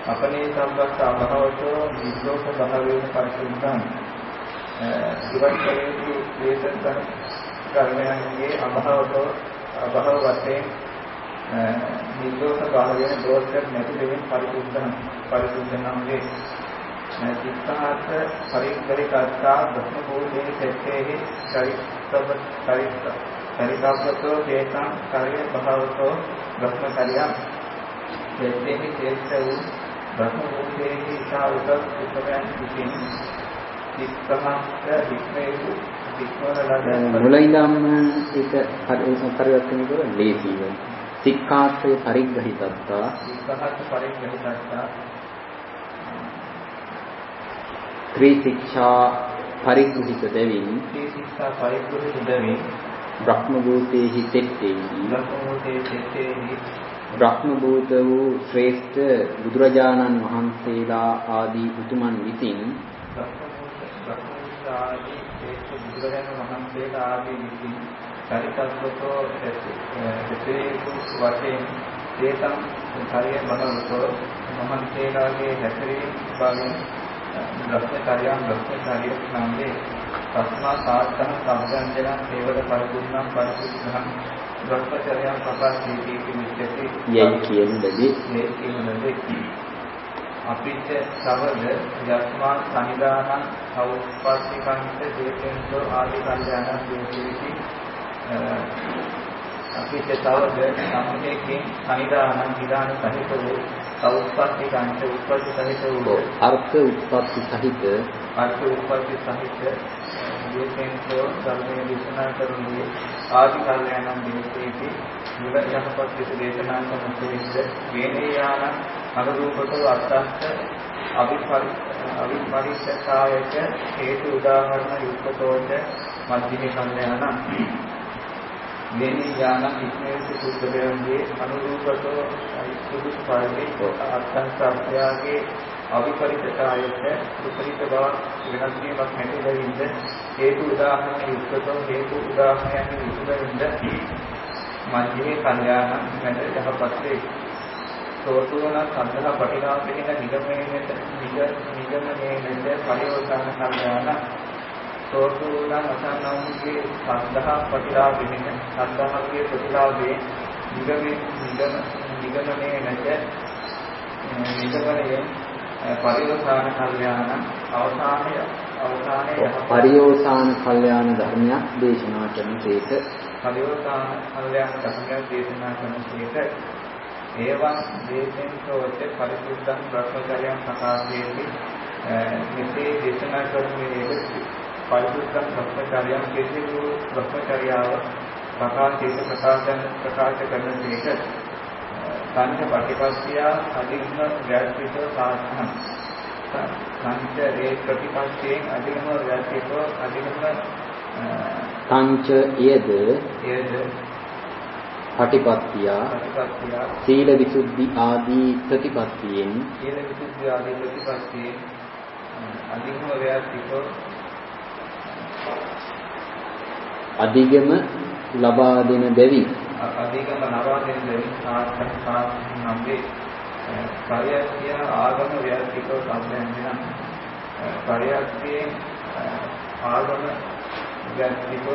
අපනේ සම්බස්ස අභවතෝ නිරෝධ භාවයෙන් පරිසුද්ධං ඉවත්කලේදී දේශන කරණයන්ගේ අභවතෝ අභව වශයෙන් නිරෝධ භාවයෙන් දෝෂයක් නැති දෙමින් පරිසුද්ධං පරිසුද්ධනම්ගේ සිතාත පරිපරිකත්තා බ්‍රහ්ම භූතේ සත්‍යෙහි චරිතව චරිත චරිතවතෝ දේශං කාර්ය භවතෝ බ්‍රහ්ම කාර්යං දෙන්නේ තේස්ස වූ බ්‍රහ්ම භූතේහි සා උත උපයන් කිසින් සික්ඛාස්ස වික්‍රේසු වික්‍රවල මුලින්දම ඒක පරිවර්තනය කරලා ලේසිව සික්ඛාස්සේ පරිග්‍රහිතත්තා සික්ඛාස්ස පරිග්‍රහිතත්තා ත්‍රි ශික්ෂා පරිග්‍රහිත දෙවින් ත්‍රි ශික්ෂා පරිග්‍රහිත දෙවින් බ්‍රහ්ම භූතේහි තෙත්තේහි බ්‍රහ්ම භූතේ තෙත්තේහි බ්‍රහ්ම භූත වූ ශ්‍රේෂ්ඨ බුදුරජාණන් වහන්සේලා ආදී උතුමන් විසින් ආදී ශ්‍රේෂ්ඨ බුදුරජාණන් වහන්සේලා ආදී විසින් චරිතත්වතෝ දෙතේසු වශයෙන් දේතම් කාර්ය බණවතෝ මහන්සේලාගේ හැසිරීම භාවයෙන් බ්‍රහ්මචර්යයන් බ්‍රහ්මචර්ය නාමයේ තස්මා සාත්තන සම්බන්ධන සේවද පරිපූර්ණම් පරිපූර්ණම් බ්‍රහ්මචර්යයන් පපාසීති කිමිච්ඡති යයි කියනදී මේ කියනදී අපිට සවද යස්මා සනිදානං අවස්පස්තිකංච දේතෙන්සෝ ආදී කල්යාණ දෝෂීති අපිට සවද සම්මේකේ සනිදානං විදාන සහිත වූ අවස්පස්තිකංච උත්පත්ති සහිත වූ අර්ථ උත්පත්ති සහිත අර්ථ උත්පත්ති සහිත දේතෙන්සෝ ධර්මයේ දේශනා කරුණේ ආදී කල්යාණ දෝෂීති මුල යහපත් දේශනා කරන වේනේයාන අනුරූපකව අත්තස්ස අවිපරි අවිපරිස්සකායක හේතු උදාහරණ යුක්තතෝච මධ්‍යමේ කල්යාණ වේනේයාන ඉක්මේසු සුද්ධයන්ගේ අනුරූපකව සුදුසු පරිදි අත්තස්ස අධ්‍යාගේ අවිපරිස්සකායක විපරිත බව වෙනස් වීමක් නැති බැවින්ද හේතු උදාහරණ යුක්තතෝ හේතු උදාහරණයන් යුක්තවෙන්ද මධ්‍යමේ කල්යාණ මැද යහපත් වේ. සෝතුන සම්දහ පටිඝාතකින නිගමනයේත නිග නිගමනයේත පරිවර්තන කල්යාණ සෝතුන අසන්නෝගේ සම්දහ පටිඝාතකින සම්දහගේ ප්‍රතිලාභේ නිගමේ නිගම නිගමනයේත නිගමනයේ පරිවර්තන කල්යාණ අවසානයේ අවසානයේ පරිවර්තන කල්යාණ ධර්මයක් දේශනා කරන තේක පරිවර්තන කල්යාණ ධර්මයක් දේශනා කරන තේක ඒවන් දේශෙන්තෝච පරිසුද්ධං බ්‍රහ්මචර්යං සකාශේති මෙසේ දේශනා කරන්නේ පරිසුද්ධං බ්‍රහ්මචර්යං කෙසේවූ බ්‍රහ්මචර්යාව ප්‍රකාශිත ප්‍රකාශන ප්‍රකාශ කරන තේක සංඝ ප්‍රතිපත්තිය අධිගම ව්‍යාප්තිත සාධන සංඝ ඒ ප්‍රතිපත්තියෙන් අධිගම ව්‍යාප්තිත අධිගම සංච යද යද පටිපත්තිය පටිපත්තිය සීල විසුද්ධි ආදී ප්‍රතිපත්තියෙන් සීල විසුද්ධි ආදී ප්‍රතිපත්තියෙන් අධිගම ව්‍යාප්තිත අධිගම ලබා දෙන බැවින් අධිගම ලබා දෙන බැවින් සාර්ථක සාධනම්වේ පරියක්තිය ආගම ව්‍යාප්තිත සම්බන්ධන පරියක්තියේ ආගම ව්‍යාප්තිත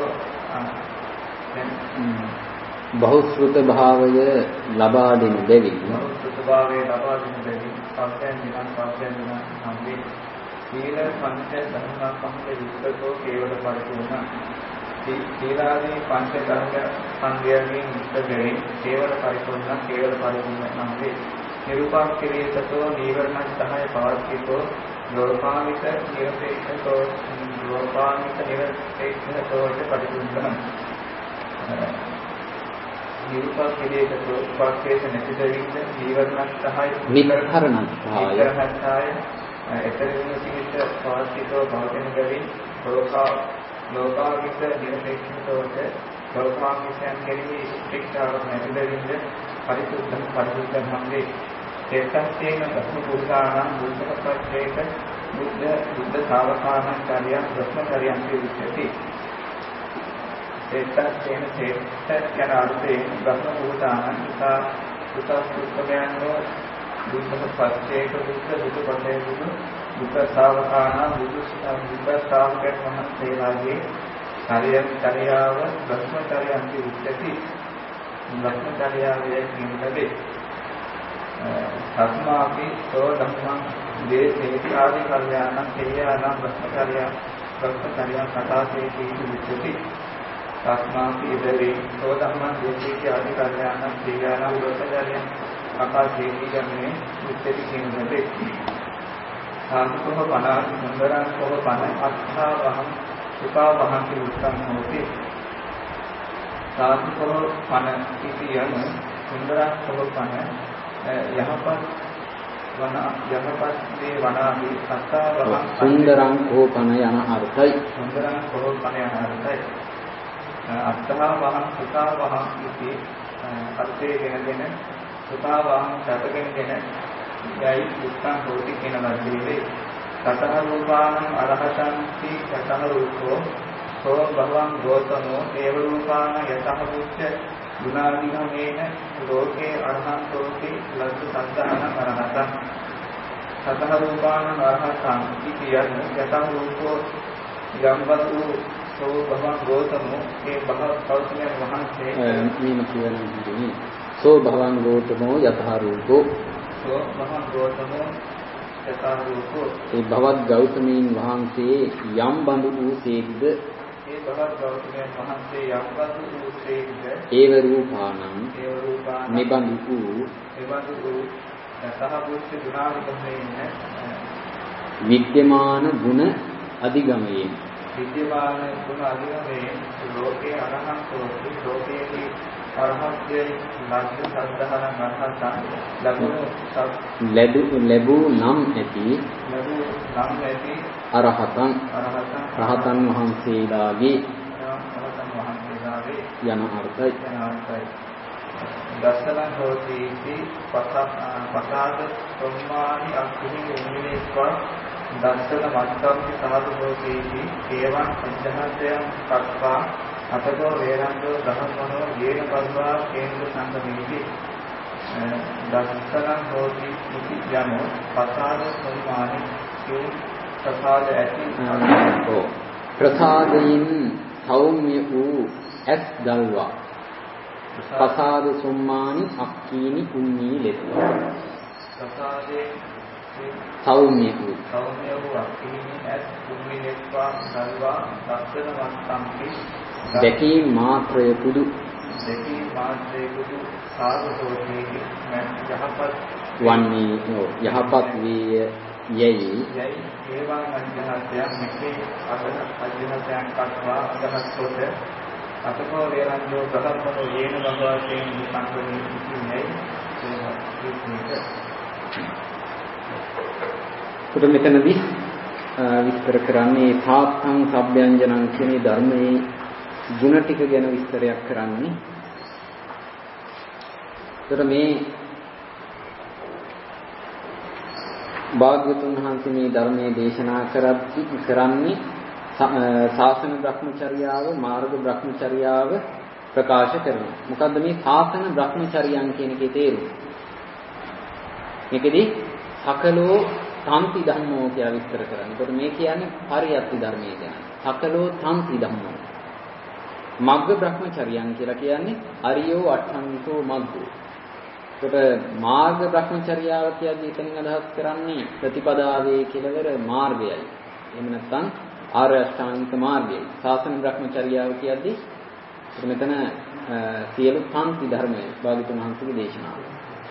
බහුශ්‍රුත භාවය ලබා දෙන බැවින් බහුශ්‍රුත භාවය ලබා දෙන බැවින් සම්පූර්ණ සම්පූර්ණ සම්වේ සීල පංච ධර්ම පංච විස්තරෝ කේවල පරිපූර්ණ සීලාදී පංච ධර්ම සංගයයෙන් යුක්ත බැවින් කේවල පරිපූර්ණ කේවල පරිපූර්ණ සම්වේ නිරූපක්ඛේතෝ නීවරණ සහය පවත්තිතෝ ලෝකාමිත නිරපේක්ෂතෝ ලෝකාමිත නිරපේක්ෂතෝ පරිපූර්ණ නිරූපක්ඛේතෝ උපක්ඛේත නැති දෙවිද නීවරණ සහය නිර්හරණ සහය නිර්හරණ එතරින් සිට පවත්තිතෝ භවතෙන් බැවින් ලෝකා ලෝකාමිත නිරපේක්ෂතෝට ලෝකාමිතයන් කෙරෙහි ශික්ෂාවක් නැති දෙවිද පරිසුද්ධ පරිසුද්ධ සම්වේ ඒකස්සේන බ්‍රහ්ම පුරුෂාණං බුද්ධපත්‍රේක බුද්ධ බුද්ධ ශාවකාණං කාර්යං බ්‍රහ්මචර්යං විච්ඡති ඒකස්සේන තේත යන අර්ථයෙන් බ්‍රහ්ම පුරුෂාණං උසා උසා සුත්තමයන්ව බුද්ධ පච්චේක බුද්ධ බුදු පසේ බුදු බුද්ධ ශ්‍රාවකාණ බුදු බුද්ධ ශ්‍රාවකයන් වහන්සේලාගේ කාර්යයන් කාර්යාව භ්‍රමචර්යයන්ති උච්චති භ්‍රමචර්යාවේ නිමතේ සත්මාපි සෝ ධම්මං දේසේති ආදී කල්යාණං තේයානම් භ්‍රමචර්ය භ්‍රමචර්ය කතාසේති උච්චති සත්මාපි ඉදරේ සෝ ධම්මං දේසේති ආදී කල්යාණං තේයානම් භ්‍රමචර්ය කතාසේති ගන්නේ උච්චති නිමතේ සාන්තකෝ පනා සුන්දරං කෝ පන අත්ථා වහං සුඛා වහන්ති උත්තම හොති සාන්තකෝ පන ඉතියම සුන්දරං කෝ පන යහපත් වන යහපත් මේ වනාදී අත්ථා වහං සුන්දරං කෝ පන යන අර්ථයි සුන්දරං කෝ පන යන අර්ථයි අත්ථා වහං සුඛා වහං ඉති අර්ථයේ ගෙනගෙන සුඛා වහං සැපගෙනගෙන යයි උත්තම හොති කියන වචනේ සතහ රූපානං අරහතන්ති සතහ රූපෝ සෝ භවං ගෝතමෝ ඒව රූපාන යතහ මුච්ච ගුණාදීනමේන ලෝකේ අරහතෝති ලද්ද සද්ධාන අරහතං සතහ රූපානං අරහතං ඉතියන් යතහ රූපෝ යම්වතු සෝ භවං ගෝතමෝ ඒ භව කෞතුමයන් වහන්සේ මේම කියන්නේ සෝ භවං ගෝතමෝ යතහ රූපෝ සෝ භවං ගෝතමෝ ඒ භවත් ගෞතමීන් වහන්සේ යම් බඳු වූසේක්ද ඒ භවත් ගෞතමයන් වහන්සේ යම් බඳු වූසේක්ද ඒව රූපානං ඒව රූපානං නිබඳු වූ නිබඳු වූ සහබුද්ධ ගුණාධිගමයෙන් විද්‍යමාන ගුණ අධිගමයෙන් විද්‍යමාන ගුණ අධිගමයෙන් ලෝකේ අරහං සෝති ලෝකේදී අරහත්යයි ලක්ෂ සද්ධාන අරහතන් ලැබුණු ලැබු ලැබූ නම් ඇති ලැබූ නම් ඇති අරහතන් අරහතන් රහතන් වහන්සේලාගේ රහතන් වහන්සේලාගේ යන අර්ථයි යන අර්ථයි දස්සලං හෝති ඉති පසාද සම්මානි අක්ඛිනි උමිනේස්වා දස්සල මත්තම්පි සාදු හෝති ඉති ඒවං පංචහත්යං කක්ඛා අතකෝ වේරංගෝ ධම්මනෝ යේන පස්වා කේන්ද්‍ර සංගමීති දස්සලං හෝති ඉති යනෝ පසාද සම්මානි කිය ප්‍රසාද ඇති ඕ ප්‍රසාදයෙන් සෞම්‍ය වූ ඇස් දල්වා පසාද සම්මානි අක්කීනි කුඤ්ඤී ලෙස ප්‍රසාදේ සෞම්‍ය වූ සෞම්‍ය වූ අක්කීනි ඇස් කුඤ්ඤී ලෙස්වා දල්වා දස්සන වත්තම්පි දැකීම් මාත්‍රය පුදු දැකීම් මාත්‍රය පුදු සාදු හෝති යහපත් වන්නේ යහපත් වේ යයි යයි ඒවා අධ්‍යාත්මයක් මෙකේ අදහ අධ්‍යාත්මයන් කත්වා අදහස් කොට අතකෝ වේරංජෝ ප්‍රකල්පනෝ යේන භගවතේන සංකරණී ඉතියි පුත මෙතනදී විස්තර කරන්නේ සාත්තං සබ්බ්‍යංජනං කියන ධර්මයේ ගුණ ටික ගැන විස්තරයක් කරන්නේ. ඒතර මේ භාග්‍යවතුන් වහන්සේ මේ ධර්මයේ දේශනා කරද්දී කරන්නේ ශාසන බ්‍රහ්මචර්යාව මාර්ග බ්‍රහ්මචර්යාව ප්‍රකාශ කරනවා. මොකද්ද මේ ශාසන බ්‍රහ්මචර්යයන් කියන එකේ තේරුම? මේකෙදි සකලෝ තන්ති ධම්මෝ කියලා විස්තර කරන්නේ. ඒතර මේ කියන්නේ පරියත්ති ධර්මයේ ගැන. සකලෝ තන්ති ධම්මෝ. මග්ග බ්‍රහ්මචර්යයන් කියලා කියන්නේ අරියෝ අට්ඨංගිකෝ මග්ගෝ. ඒකට මාර්ග බ්‍රහ්මචර්යාව කියන්නේ එතනින් අදහස් කරන්නේ ප්‍රතිපදාවේ කෙලවර මාර්ගයයි. එහෙම නැත්නම් ආර්ය අෂ්ටාංගික මාර්ගයයි. ශාසන බ්‍රහ්මචර්යාව කියද්දී මෙතන සියලු පන්ති ධර්මයේ භාගතුන් වහන්සේගේ දේශනාව.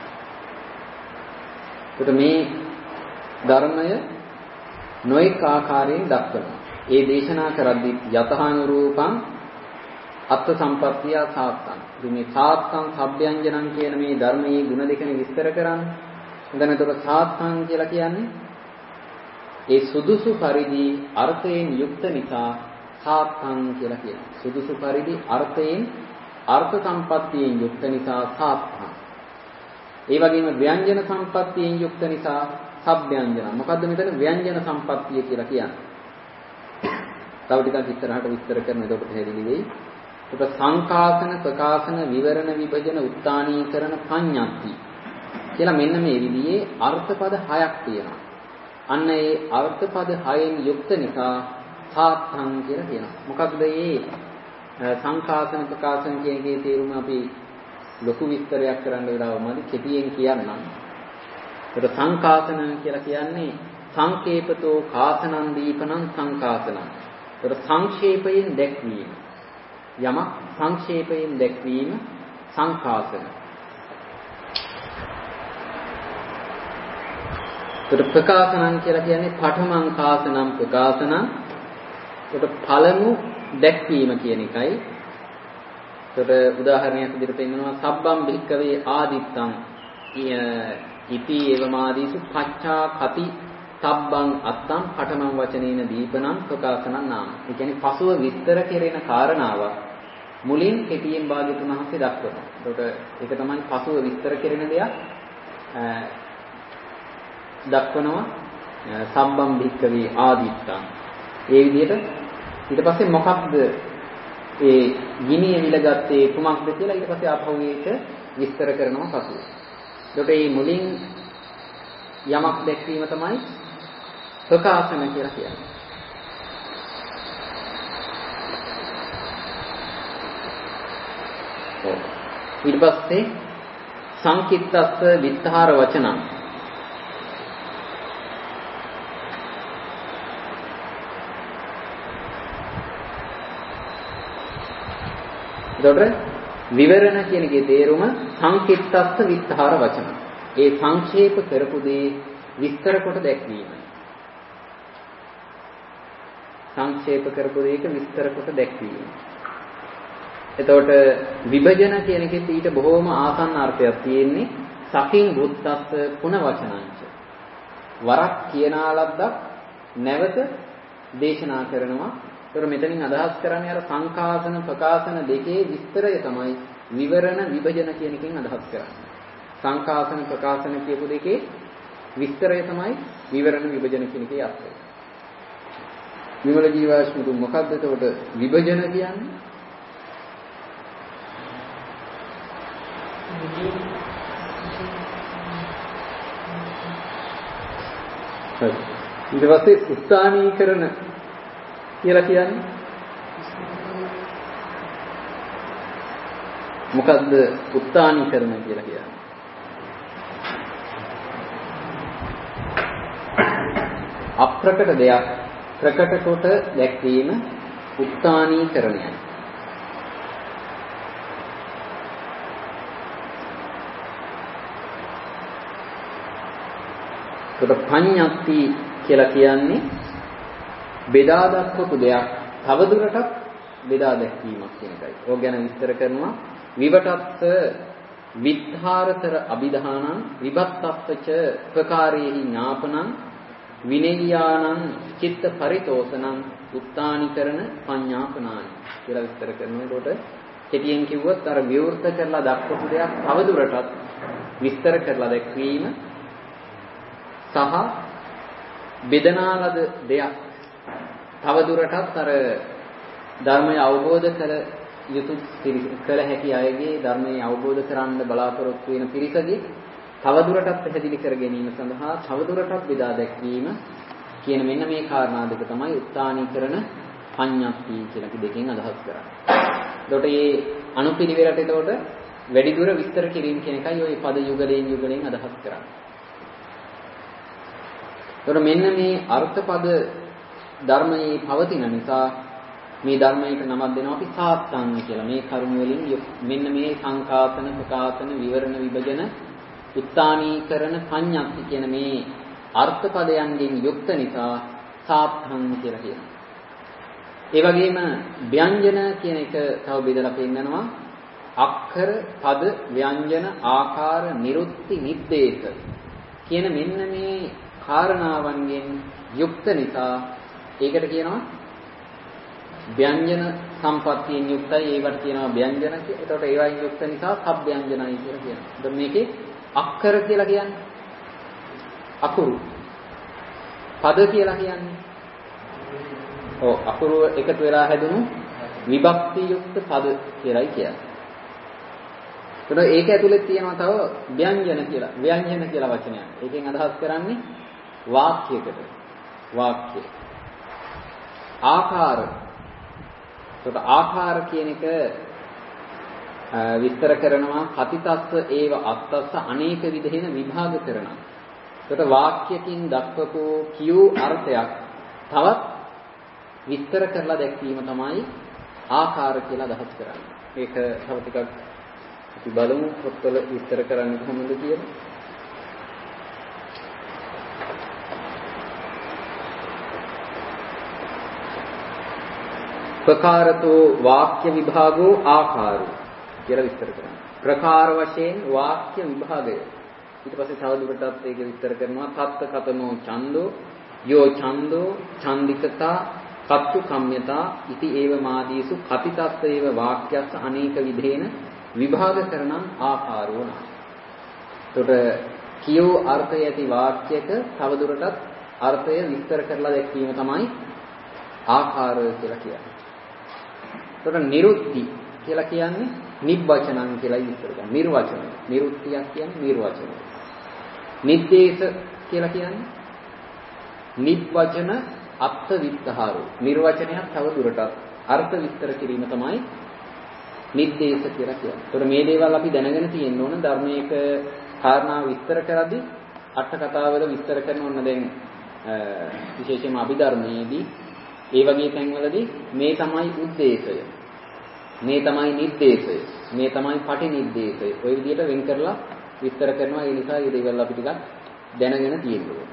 ඒකට මේ ධර්මය නොඑක ආකාරයෙන් දක්වනවා. ඒ දේශනා කරද්දී යතහානුරූපං අත්ථ සම්පත්තිය සාත්තං. ඉතින් මේ සාත්තං සබ්බ්‍යංජනං කියන මේ ධර්මයේ ගුණ දෙකනේ විස්තර කරන්නේ. එතන ඒතර සාත්තං කියලා කියන්නේ ඒ සුදුසු පරිදි අර්ථයෙන් යුක්ත නිසා සාත්තං කියලා කියනවා. සුදුසු පරිදි අර්ථයෙන් අර්ථ සම්පත්තියෙන් යුක්ත නිසා සාත්තං. ඒ වගේම ව්‍යංජන සම්පත්තියෙන් යුක්ත නිසා සබ්බ්‍යංජන. මොකද්ද මෙතන ව්‍යංජන සම්පත්තිය කියලා කියන්නේ? තව ටිකක් ඉස්සරහට විස්තර කරන එතකොට පැහැදිලි වෙයි. ඒක සංකාසන ප්‍රකාශන විවරණ විභජන උත්තානීකරණ පඤ්ඤාති කියලා මෙන්න මේ විදිහේ අර්ථපද හයක් තියෙනවා. අන්න ඒ අර්ථපද හයෙන් යුක්ත නිසා සාත්තං කියලා කියනවා. මොකක්ද මේ සංඛාසන ප්‍රකාශන කියන එකේ තේරුම අපි ලොකු විස්තරයක් කරන්න වෙලාව මදි කෙටියෙන් කියන්නම්. ඒකට සංඛාසන කියලා කියන්නේ සංකේපතෝ කාසනං දීපනං සංඛාසනං. ඒකට සංක්ෂේපයෙන් දැක්වීම. යමක් සංක්ෂේපයෙන් දැක්වීම සංඛාසන. ඒකට ප්‍රකාශනං කියලා කියන්නේ පඨමං කාසනං ප්‍රකාශනං. ඒකට පළමු දැක්වීම කියන එකයි. ඒකට උදාහරණයක් විදිහට පෙන්නනවා සබ්බම් භික්කවේ ආදිත්තං ඉති එවමාදීසු පච්චා කති සබ්බං අත්තං පඨමං වචනේන දීපනං ප්‍රකාශනං නාම. ඒ කියන්නේ පසුව විස්තර කෙරෙන කාරණාවක් මුලින් කෙටියෙන් භාග්‍යතුන් වහන්සේ දක්වනවා. ඒකට ඒක තමයි පසුව විස්තර කෙරෙන දෙයක් දක්වනවා සබ්බම් භික්කවේ ආදිත්තං. ඒ විදිහට ඊට පස්සේ මොකක්ද ඒ ගිනිය විලගත්තේ කුමක්ද කියලා ඊට පස්සේ ආපහු ඒක විස්තර කරනවා පසුව. ඒකට මේ මුලින් යමක් දැක්වීම තමයි ප්‍රකාශන කියලා කියන්නේ. ඊට පස්සේ සංකිට්ඨස්ස විත්තාර වචනං. එතකොට විවරණ කියන එකේ තේරුම සංකිට්ඨස්ස විත්තාර වචන. ඒ සංක්ෂේප කරපු දේ විස්තර කොට දැක්වීමයි. සංක්ෂේප කරපු දේක විස්තර කොට දැක්වීම. එතකොට විභජන කියන එකෙත් ඊට බොහෝම ආසන්න අර්ථයක් තියෙන්නේ සකින් බුත්තස්ස පුන වචනංච. වරක් කියනාලද්දක් නැවත දේශනා කරනවා. ඒතර මෙතනින් අදහස් කරන්නේ අර සංඛාසන ප්‍රකාශන දෙකේ විස්තරය තමයි විවරණ විභජන කියන එකෙන් අදහස් කරන්නේ. සංඛාසන ප්‍රකාශන කියපු දෙකේ විස්තරය තමයි විවරණ විභජන කියන එකේ අර්ථය. විමල ජීවාශ්මතු මොකක්ද එතකොට විභජන කියන්නේ? ඊට පස්සේ උත්සාහනීකරණ කියලා කියන්නේ මොකද්ද උත්සාහනීකරණ කියලා කියන්නේ? අප්‍රකට දෙයක් ප්‍රකට කොට දැක්වීම උත්සාහනීකරණයයි. ඒකට පඤ්ඤාති කියලා කියන්නේ බෙදා දක්වපු දෙයක් තවදුරටත් බෙදා දැක්වීමක් කියන එකයි. ඕක ගැන විස්තර කරනවා විවටස්ස විත්හාරතර අභිධානං විභත්තස්ස ප්‍රකාරේහි ඥාපනං විනේයානං චිත්ත පරිතෝසනං උත්තානිකරණ පඤ්ඤාපනානි කියලා විස්තර කරනවා. ඒකට කෙටියෙන් කිව්වොත් අර විවෘත කරලා දක්වපු දෙයක් තවදුරටත් විස්තර කරලා දැක්වීම සහ බෙදනාලද දෙයක් තවදුරටත් අර ධර්මය අවබෝධ කර යුතු කළ හැකි අයගේ ධර්මය අවබෝධ කරන්න බලාපොරොත්තු වෙන පිරිසගේ තවදුරටත් පැහැදිලි කර ගැනීම සඳහා තවදුරටත් බෙදා දැක්වීම කියන මෙන්න මේ කාරණා දෙක තමයි උත්සාහනීකරණ පඤ්ඤාති කියන දෙකෙන් අදහස් කරන්නේ. එතකොට මේ අනුපිළිවෙලට එතකොට වැඩිදුර විස්තර කිරීම කියන එකයි ওই පද යුගලයෙන් යුගලයෙන් අදහස් කරන්නේ. එතකොට මෙන්න මේ අර්ථපද ධර්මයේ පවතින නිසා මේ ධර්මයට නමක් දෙනවා අපි සාත්තං කියලා. මේ කරුණ වලින් මෙන්න මේ සංඛාතන ප්‍රකාශන විවරණ විභජන උත්තානීකරණ පඤ්ඤාති කියන මේ අර්ථපදයන්ගෙන් යුක්ත නිසා සාත්තං කියලා කියනවා. ඒ වගේම ව්‍යංජන කියන එක තව බෙදලා පෙන්නනවා අක්ෂර පද ව්‍යංජන ආකාර නිරුක්ති නිද්දේශ කියන මෙන්න මේ කාරණාවන්ගෙන් යුක්ත නිසා ඒකට කියනවා ව්‍යංජන සම්පත්තියෙන් යුක්තයි. ඒවට කියනවා ව්‍යංජන කියලා. ඒකට ඒවයින් යුක්ත නිසා සබ්ව්‍යංජනයි කියලා කියනවා. එතකොට මේකේ අක්ෂර කියලා කියන්නේ අකුරු. පද කියලා කියන්නේ ඔව් අකුරු එකතු වෙලා හැදුණු විභක්ති යුක්ත පද කියලායි කියන්නේ. ඒතකොට ඒක ඇතුලේ තියෙනවා තව ව්‍යංජන කියලා. ව්‍යංජන කියලා වචනයක්. ඒකෙන් අදහස් කරන්නේ වාක්‍යයකට. වාක්‍ය. ආකාර. ඒතකොට ආකාර කියන එක විස්තර කරනවා කතිතස්ස ඒව අත්තස්ස අනේක විදෙන විභාග කරනවා. ඒකට වාක්‍යකින් දක්වපු කියූ අර්ථයක් තවත් විස්තර කරලා දැක්වීම තමයි ආකාර කියලා අදහස් කරන්නේ. ඒක තව ටිකක් අපි බලමු පොත්වල විස්තර කරන්නේ කොහොමද කියලා. ප්‍රකාරතෝ වාක්‍ය විභාගෝ ආකාරෝ කියලා විස්තර කරනවා. ප්‍රකාර වශයෙන් වාක්‍ය විභාගය. ඊට පස්සේ තවදුරටත් ඒක විස්තර කරනවා. තත්ත කතමෝ ඡන්தோ යෝ ඡන්தோ ඡන්දිකතා කත්තු කම්යතා ඉති ඒව මාදීසු කතිතස්ස ඒව වාක්‍යස්ස අනේක විධේන විභාග කරනම් ආකාරෝ නා. එතකොට කියෝ අර්ථය ඇති වාක්‍යයක තවදුරටත් අර්ථය විස්තර කරලා දැක්වීම තමයි ආකාරය කියලා කියන්නේ. එතකොට නිරුක්ති කියලා කියන්නේ නිබ්වචනං කියලා විස්තර කරනවා. නිර්වචන. නිරුක්තියක් කියන්නේ නිර්වචන. නිද්දේශ කියලා කියන්නේ නිබ්වචන අර්ථ විස්තරෝ. නිර්වචනයක් තව දුරටත් අර්ථ විස්තර කිරීම තමයි නිද්දේශ කියලා කියන්නේ. ඒතර මේ දේවල් අපි දැනගෙන තියෙන්න ඕන ධර්මයක කාරණා විස්තර කරද්දී අට කතාවල විස්තර කරන ඕන දැන් විශේෂයෙන්ම අභිධර්මයේදී ඒ වගේ තැන්වලදී මේ තමයි උද්දේශය. මේ තමයි නිද්දේශය. මේ තමයි පටිනිද්දේශය. ඔය විදිහට වෙන් කරලා විස්තර කරනවා. ඒ නිසා මේ දේවල් අපි ටිකක් දැනගෙන තියෙන්න ඕනේ.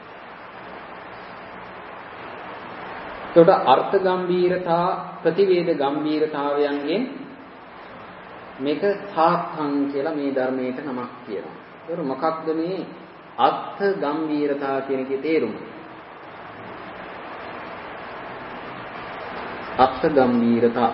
එතකොට අර්ථ ගම්බීරතා ප්‍රතිවේද ගම්බීරතාවයන්ගෙන් මේක සාක්ඛං කියලා මේ ධර්මයට නමක් කියනවා. ඒතකොට මොකක්ද මේ අර්ථ ගම්බීරතා කියන එකේ තේරුම? අර්ථ ගම්බීරතා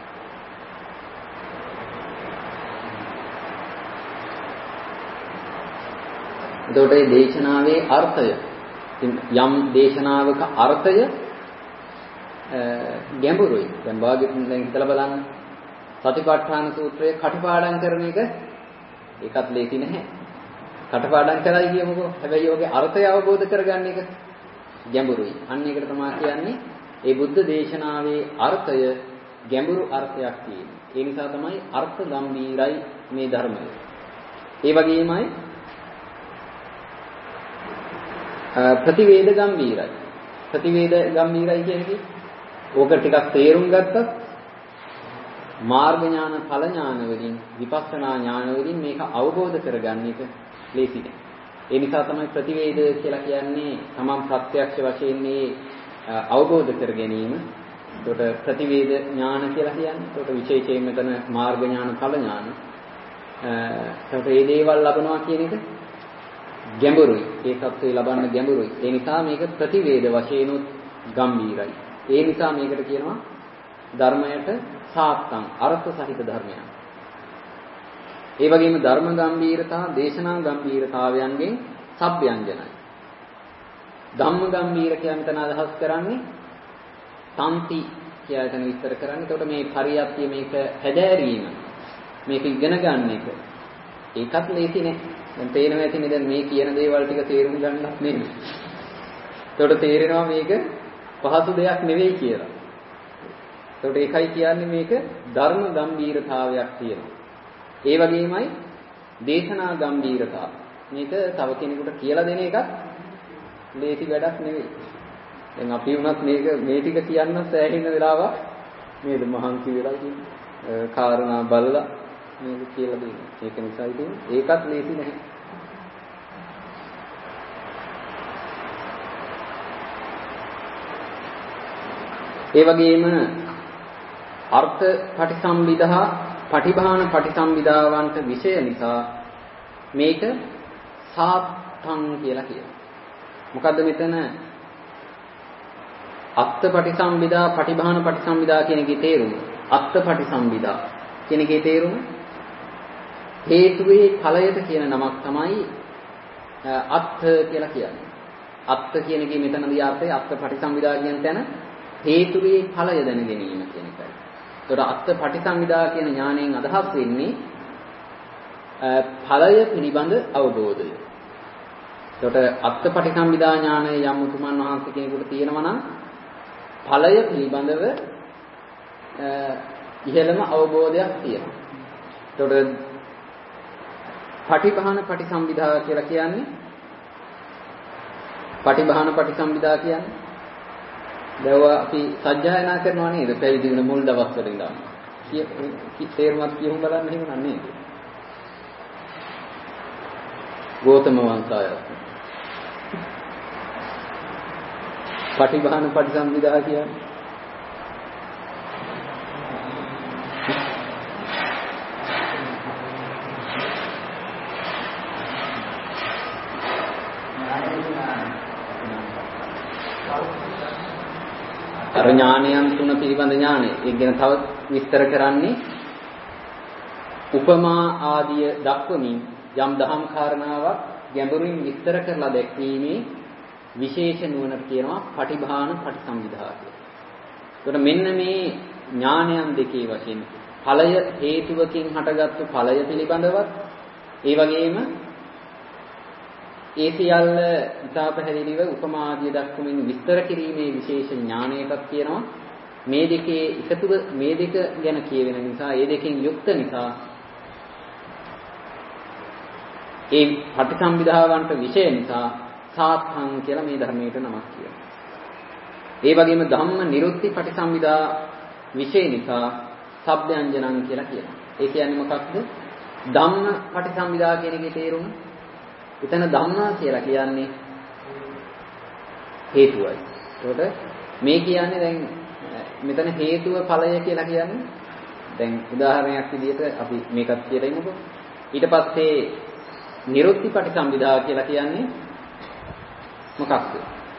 එතකොට මේ දේශනාවේ අර්ථය යම් දේශනාවක අර්ථය ගැඹුරුයි. දැන් භාග්‍යතුන් දැන් හිතලා බලන්න. සතිපට්ඨාන සූත්‍රයේ කටපාඩම් කරන එක ඒකත් ලේසි නැහැ. කටපාඩම් කරයි කියමුකෝ. හැබැයි ඔගේ අර්ථය අවබෝධ කරගන්න එක ගැඹුරුයි. අන්න ඒකට තමයි කියන්නේ ඒ බුද්ධ දේශනාවේ අර්ථය ගැඹුරු අර්ථයක් තියෙනවා. ඒ නිසා තමයි අර්ථ ගම්බීරයි මේ ධර්මය. ඒ වගේමයි ප්‍රතිවේද ගම්බීරයි. ප්‍රතිවේද ගම්බීරයි කියන්නේ ඕක ටිකක් තේරුම් ගත්තත් මාර්ග ඥාන ඵල ඥාන වලින් විපස්සනා ඥාන වලින් මේක අවබෝධ කරගන්න එක ලේසි නෑ. ඒ නිසා තමයි ප්‍රතිවේද කියලා කියන්නේ තමන් ප්‍රත්‍යක්ෂ වශයෙන් මේ අවබෝධ කර ගැනීම. ඒකට ප්‍රතිවේද ඥාන කියලා කියන්නේ. ඒකට විශේෂයෙන් මෙතන මාර්ග ඥාන ඵල ඥාන. ඒකට මේ දේවල් ලබනවා කියන එක ගැඹුරුයි. ඒ தත්ත්වය ලබන්න ගැඹුරුයි. ඒ නිසා මේක ප්‍රතිවේද වශයෙන් උත් ගම්බීරයි. ඒ නිසා මේකට කියනවා ධර්මයට සාත්තං අර්ථ සහිත ධර්මයක්. ඒ වගේම ධර්ම ගම්බීරතා, දේශනා ගම්බීරතාවයන්ගෙන් සබ්යංජනයි. ධම්ම ගම්බීර කියන තැන අදහස් කරන්නේ තන්ති කියලා එතන විස්තර කරන්නේ. එතකොට මේ පරියප්තිය මේක හැදෑරීම, මේක ඉගෙන ගන්න එක. ඒකත් ලේසි නෑ. දැන් තේරෙනවා ඇතිනේ දැන් මේ කියන දේවල් ටික තේරුම් ගන්නත් නෙමෙයි. එතකොට තේරෙනවා මේක පහසු දෙයක් නෙවෙයි කියලා. එතකොට ඒකයි කියන්නේ මේක ධර්ම ගම්බීරතාවයක් තියෙනවා. ඒ වගේමයි දේශනා ගම්බීරතාව. මේක තව කෙනෙකුට කියලා දෙන එකත් ලේසි වැඩක් නෙවෙයි. දැන් අපි වුණත් මේක මේ ටික කියන්න සෑහෙන වෙලාවක් නේද මහන්සි වෙලා කියන්නේ. කාරණා බලලා මේක කියලා දෙන්නේ. ඒක නිසා ඉතින් ඒකත් ලේසි නැහැ. ඒ වගේම අර්ථ පටිසම්භිදා පටිභාන පටිසම්භිදාවන්ට විෂය නිසා මේක සාත්තං කියලා කියනවා. මොකද්ද මෙතන අත්ත පටිසම්භිදා පටිභාන පටිසම්භිදා කියන එකේ තේරුම? අත්ත පටිසම්භිදා කියන එකේ තේරුම හේතුවේ ඵලයට කියන නමක් තමයි අත්ථ කියලා කියන්නේ. අත්ථ කියන එකේ මෙතනදී අර්ථය අත්ථ පටිසම්භිදා කියන තැන හේතුවේ ඵලය දැන ගැනීම කියන එකයි. ඒතර අත්ථ පටිසම්භිදා කියන ඥාණයෙන් අදහස් වෙන්නේ ඵලය පිළිබඳ අවබෝධය. එතකොට අත්පටිසම්භිදා ඥානය යම් උතුමන් වහන්සේ කෙනෙකුට තියෙනවා නම් ඵලය පිළිබඳව ඉහළම අවබෝධයක් තියෙනවා. එතකොට පටිභාන පටිසම්භිදා කියලා කියන්නේ පටිභාන පටිසම්භිදා කියන්නේ දැන් අපි සජ්ජායනා කරනවා නේද? පැවිදි වෙන මුල් දවස් වල ඉඳන්. කි තේරුමක් කියමු බලන්න එහෙම නන්නේ. ගෝතම වංශය. පටිභාන පටිසම්භිදා කියන්නේ අර ඥානයන් තුන පිළිබඳ ඥානය. ඒක ගැන තව විස්තර කරන්නේ උපමා ආදිය දක්වමින් යම් දහම් කාරණාවක් ගැඹුරින් විස්තර කරලා දැක්වීමේ විශේෂ නුවණට කියනවා පටිභාන පටිසම්භිදා කියලා. ඒකට මෙන්න මේ ඥානයන් දෙකේ වශයෙන් ඵලය හේතුවකින් හටගත්තු ඵලය පිළිබඳවත් ඒ වගේම ඒ සියල්ල ඉතා පැහැදිලිව උපමා ආදිය දක්වමින් විස්තර කිරීමේ විශේෂ ඥානයටත් කියනවා මේ දෙකේ එකතුව මේ දෙක ගැන කියවෙන නිසා ඒ දෙකෙන් යුක්ත නිසා ඒ පටිසම්භිදාවන්ට විශේෂ නිසා සාත්ඛං කියලා මේ ධර්මයට නමක් කියනවා. ඒ වගේම ධම්ම නිරුත්ති පටිසම්භිදා විශේෂ නිසා සබ්බ්‍යංජනං කියලා කියනවා. ඒ කියන්නේ මොකක්ද? ධම්ම පටිසම්භිදා කියන එකේ තේරුම එතන ධම්මා කියලා කියන්නේ හේතුවයි. ඒකට මේ කියන්නේ දැන් මෙතන හේතුව ඵලය කියලා කියන්නේ දැන් උදාහරණයක් විදිහට අපි මේකත් කියලා ඉමුකෝ. ඊට පස්සේ නිරුත්ති පටිසම්භිදා කියලා කියන්නේ මොකක්ද?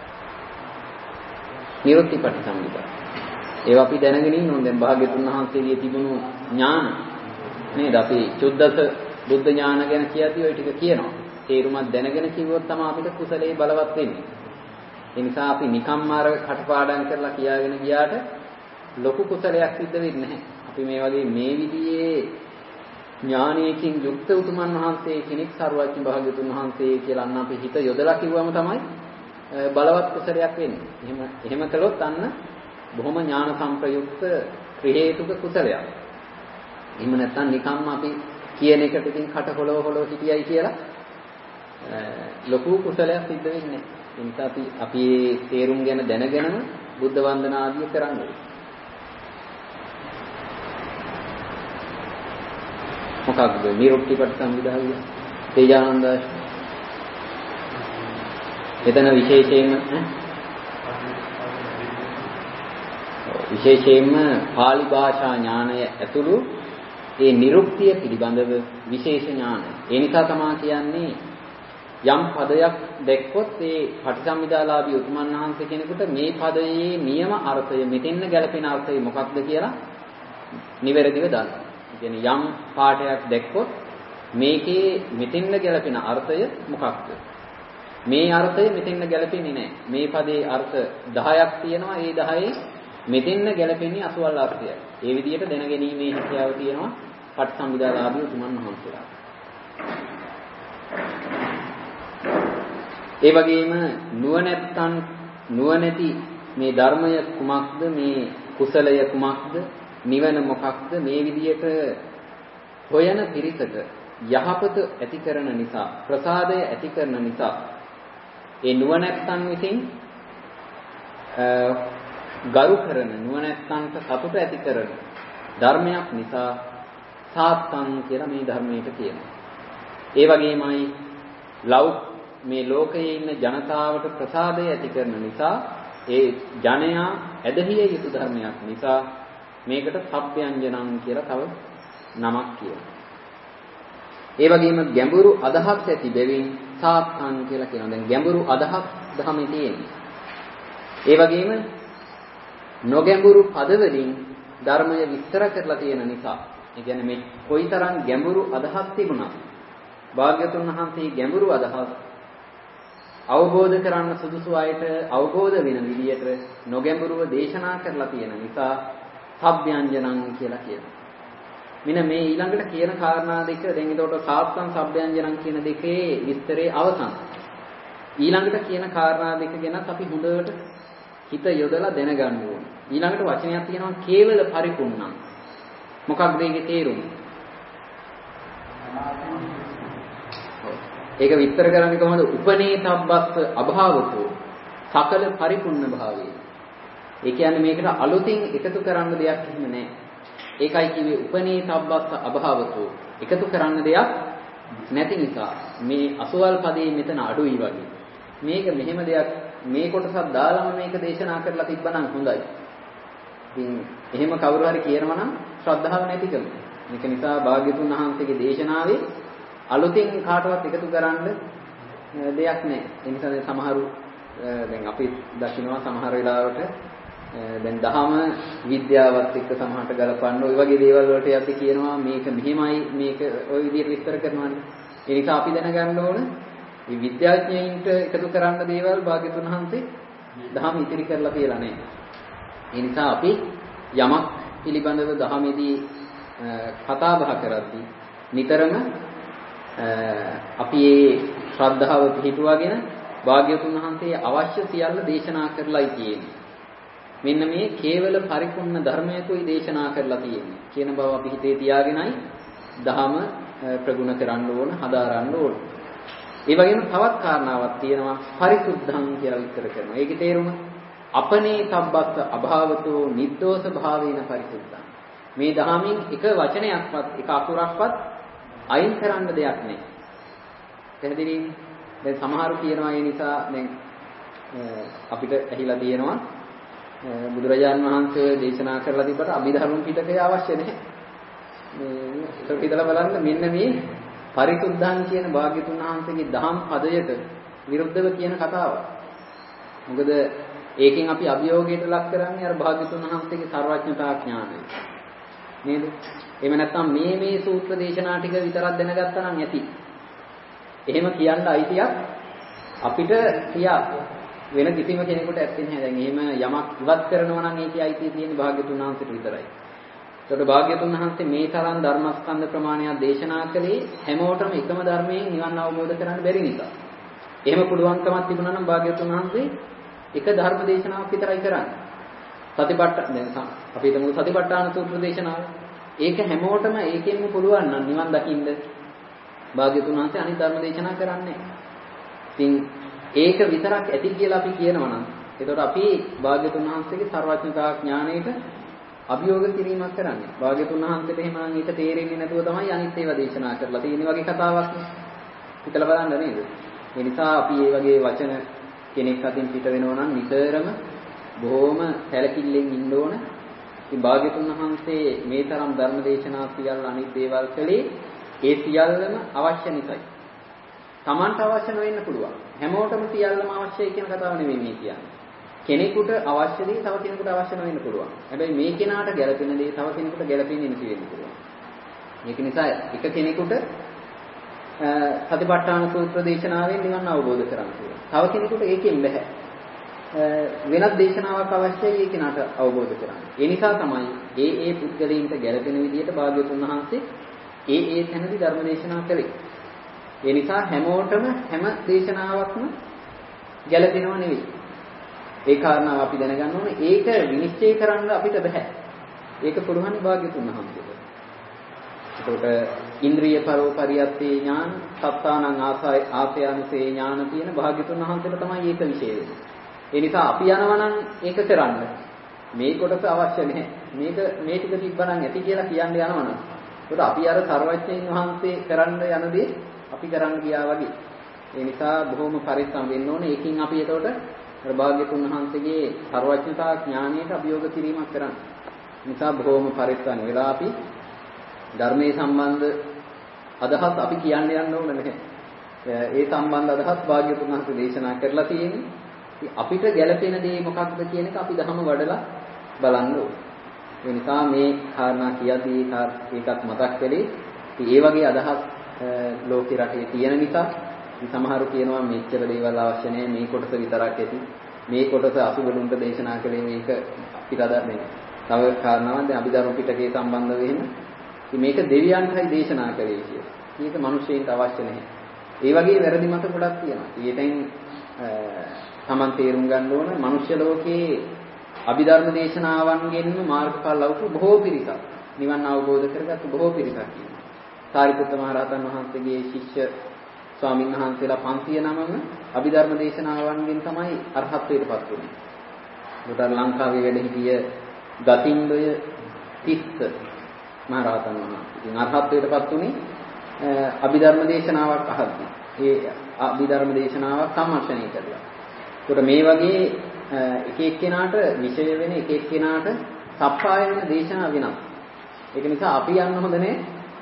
නිරුත්ති පටිසම්භිදා. ඒවා අපි දැනගෙන ඉන්න ඕනේ. දැන් භාග්‍යතුන් වහන්සේගේ තිබුණු ඥාන නේද? අපි චුද්දස බුද්ධ ඥාන ගැන කියද්දී ওই ටික කියනවා. තේරුමක් දැනගෙන කිව්වොත් තමයි අපිට කුසලයේ බලවත් වෙන්නේ. ඒ නිසා අපි නිකම්ම අර කටපාඩම් කරලා කියාගෙන ගියාට ලොකු කුසලයක් සිද්ධ වෙන්නේ නැහැ. අපි මේ වගේ මේ විදිහේ ඥානයකින් යුක්ත උතුමන් වහන්සේ කෙනෙක් සර්වඥ භාග්‍යතුන් වහන්සේ කියලා අන්න අපි හිත යොදලා කිව්වම තමයි බලවත් කුසලයක් වෙන්නේ. එහෙම එහෙම කළොත් අන්න බොහොම ඥාන සංප්‍රයුක්ත ක්‍රිහේතුක කුසලයක්. එහෙම නැත්නම් නිකම්ම අපි කියන එකට ඉතින් කට හොලව හොලව හිටියයි කියලා ලොකු කුසලයක් සිද්ධ වෙන්නේ නැහැ. ඒ නිසා අපි අපි තේරුම් ගැන දැනගෙනම බුද්ධ වන්දනා ආදිය කරන්නේ. මොකක්ද නිරුක්ති පටිසම්භිදා කියන්නේ? තේජානන්ද එතන විශේෂයෙන්ම විශේෂයෙන්ම පාලි භාෂා ඥානය ඇතුළු ඒ නිරුක්තිය පිළිබඳව විශේෂ ඥානය. ඒ නිසා තමයි කියන්නේ යම් පදයක් දැක්කොත් ඒ පටිසම්භිදාලාභී උතුමන් වහන්සේ කෙනෙකුට මේ පදයේ නියම අර්ථය මෙතෙන්න ගැලපෙන අර්ථය මොකක්ද කියලා නිවැරදිව දන්නවා. ඒ කියන්නේ යම් පාඩයක් දැක්කොත් මේකේ මෙතෙන්න ගැලපෙන අර්ථය මොකක්ද? මේ අර්ථය මෙතෙන්න ගැලපෙන්නේ නැහැ. මේ පදේ අර්ථ දහයක් තියෙනවා. ඒ දහයේ මෙතෙන්න ගැලපෙන්නේ අසවල් අර්ථයයි. ඒ විදිහට දැනගැනීමේ හැකියාව තියෙනවා පටිසම්භිදාලාභී උතුමන් වහන්සේලා. ඒ වගේම නුවණැත්තන් නුවණැති මේ ධර්මය කුමක්ද, මේ කුසලය කුමක්ද, නිවන මොකක්ද, මේ විදියට හොයන පිරිසට යහපත ඇති කරන නිසා, ප්‍රසාදය ඇති කරන නිසා ඒ නුවණැත්තන් විසින් ගරු කරන නුවණැත්තන්ට සතුට ඇති කරන ධර්මයක් නිසා සාත්සං කියලා මේ ධර්මයට කියනවා. ඒ වගේමයි ලෞ මේ ලෝකයේ ඉන්න ජනතාවට ප්‍රසාදය ඇති කරන නිසා ඒ ජනයා ඇදහිය යුතු ධර්මයක් නිසා මේකට සබ්බ්‍යංජනං කියලා තව නමක් කියනවා. ඒ වගේම ගැඹුරු අදහස් ඇති බැවින් සාත්සං කියලා කියනවා. දැන් ගැඹුරු අදහස් ධර්මයේ තියෙනවා. ඒ වගේම නොගැඹුරු පද වලින් ධර්මය විස්තර කරලා තියෙන නිසා, ඒ කියන්නේ මේ කොයිතරම් ගැඹුරු අදහස් තිබුණා. භාග්‍යතුන් වහන්සේ ගැඹුරු අදහස් අවබෝධ කරන්න සුදුසු අයට අවබෝධ වෙන විදියට නොගැඹුරුව දේශනා කරලා තියෙන නිසා සබ්බ්‍යංජනං කියලා කියනවා. මෙන්න මේ ඊළඟට කියන කාරණා දෙක දැන් එතකොට සාත්තං සබ්බයන්ජනං කියන දෙකේ විස්තරේ අවසන්. ඊළඟට කියන කාරණා දෙක ගැනත් අපි හොඳට හිත යොදලා දැනගන්න ඕනේ. ඊළඟට වචනයක් තියෙනවා කේවල පරිපූර්ණං. මොකක්ද ඒකේ තේරුම? ඒක විස්තර කරන්නේ කොහොමද? උපනේතබ්බස්ස අභාවතෝ සකල පරිපූර්ණ භාවයේ. ඒ කියන්නේ මේකට අලුතින් එකතු කරන්න දෙයක් එහෙම නැහැ. ඒකයි කිව්වේ උපනේතබ්බස්ස අභාවතෝ එකතු කරන්න දෙයක් නැති නිසා මේ අසවල් පදේ මෙතන අඩුයි වගේ. මේක මෙහෙම දෙයක් මේ කොටසක් දාලාම මේක දේශනා කරලා තිබ්බනම් හොඳයි. ඉතින් එහෙම කවුරු හරි කියනවා නම් ශ්‍රද්ධාව නැතිකම. මේක නිසා භාග්‍යතුන් වහන්සේගේ දේශනාවේ අලුතින් කාටවත් එකතු කරන්න දෙයක් නැහැ. ඒ නිසා දැන් සමහරු දැන් අපි දකින්නවා සමහර වෙලාවට දැන් දහම විද්‍යාවත් එක්ක සමහරට ගලපන්න ওই වගේ දේවල් වලට යද්දි කියනවා මේක මෙහෙමයි මේක ওই විදිහට විස්තර කරනවානේ. ඒ නිසා අපි දැනගන්න ඕන මේ විද්‍යාඥයින්ට එකතු කරන්න දේවල් භාග්‍යතුන් වහන්සේ දහම ඉතිරි කරලා තියලා නැහැ. ඒ නිසා අපි යමක් පිළිබඳව දහමේදී කතා බහ කරද්දී නිතරම අපි මේ ශ්‍රද්ධාව පිහිටුවාගෙන භාග්‍යතුන් වහන්සේ අවශ්‍ය සියල්ල දේශනා කරලායි තියෙන්නේ. මෙන්න මේ කේවල පරිපූර්ණ ධර්මයකුයි දේශනා කරලා තියෙන්නේ කියන බව අපි හිතේ තියාගෙනයි දහම ප්‍රගුණ කරන්න ඕන, හදාරන්න ඕන. ඒ වගේම තවත් කාරණාවක් තියෙනවා පරිසුද්ධං කියලා විස්තර කරනවා. ඒකේ තේරුම අපනේතබ්බස්ස අභාවතෝ නිද්දෝෂ භාවේන පරිසුද්ධං. මේ දහමින් එක වචනයක්වත් එක අකුරක්වත් අයින් කරන්න දෙයක් නැහැ. පැහැදිලිද? දැන් සමහරු කියනවා ඒ නිසා දැන් අපිට ඇහිලා තියෙනවා බුදුරජාන් වහන්සේ දේශනා කරලා තිබ්බට අභිධර්ම පිටකය අවශ්‍ය නැහැ. මේ ඒක හිතලා බලන්න මෙන්න මේ පරිසුද්ධං කියන භාග්‍යතුන් වහන්සේගේ දහම් පදයට විරුද්ධව කියන කතාව. මොකද ඒකෙන් අපි අභියෝගයට ලක් කරන්නේ අර භාග්‍යතුන් වහන්සේගේ සර්වඥතා ඥානය. නේද? එහෙම නැත්නම් මේ මේ සූත්‍ර දේශනා ටික විතරක් දැනගත්තා නම් ඇති. එහෙම කියන්න අයිතියක් අපිට තියා වෙන කිසිම කෙනෙකුට ඇත්තේ නැහැ. දැන් එහෙම යමක් ඉවත් කරනවා නම් ඒකේ අයිතිය තියෙන භාග්‍යතුන් වහන්සේට විතරයි. ඒකට භාග්‍යතුන් වහන්සේ මේ තරම් ධර්මස්කන්ධ ප්‍රමාණයක් දේශනා කළේ හැමෝටම එකම ධර්මයෙන් නිවන් අවබෝධ කරගන්න බැරි නිසා. එහෙම පුළුවන්කමක් තිබුණා නම් භාග්‍යතුන් වහන්සේ එක ධර්ම දේශනාවක් විතරයි කරන්නේ. සතිපට්ඨාන දැන් අපි හිතමු සතිපට්ඨාන සූත්‍ර දේශනාව. ඒක හැමෝටම ඒකෙන්ම පුළුවන් නම් නිවන් දකින්න භාග්‍යතුන් වහන්සේ අනිත් ධර්ම දේශනා කරන්නේ. ඉතින් ඒක විතරක් ඇති කියලා අපි කියනවා නම් එතකොට අපි භාග්‍යතුන් වහන්සේගේ සර්වඥතා ඥාණයට අභියෝග කිරීමක් කරන්නේ. භාග්‍යතුන් වහන්සේට එහෙම නම් ඒක තේරෙන්නේ නැතුව තමයි අනිත් ඒවා දේශනා කරලා තියෙන වගේ කතාවක් නේ. හිතලා බලන්න නේද? ඒ නිසා අපි මේ වගේ වචන කෙනෙක් අතින් පිට වෙනවා නම් නිතරම බොහොම සැලකිල්ලෙන් ඉන්න ඕන. ඉතින් භාග්‍යතුන් වහන්සේ මේ තරම් ධර්ම දේශනා සියල්ල අනිත් දේවල් කළේ ඒ සියල්ලම අවශ්‍ය නිසායි. Tamanට අවශ්‍ය නොවෙන්න පුළුවන්. හැමෝටම සියල්ලම අවශ්‍යයි කියන කතාව නෙවෙයි මේ කියන්නේ. කෙනෙකුට අවශ්‍ය දේ තව කෙනෙකුට අවශ්‍ය නොවෙන්න පුළුවන්. හැබැයි මේ කෙනාට ගැළපෙන දේ තව කෙනෙකුට ගැළපෙන්නේ නැති වෙන්න පුළුවන්. ඒක නිසා එක කෙනෙකුට සතිපට්ඨාන සූත්‍ර දේශනාවෙන් නිවන් අවබෝධ කරගන්න පුළුවන්. තව කෙනෙකුට ඒකෙන් බෑ. වෙනත් දේශනාවක් අවශ්‍යයි ඒ කෙනාට අවබෝධ කරගන්න. ඒ නිසා තමයි ඒ ඒ පුද්ගලයන්ට ගැළපෙන විදිහට භාග්‍යවතුන් වහන්සේ ඒ ඒ තැනදී ධර්ම දේශනා කළේ. ඒ නිසා හැමෝටම හැම දේශනාවක්ම ගැළපෙනව නෙවෙයි. ඒ කාරණාව අපි දැනගන්න ඕනේ. ඒක විනිශ්චය කරන්න අපිට බෑ. ඒක පුළුවන් භාග්‍යතුන් වහන්සේට. ඒකට ඉන්ද්‍රිය පරෝපරියත්තේ ඥාන, සත්තානං ආසය ආසයන්සේ ඥාන කියන භාග්‍යතුන් වහන්සේට තමයි ඒක විශේෂ වෙන්නේ. ඒ නිසා අපි යනවා නම් ඒක කරන්න. මේ කොටස අවශ්‍ය නැහැ. මේක මේ ටික තිබ්බනම් ඇති කියලා කියන්න යනවා නම්. ඒකට අපි අර සර්වඥයින් වහන්සේ කරන්න යන දේ අපි කරන්න ගියා වගේ. ඒ නිසා බොහොම පරිස්සම් වෙන්න ඕනේ. ඒකින් අපි එතකොට අර භාග්‍යතුන් වහන්සේගේ සර්වඥතා ඥානයට අභියෝග කිරීමක් කරන්න. නිසා බොහොම පරිස්සම් වෙලා අපි ධර්මයේ සම්බන්ධ අදහස් අපි කියන්න යන්න ඕන නැහැ. ඒ සම්බන්ධ අදහස් භාග්‍යතුන් වහන්සේ දේශනා කරලා තියෙන්නේ. අපිට ගැළපෙන දේ මොකක්ද කියන එක අපි දහම වඩලා බලන්න ඕනේ. ඒ නිසා මේ කාරණා කියද්දී ඒකත් මතක් කළේ. ඒ වගේ අදහස් ලෝකේ රටේ තියෙන නිසා සමහරු කියනවා මෙච්චර දේවල් අවශ්‍ය නැහැ මේ කොටස විතරක් ඇති. මේ කොටස අසුබලුන්ට දේශනා කළේ මේක අපිට අදන්නේ. තව කාරණාවක් දැන් අභිධර්ම පිටකේ සම්බන්ධ වෙන ඉතින් මේක දෙවියන්ටයි දේශනා කරේ කියලා. මේක මිනිස්සුන්ට අවශ්‍ය නැහැ. ඒ වගේ වැරදි මත ගොඩක් තියෙනවා. ඒකෙන් තමන් තේරුම් ගන්න ඕන මනුෂ්‍ය ලෝකයේ අභිධර්ම දේශනාවන්ගෙන්ම මාර්ගඵල ලෞක බොහෝ පිරිසක් නිවන් අවබෝධ කරගත්තු බොහෝ පිරිසක් ඉන්නවා. සාරිපුත්ත මහ රහතන් වහන්සේගේ ශිෂ්‍ය ස්වාමීන් වහන්සේලා පන්සිය නමම අභිධර්ම දේශනාවන්ගෙන් තමයි අරහත්ත්වයටපත් වුනේ. උඩ ලංකාවේ වැඩ සිටිය ගතින්දය තිස්ස මහ රහතන් වහන්සේ. ඉතින් අරහත්ත්වයටපත් උනේ අභිධර්ම දේශනාවක් අහද්දී. ඒ අභිධර්ම දේශනාවක් සම්මර්ෂණය කරලා. ඒකට මේ වගේ එක එක්කෙනාට විෂය වෙන එක එක්කෙනාට සප්පාය වෙන දේශනා වෙනස්. ඒක නිසා අපි යන්න හොඳ නැහැ.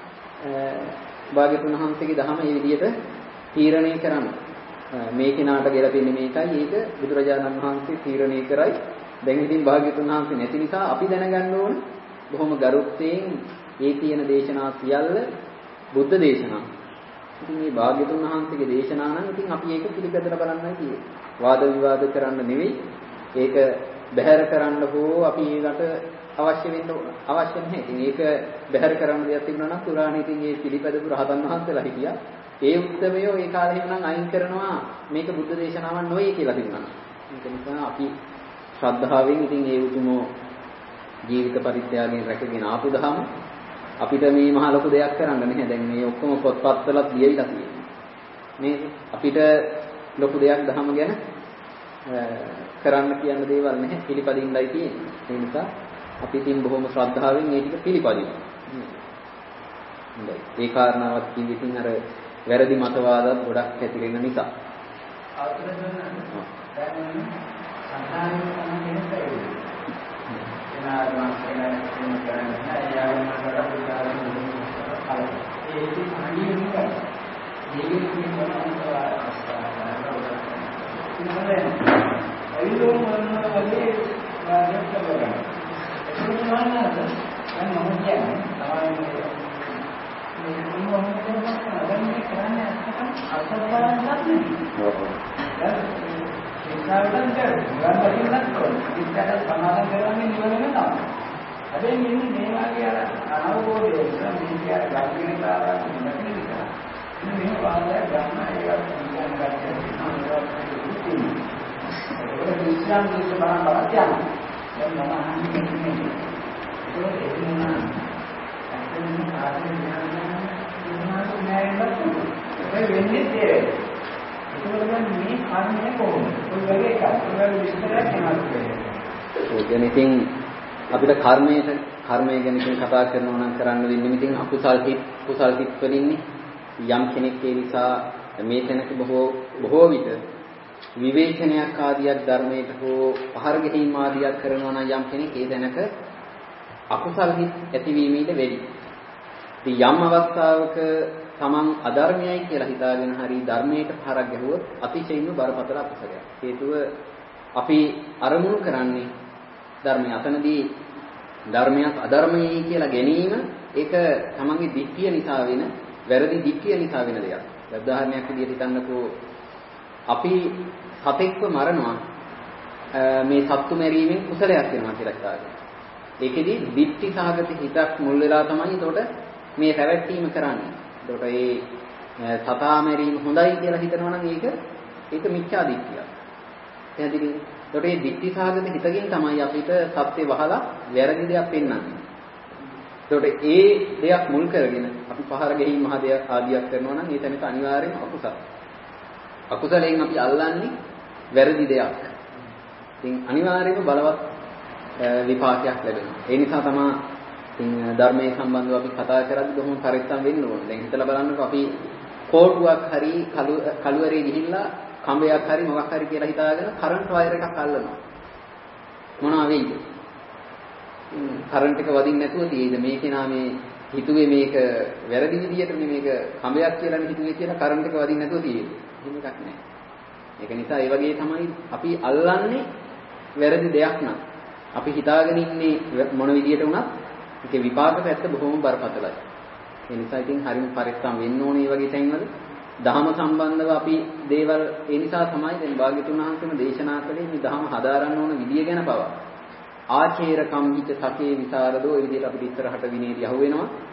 භාග්‍යතුන් වහන්සේගේ දහම මේ විදිහට තීරණය කරන්න. මේ කෙනාට ගැලපෙන්නේ මේකයි. ඒක බුදුරජාණන් වහන්සේ තීරණය කරයි. දැන් ඉතින් භාග්‍යතුන් වහන්සේ නැති නිසා අපි දැනගන්න ඕන බොහොම ගරුත්වයෙන් ඒ කියන දේශනා සියල්ල බුද්ධ දේශනා. ඉතින් මේ භාග්‍යතුන් වහන්සේගේ දේශනා නම් ඉතින් අපි ඒක පිළිපැදලා බලන්නයි තියෙන්නේ. වාද විවාද කරන්න නෙවෙයි. ඒක බැහැර කරන්න හෝ අපි ඒකට අවශ්‍ය වෙන්න අවශ්‍ය නැහැ. ඉතින් ඒක බැහැර කරන්න දෙයක් තිබුණා නම් පුරාණේ ඉතින් මේ පිළිපැදපු රහතන් වහන්සේලා හිටියා. ඒ උත්සවයෝ ඒ කාලේ නම් අයින් කරනවා මේක බුද්ධ දේශනාවක් නෙවෙයි කියලා තිබුණා. ඒක නිසා අපි ශ්‍රද්ධාවෙන් ඉතින් ඒ උතුමෝ ජීවිත පරිත්‍යාගයෙන් රැකගෙන ආපු දහම අපිට මේ මහ ලොකු දෙයක් කරන්න නැහැ. දැන් මේ ඔක්කොම පොත්පත්වලත් ලියවිලා තියෙනවා. මේ අපිට ලොකු දෙයක් දහම ගැන කරන්න කියන දේවල් නැහැ. පිළිපදින්නයි තියෙන්නේ. ඒ නිසා අපි ඉතින් බොහොම ශ්‍රද්ධාවෙන් මේ ටික පිළිපදිමු. හොඳයි. ඒ කාරණාවත් කිව්වෙ ඉතින් අර වැරදි මතවාදත් ගොඩක් ඇතිවෙන නිසා. අවතර දුන්න දැන් සංසාරේ තමයි කියන්නේ. එනවා එනවා එනවා කරන්නේ යාළුවන් කරලා පුතාලන් දුන්නා. ඒක අනිත් එක. දෙවියන් කියනවා ඉතින් අයිලෝ මන්න වගේ වාදයක් කරනවා. ඒක නෝනද? දැන් මම කියන්නේ තමයි මේ මොනවද කරන්නේ කරන්නේ අසත්පාරක් නැති. ඔව්. දැන් ඒ කාරණා ගන්න බැරිවත් කොහොමද? ඉස්සරහ සමාදම් කරන්නේ නිවන වෙනවා. හැබැයි මෙන්න මේ වගේ අර අනවබෝධය නිසා මේ කියන ගල්ගෙන කාරණා නැති නිසා මේ වාදය ගන්න ඒවත් කියන ගැටේ ඒක ඉස්ලාම් දෙක බලන්න බලන්න දැන් මම අහන්නේ මේක. ඒක එන්නා අතන කාර්යය යනවා නෑනොත් ඒක වෙන්නේ තේ. ඒකවල මේ කර්මය කොහොමද? ඔය වගේ එකක්. ඔය විස්තරයක් කරනවා. ඔය ඉතින් අපිට කර්මයට කර්මය ගැන කතා කරනවා නම් කරන්න වෙන්නේ ඉතින් අකුසල් හිත් කුසල් හිත් වලින්නේ යම් කෙනෙක් ඒ නිසා මේ තැනක බොහෝ බොහෝ විට විවේචනයක් ආදියක් ධර්මයට හෝ පහර ගැනීම ආදියක් කරනවා නම් යම් කෙනෙක් ඒ දැනක අකුසල් හිත් ඇතිවීමේද වෙයි. ඉතින් යම් අවස්ථාවක තමන් අධර්මයයි කියලා හිතාගෙන හරි ධර්මයට පහරක් ගැහුවොත් අතිශයින්ම බරපතල අකුසලයක්. හේතුව අපි අරමුණු කරන්නේ ධර්මය. අතනදී ධර්මයක් අධර්මයයි කියලා ගැනීම ඒක තමන්ගේ දික්කිය නිසා වෙන වැරදි දික්කිය නිසා වෙන දෙයක්. උදාහරණයක් විදිහට හිතන්නකෝ අපි සතෙක්ව මරනවා මේ සත්තු මැරීමෙන් කුසලයක් වෙනවා කියලා හිතාගෙන. ඒකෙදි දික්ටි සහගත හිතක් මුල් වෙලා තමයි ඒතකොට මේ රැවැට්ටීම කරන්නේ. ඒතකොට ඒ සතා මැරීම හොඳයි කියලා හිතනවා නම් ඒක ඒක මිච්ඡා දික්කියක්. එහෙනම් ඒතකොට මේ දික්ටි සහගත හිතකින් තමයි අපිට සත්‍ය වහලා වැරදි දෙයක් පෙන්වන්නේ. ඒතකොට ඒ දෙයක් මුල් කරගෙන අපි පහර ගැනීම මහ දෙයක් ආදියක් කරනවා නම් ඒ තැනක අනිවාර්යයෙන්ම අකුසල. අකුසලයෙන් අපි අල්ලන්නේ වැරදි දෙයක්. ඉතින් අනිවාර්යයෙන්ම බලවත් විපාකයක් ලැබෙනවා. ඒ නිසා තමයි ඉතින් ධර්මයේ සම්බන්ධව අපි කතා කරද්දී බොහොම පරිස්සම් වෙන්න ඕනේ. දැන් හිතලා බලන්නකෝ අපි කෝටුවක් හරි කළුවරේ ගිහිල්ලා කඹයක් හරි මොකක් හරි කියලා හිතාගෙන කරන්ට් වයර් එකක් අල්ලනවා. මොනවා වෙයිද? කරන්ට් එක වදින්න නැතුව තියෙයිද? මේ කෙනා මේ හිතුවේ මේක වැරදි විදියට මේක කඹයක් කියලා හිතුවේ කියලා කරන්ට් එක වදින්න නැතුව තියෙයිද? එහෙම එකක් නැහැ. ඒක නිසා ඒ වගේ තමයි අපි අල්ලන්නේ වැරදි දෙයක් නම්. අපි හිතාගෙන ඉන්නේ මොන විදියට වුණත් ඒකේ විපාක පැත්ත බොහොම බරපතලයි. ඒ නිසා ඉතින් හරිම පරිස්සම් වෙන්න ඕනේ මේ වගේ තැන්වල. දහම සම්බන්ධව අපි දේවල් ඒ නිසා තමයි දැන් භාග්‍යතුන් වහන්සේම දේශනා කළේ මේ දහම හදාරන්න ඕන විදිය ගැන පවා. ආචේර කම්හිත සකේ විසරදෝ ඒ විදිහට අපිට ඉස්සරහට විනේදී අහු වෙනවා.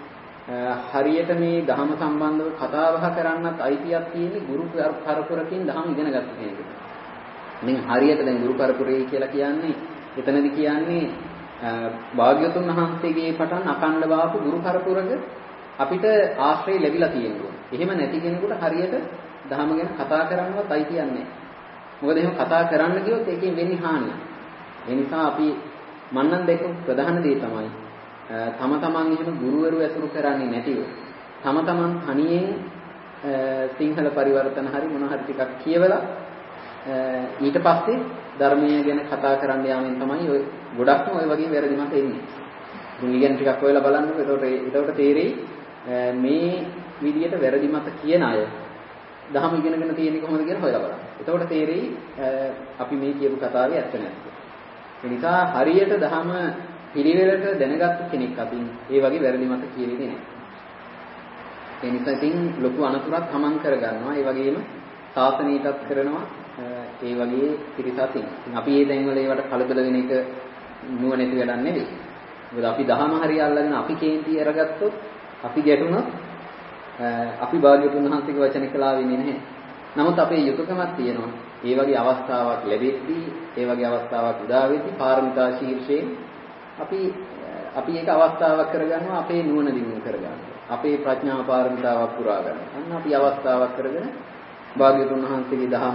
හරියට මේ ධහම සම්බන්ධව කතා බහ කරන්නත් අයිතියක් තියෙන්නේ ගුරු පරපුරකින් ධහම ඉගෙන ගන්න කෙනෙකුට. ඉතින් හරියට දැන් ගුරු පරපුරේ කියලා කියන්නේ එතනදි කියන්නේ භාග්‍යවතුන් වහන්සේගේ පටන් අකණ්ඩ බාපු ගුරු පරපුරක අපිට ආශ්‍රය ලැබිලා තියෙනවා. එහෙම නැති කෙනෙකුට හරියට ධහම ගැන කතා කරන්නවත් අයිතියක් නැහැ. මොකද එහෙම කතා කරන්න ගියොත් ඒකෙන් වෙන්නේ හානිය. ඒ නිසා අපි මන්නම් දෙක ප්‍රධාන දේ තමයි තම තමන් එහෙම ගුරුවරු ඇසුරු කරන්නේ නැතිව තම තමන් තනියෙන් සිංහල පරිවර්තන හරි මොන හරි ටිකක් කියවලා ඊට පස්සේ ධර්මයේ ගැන කතා කරන්න යාමෙන් තමයි ඔය ගොඩක්ම ඔය වගේ වැරදි මත එන්නේ. ඉතින් ඉගෙන ටිකක් හොයලා බලන්නකො. එතකොට එතකොට තේරෙයි මේ විදියට වැරදි මත කියන අය දහම ඉගෙනගෙන තියෙන්නේ කොහොමද කියලා හොයලා බලන්න. එතකොට තේරෙයි අපි මේ කියපු කතාවේ ඇත්ත නැත්ද. ඒ නිසා හරියට දහම පිළිවෙලට දැනගත්තු කෙනෙක් අතින් ඒ වගේ වැරදි මත කියෙන්නේ නැහැ. ඒ නිසා ඉතින් ලොකු අනතුරක් තමන් කරගන්නවා. ඒ වගේම සාසනීයටත් කරනවා. ඒ වගේ පිරිසකින්. ඉතින් අපි මේ දැන්වල ඒවට කලබල වෙන එක නුවණැති වැඩක් නෙවෙයි. මොකද අපි දහම හරිය අල්ලගෙන අපි කේන්ති අරගත්තොත් අපි ගැටුණොත් අපි භාග්‍යවතුන් වහන්සේගේ වචන කළා වෙන්නේ නැහැ. නමුත් අපේ යුතුයකමක් තියෙනවා. ඒ වගේ අවස්ථාවක් ලැබෙද්දී, ඒ වගේ අවස්ථාවක් උදා වෙද්දී පාරමිතා ශීර්ෂයෙන් අපි අපි ඒක අවස්ථාවක් කරගන්නවා අපේ නුවණ දිනු කරගන්නවා. අපේ ප්‍රඥා පාරමිතාවක් පුරා ගන්නවා. අන්න අපි අවස්ථාවක් කරගෙන භාග්‍යවතුන් වහන්සේගේ දහම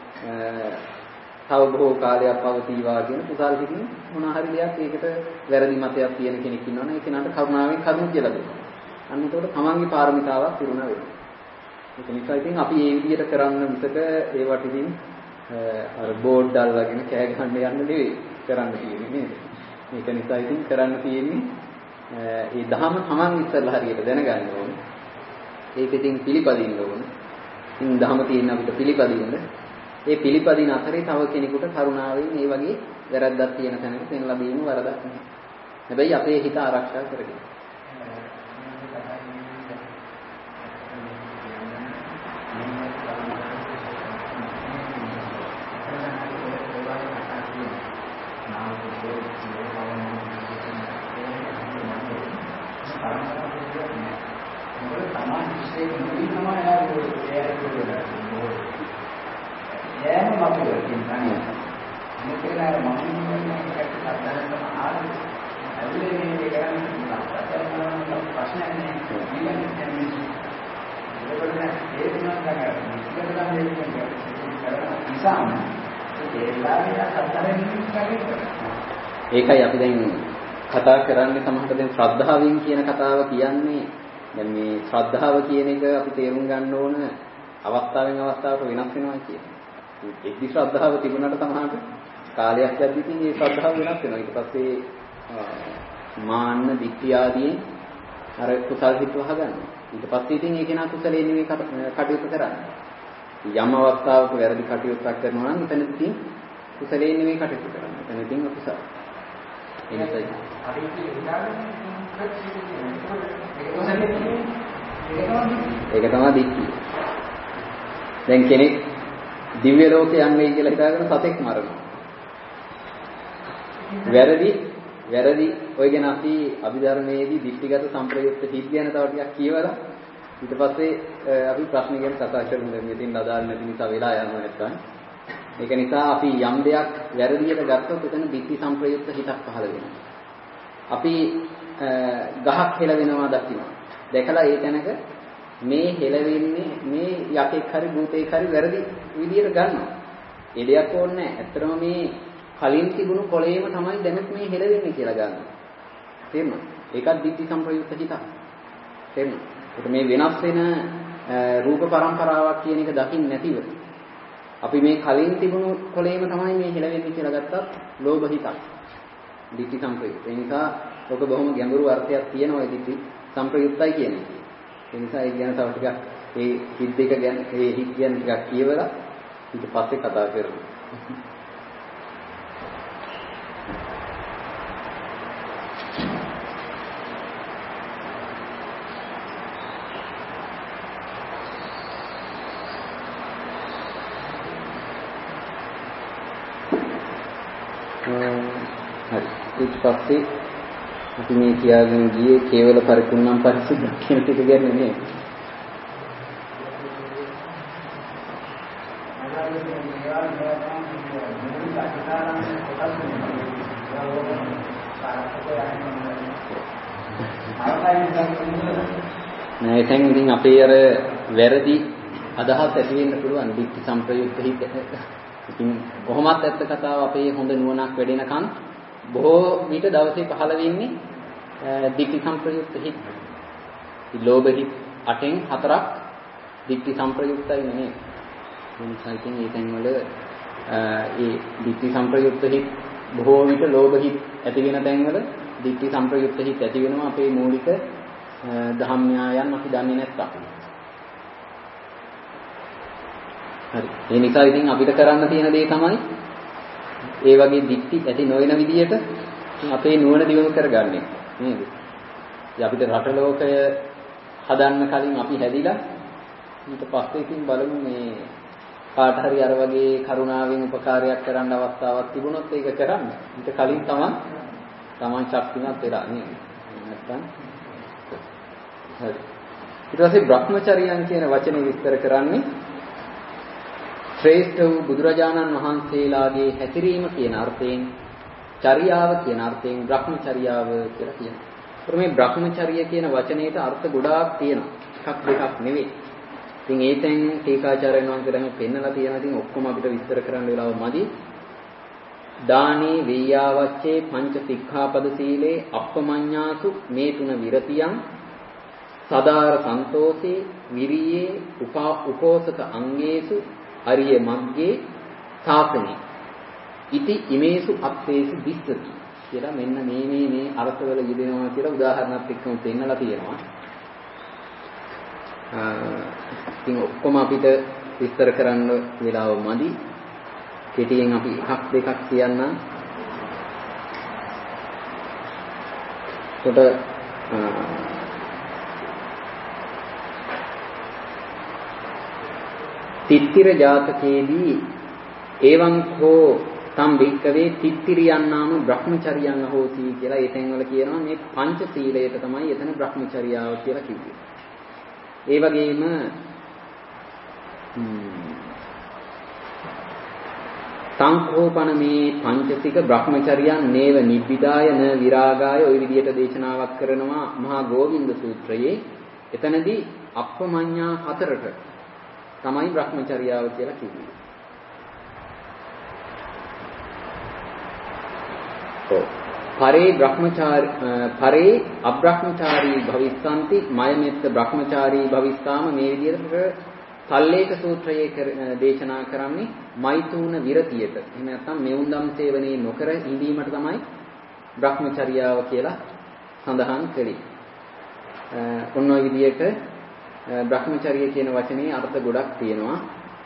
තව බොහෝ කාලයක් පවතිවා කියන කුසල් සිතින් මොන හරි දෙයක් ඒකට වැරදි මතයක් තියෙන කෙනෙක් ඉන්නවනේ ඒ කෙනාට කරුණාවෙන් කරුණු කියලා දෙනවා. අන්න ඒකට තමන්ගේ පාරමිතාවක් පුරුණ වෙනවා. ඒක නිසා ඉතින් අපි මේ විදිහට කරන්න මිසක ඒවට ඉතින් අර බෝඩ් අල්ලගෙන කෑ ගහන්න යන්න නෙවෙයි කරන්න තියෙන්නේ නේද? මේක නිසා ඉතින් කරන්න තියෙන්නේ ඒ දහම තමන් ඉස්සරලා හරියට දැනගන්න ඕනේ. ඒක ඉතින් පිළිපදින්න ඕනේ. ඉතින් දහම තියෙන අපිට පිළිපදින්න. ඒ පිළිපදින අතරේ තව කෙනෙකුට කරුණාවෙන් මේ වගේ වැරද්දක් තියෙන තැනක පෙන්ලා දීම වරදක් නෙවෙයි. හැබැයි අපේ හිත ආරක්ෂා කරගන්න. ඒකයි අපි දැන් කතා කරන්නේ සමහරවිට දැන් ශ්‍රද්ධාවෙන් කියන කතාව කියන්නේ දැන් මේ ශ්‍රද්ධාව කියන එක අපි තේරුම් ගන්න ඕන අවස්ථාවෙන් අවස්ථාවට වෙනස් වෙනවා කියන්නේ. එක්දි ශ්‍රද්ධාව තිබුණාට සමහරවිට කාලයක් යද්දී මේ ශ්‍රද්ධාව වෙනස් වෙනවා. ඊට පස්සේ මාන්න, ditthi ආදී අර කුසල් හිත වහගන්නවා. ඊට පස්සේ ඉතින් ඒක නා කුසලේ නෙවෙයි කටයුතු කරන්නේ. යම් අවස්ථාවක වැරදි කටයුත්තක් කරනවා නම් එතනදී කුසලේ නෙවෙයි කටයුතු කරන්නේ. එතනදී අකුසල. ඒ නිසා ඒක තමයි ditthi. දැන් කෙනෙක් දිව්‍ය ලෝකේ යන්නේ කියලා හිතාගෙන සතෙක් මරනවා. වැරදි වැරදි ඔය ගැන අපි අභිධර්මයේදී ditthිගත සම්ප්‍රයුක්ත හිත් ගැන තව ටිකක් කියවලා ඊට පස්සේ අපි ප්‍රශ්න ගැන කතා කරමු. දැන් මෙතෙන් අදාළ නැති නිසා වෙලා යනවා නැත්නම්. ඒක නිසා අපි යම් දෙයක් වැරදියට ගත්තොත් එතන ditthi සම්ප්‍රයුක්ත හිතක් පහළ වෙනවා. අපි ගහක් හෙලවෙනවා දකිනවා. දැකලා ඒ තැනක මේ හෙලවෙන්නේ මේ යකෙක් හරි භූතෙක් හරි වැරදි විදියට ගන්නවා. ඒ දෙයක් ඕනේ නැහැ. ඇත්තටම මේ කලින් තිබුණු කොළේම තමයි දැනත් මේ හෙලවෙන්නේ කියලා ගන්නවා. තේරුණා? ඒකත් ditthi සම්ප්‍රයුක්ත හිතක්. තේරුණා? ඒක මේ වෙනස් වෙන රූප පරම්පරාවක් කියන එක දකින්න නැතිව අපි මේ කලින් තිබුණු කොළේම තමයි මේ හෙලවෙන්නේ කියලා ගත්තත් ලෝභ හිතක්. ditthi සම්ප්‍රයුක්ත. ඒ නිසා ඔක බොහොම ගැඹුරු අර්ථයක් තියෙනවා ditthi සම්ප්‍රයුක්තයි කියන එක. ඒ නිසා ඒ ගැන තව ටිකක් ඒ හිත් දෙක ගැන ඒ හිත් ගැන ටිකක් කියවලා ඊට පස්සේ කතා කරමු. හරි ඊට පස්සේ අපි මේ කියාගෙන ගියේ කේවල පරිපූර්ණම් පරිසුද්ධ කියන එක ගැන නෙමෙයි. නෑ එතෙන් ඉතින් අපේ අර වැරදි අදහස් ඇති වෙන්න පුළුවන් දික්ටි සම්ප්‍රයුක්ත හිත. ඉතින් කොහොමත් ඇත්ත කතාව අපේ හොඳ නුවණක් වැඩෙනකන් බොහෝ විට දවසේ පහළ වෙන්නේ දික්ටි සම්ප්‍රයුක්ත හිත. ලෝභ හිත අටෙන් හතරක් දික්ටි සම්ප්‍රයුක්තයි නෙමෙයි. මොනිසා ඉතින් මේ තැන්වල ඒ දික්ටි සම්ප්‍රයුක්ත හිත බොහෝ විට ලෝභ හිත ඇති වෙන තැන්වල දික්ටි සම්ප්‍රයුක්ත හිත ඇති වෙනවා අපේ මූලික දහම් න්‍යායයන් අපි දන්නේ නැත්තම්. හරි. ඒ නිසා ඉතින් අපිට කරන්න තියෙන දේ තමයි ඒ වගේ දික්ටි ඇති නොවන විදියට අපේ නුවණ දියුණු කරගන්න එක. නේද? ඉතින් අපිට රට ලෝකය හදන්න කලින් අපි හැදිලා ඊට පස්සේ ඉතින් බලමු මේ කාට හරි අර වගේ කරුණාවෙන් උපකාරයක් කරන්න අවස්ථාවක් තිබුණොත් ඒක කරන්න. ඊට කලින් තමයි තමන් ශක්තිමත් වෙලා නේද? නැත්තම් හරි. ඊට පස්සේ බ්‍රහ්මචර්යයන් කියන වචනේ විස්තර කරන්නේ ශ්‍රේෂ්ඨ වූ බුදුරජාණන් වහන්සේලාගේ හැසිරීම කියන අර්ථයෙන් චර්යාව කියන අර්ථයෙන් බ්‍රහ්මචර්යාව කියලා කියනවා. ඒත් මේ බ්‍රහ්මචර්ය කියන වචනේට අර්ථ ගොඩාක් තියෙනවා. එකක් දෙකක් නෙවෙයි. ඉතින් ඒ තැන් ටීකාචාර්යයන් වහන්සේලාම පෙන්නලා තියෙනවා. ඉතින් ඔක්කොම අපිට විස්තර කරන්න වෙලාව මදි. දානේ වේයාවච්චේ පංච සික්ඛාපද සීලේ අප්පමඤ්ඤාසු මේ තුන විරතියන් සදාර සන්තෝෂේ විරියේ උපා උපෝසක අංගේසු අරිය මග්ගේ සාසනේ ඉති ඉමේසු අත්තේසු දිස්සති කියලා මෙන්න මේ මේ මේ අර්ථවල යෙදෙනවා කියලා උදාහරණයක් එක්කම පෙන්නලා තියෙනවා. ඉතින් ඔක්කොම අපිට විස්තර කරන්න වෙලාව මදි. කෙටියෙන් අපි එකක් දෙකක් කියන්නම්. කොට තිත්තිර ජාතකයේදී එවං කෝ තම් වික්කවේ තිත්තිරියන් නාම බ්‍රහ්මචර්යයන් හෝති කියලා ඒ තැන්වල කියනවා. මේ පංච සීලයට තමයි එතන බ්‍රහ්මචර්යාව කියලා කිව්වේ. ඒ වගේම සංකෝපන මේ පංචසික බ්‍රහ්මචර්යයන් නේව නිබ්බිදාය න විරාගාය ওই විදිහට දේශනාවක් කරනවා මහා ගෝවින්ද සූත්‍රයේ. එතනදී අප්පමඤ්ඤා හතරට තමයි බ්‍රහ්මචර්යාව කියලා කිව්වේ. ඔව්. පරේ බ්‍රහ්මචාරී පරේ අබ්‍රහ්මචාරී භවිස්සanti මයමෙත්ත බ්‍රහ්මචාරී භවිස්සාම මේ විදිහට සල්ලේක සූත්‍රයේ දේශනා කරන්නේ මෛතුන විරතියට. එහෙම නැත්නම් මෙවුන්දම් සේවනයේ නොකර ඉඳීමට තමයි බ්‍රහ්මචර්යාව කියලා සඳහන් කළේ. ඔන්න ඔය විදිහට බ්‍රහ්මචර්ය කියන වචනේ අර්ථ ගොඩක් තියෙනවා.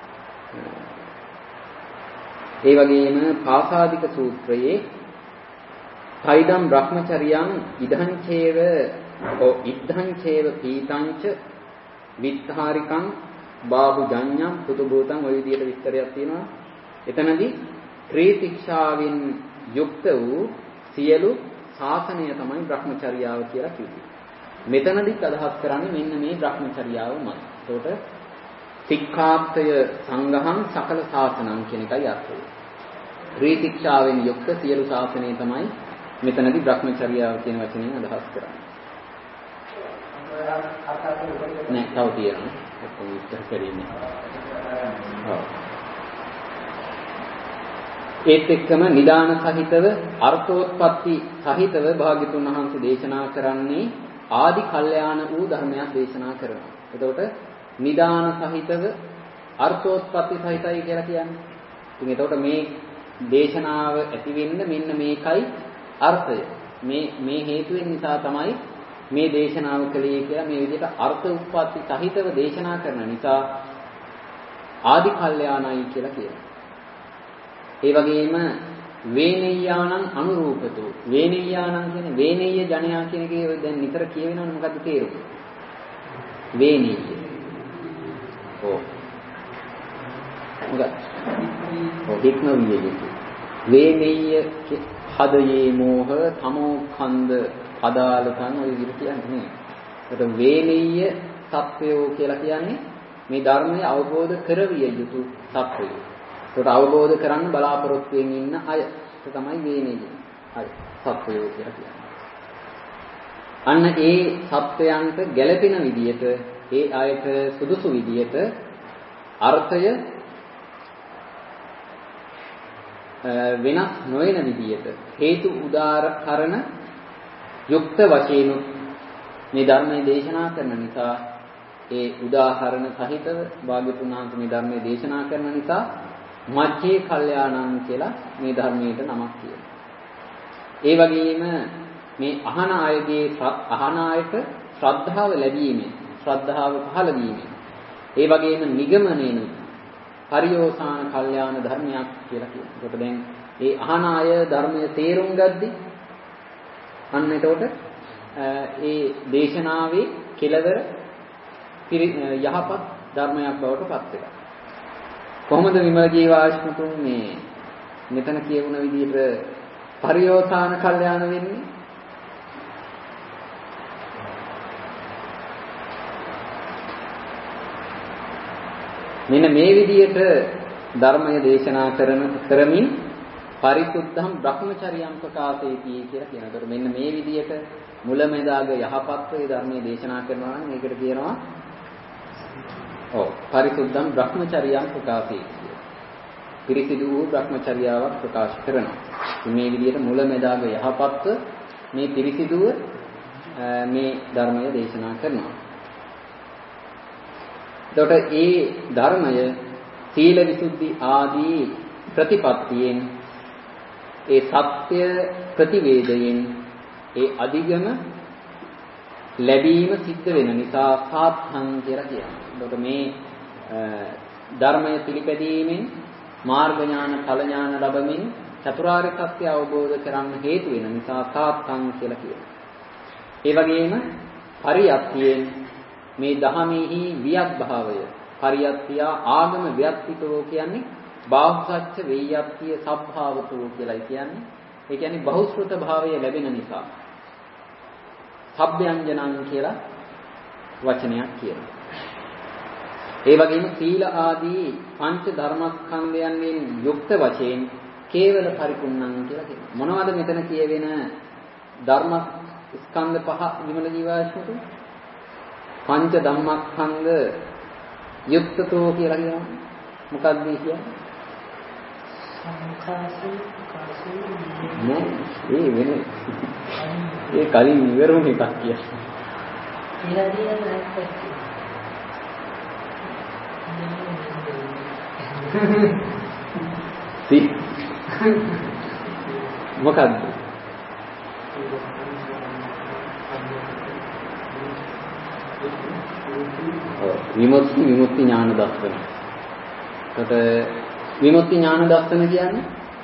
ඒ වගේම පාසාදික සූත්‍රයේ තයිදම් බ්‍රහ්මචර්යං ඉදං චේව ඕ ඉදං චේව පීතංච විත්හාරිකං බාහුජඤ්ඤං පුතුභූතං ඔය විදිහට විස්තරයක් තියෙනවා. එතනදී ත්‍රිශික්ෂාවෙන් යුක්ත වූ සියලු ශාසනය තමයි බ්‍රහ්මචර්යාව කියලා කිව්වේ. මෙතනදිත් අදහස් කරන්නේ මෙන්න මේ බ්‍රහ්මචර්යාවමයි. ඒකට සික්ඛාප්තය සංඝහං සකල ශාසනං කියන එකයි අර්ථය. ත්‍රිශික්ෂාවෙන් යුක්ත සියලු ශාසනය තමයි මෙතනදී බ්‍රහ්මචර්යාව කියන වචනයෙන් අදහස් කරන්නේ. නෑ තව තියෙනවා. ඔක්කොම විස්තර කරන්නේ. ඔව්. ඒත් එක්කම නිදාන සහිතව අර්ථෝත්පත්ති සහිතව භාග්‍යතුන් වහන්සේ දේශනා කරන්නේ ආදි කල්යාණ වූ ධර්මයක් දේශනා කරනවා. එතකොට නිදාන සහිතව අර්ථෝත්පත්ති සහිතයි කියලා කියන්නේ. ඉතින් එතකොට මේ දේශනාව ඇති වෙන්න මෙන්න මේකයි අර්ථය. මේ මේ හේතුවෙන් නිසා තමයි මේ දේශනාව කළේ කියලා මේ විදිහට අර්ථ උත්පත්ති සහිතව දේශනා කරන නිසා ආදි කල්යාණයි කියලා කියනවා. ඒ වගේම වේනෙය්‍යානං අනුරූපතෝ වේනෙය්‍යානං කියන්නේ වේනෙය්‍ය ජනයා කියන එකේ ඔය දැන් නිතර කියවෙනවනේ මොකද්ද තේරුම? වේනෙය්‍ය. ඔව්. මොකද? ඔව් හික්මවිය යුතු. වේනෙය්‍ය හදයේ මෝහ තමෝ කන්ද අදාළකම් ඔය විදිහට කියන්නේ නේ. ඒකට වේලීය සත්වයෝ කියලා කියන්නේ මේ ධර්මය අවබෝධ කරවිය යුතු සත්වයෝ. ඒකට අවබෝධ කරන්න බලාපොරොත්තු වෙමින් ඉන්න අය. ඒක තමයි වේලීය අය සත්වයෝ කියලා කියන්නේ. අන්න ඒ සත්වයන්ට ගැළපෙන විදිහට ඒ අයට සුදුසු විදිහට අර්ථය වෙනස් නොවන විදිහට හේතු උදාර කරන යුක්ත වශයෙන් මේ ධර්මයේ දේශනා කරන නිසා ඒ උදාහරණ සහිතව භාග්‍යතුන් වහන්සේ මේ ධර්මයේ දේශනා කරන නිසා මජ්ජේ කල්යාණං කියලා මේ ධර්මයට නමක් කියනවා. ඒ වගේම මේ අහන අයගේ අහන අයට ශ්‍රද්ධාව ලැබීමෙන් ශ්‍රද්ධාව පහළ වීමෙන් ඒ වගේම නිගමනයෙන් පරියෝසాన කල්යාණ ධර්මයක් කියලා කියනවා. ඒකට දැන් ඒ අහන අය ධර්මයේ තේරුම් ගද්දි අන්න එතකොට ඒ දේශනාවේ කෙලවර යහපත් ධර්මයක් බවට පත් වෙනවා. කොහොමද විමල ජීවාශ්මතුන් මේ මෙතන කියවුන විදිහට පරියෝසాన කල්යාණ වෙන්නේ? මෙන්න මේ විදිහට ධර්මය දේශනා කරන කරමින් පරිසුද්ධම් බ්‍රහ්මචර්යම් ප්‍රකාශේති කියලා කියනවා. ඒතර මෙන්න මේ විදිහට මුලැමැදාග යහපත් වේ ධර්මයේ දේශනා කරනවා නම් මේකට කියනවා ඔව් පරිසුද්ධම් බ්‍රහ්මචර්යම් ප්‍රකාශේති. පිරිසිදු වූ බ්‍රහ්මචර්යාවක් ප්‍රකාශ කරනවා. මේ විදිහට මුලැමැදාග යහපත්ව මේ පිරිසිදුව මේ ධර්මය දේශනා කරනවා. එතකොට ඒ ධර්මය සීල විසුද්ධි ආදී ප්‍රතිපත්තියෙන් ඒ සත්‍ය ප්‍රතිවේදයෙන් ඒ අධිගම ලැබීම සිද්ධ වෙන නිසා සාත්හං කියලා කියනවා. එතකොට මේ ධර්මය පිළිපැදීමෙන් මාර්ග ඥාන ඵල ඥාන ලැබමින් චතුරාර්ය සත්‍ය අවබෝධ කරගන්න හේතු වෙන නිසා සාත්හං කියලා කියනවා. ඒ වගේම පරියත්තියෙන් මේ දහමෙහි වියත් භාවය පරියත්තිය ආගම ව්‍යක්තිතෝ කියන්නේ බාහුසත්‍ය වේයත්තිය සබ්භාවතෝ කියලායි කියන්නේ. ඒ කියන්නේ බහුශ්‍රත භාවය ලැබෙන නිසා සබ්බ්‍යංජනං කියලා වචනයක් කියනවා. ඒ වගේම සීල ආදී පංච ධර්මස්කන්ධයන්ගෙන් යුක්ත වශයෙන් කේවල පරිපූර්ණං කියලා කියනවා. මොනවද මෙතන කියවෙන ධර්ම ස්කන්ධ පහ විමල ජීවාශ්මතු? පංච ධම්මස්කන්ධ යුක්තතෝ කියලා කියනවා. මොකක්ද කියන්නේ? සංඛාසී කාසී නෑ ඒ වෙන්නේ ඒ කලින් ඉවරුම එකක් කියනවා. ඊළඟින් නැත්නම් සි මොකක්ද? විමුක්ති විමුක්ති ඥාන දර්ශන. එතකොට විමුක්ති ඥාන දර්ශන කියන්නේ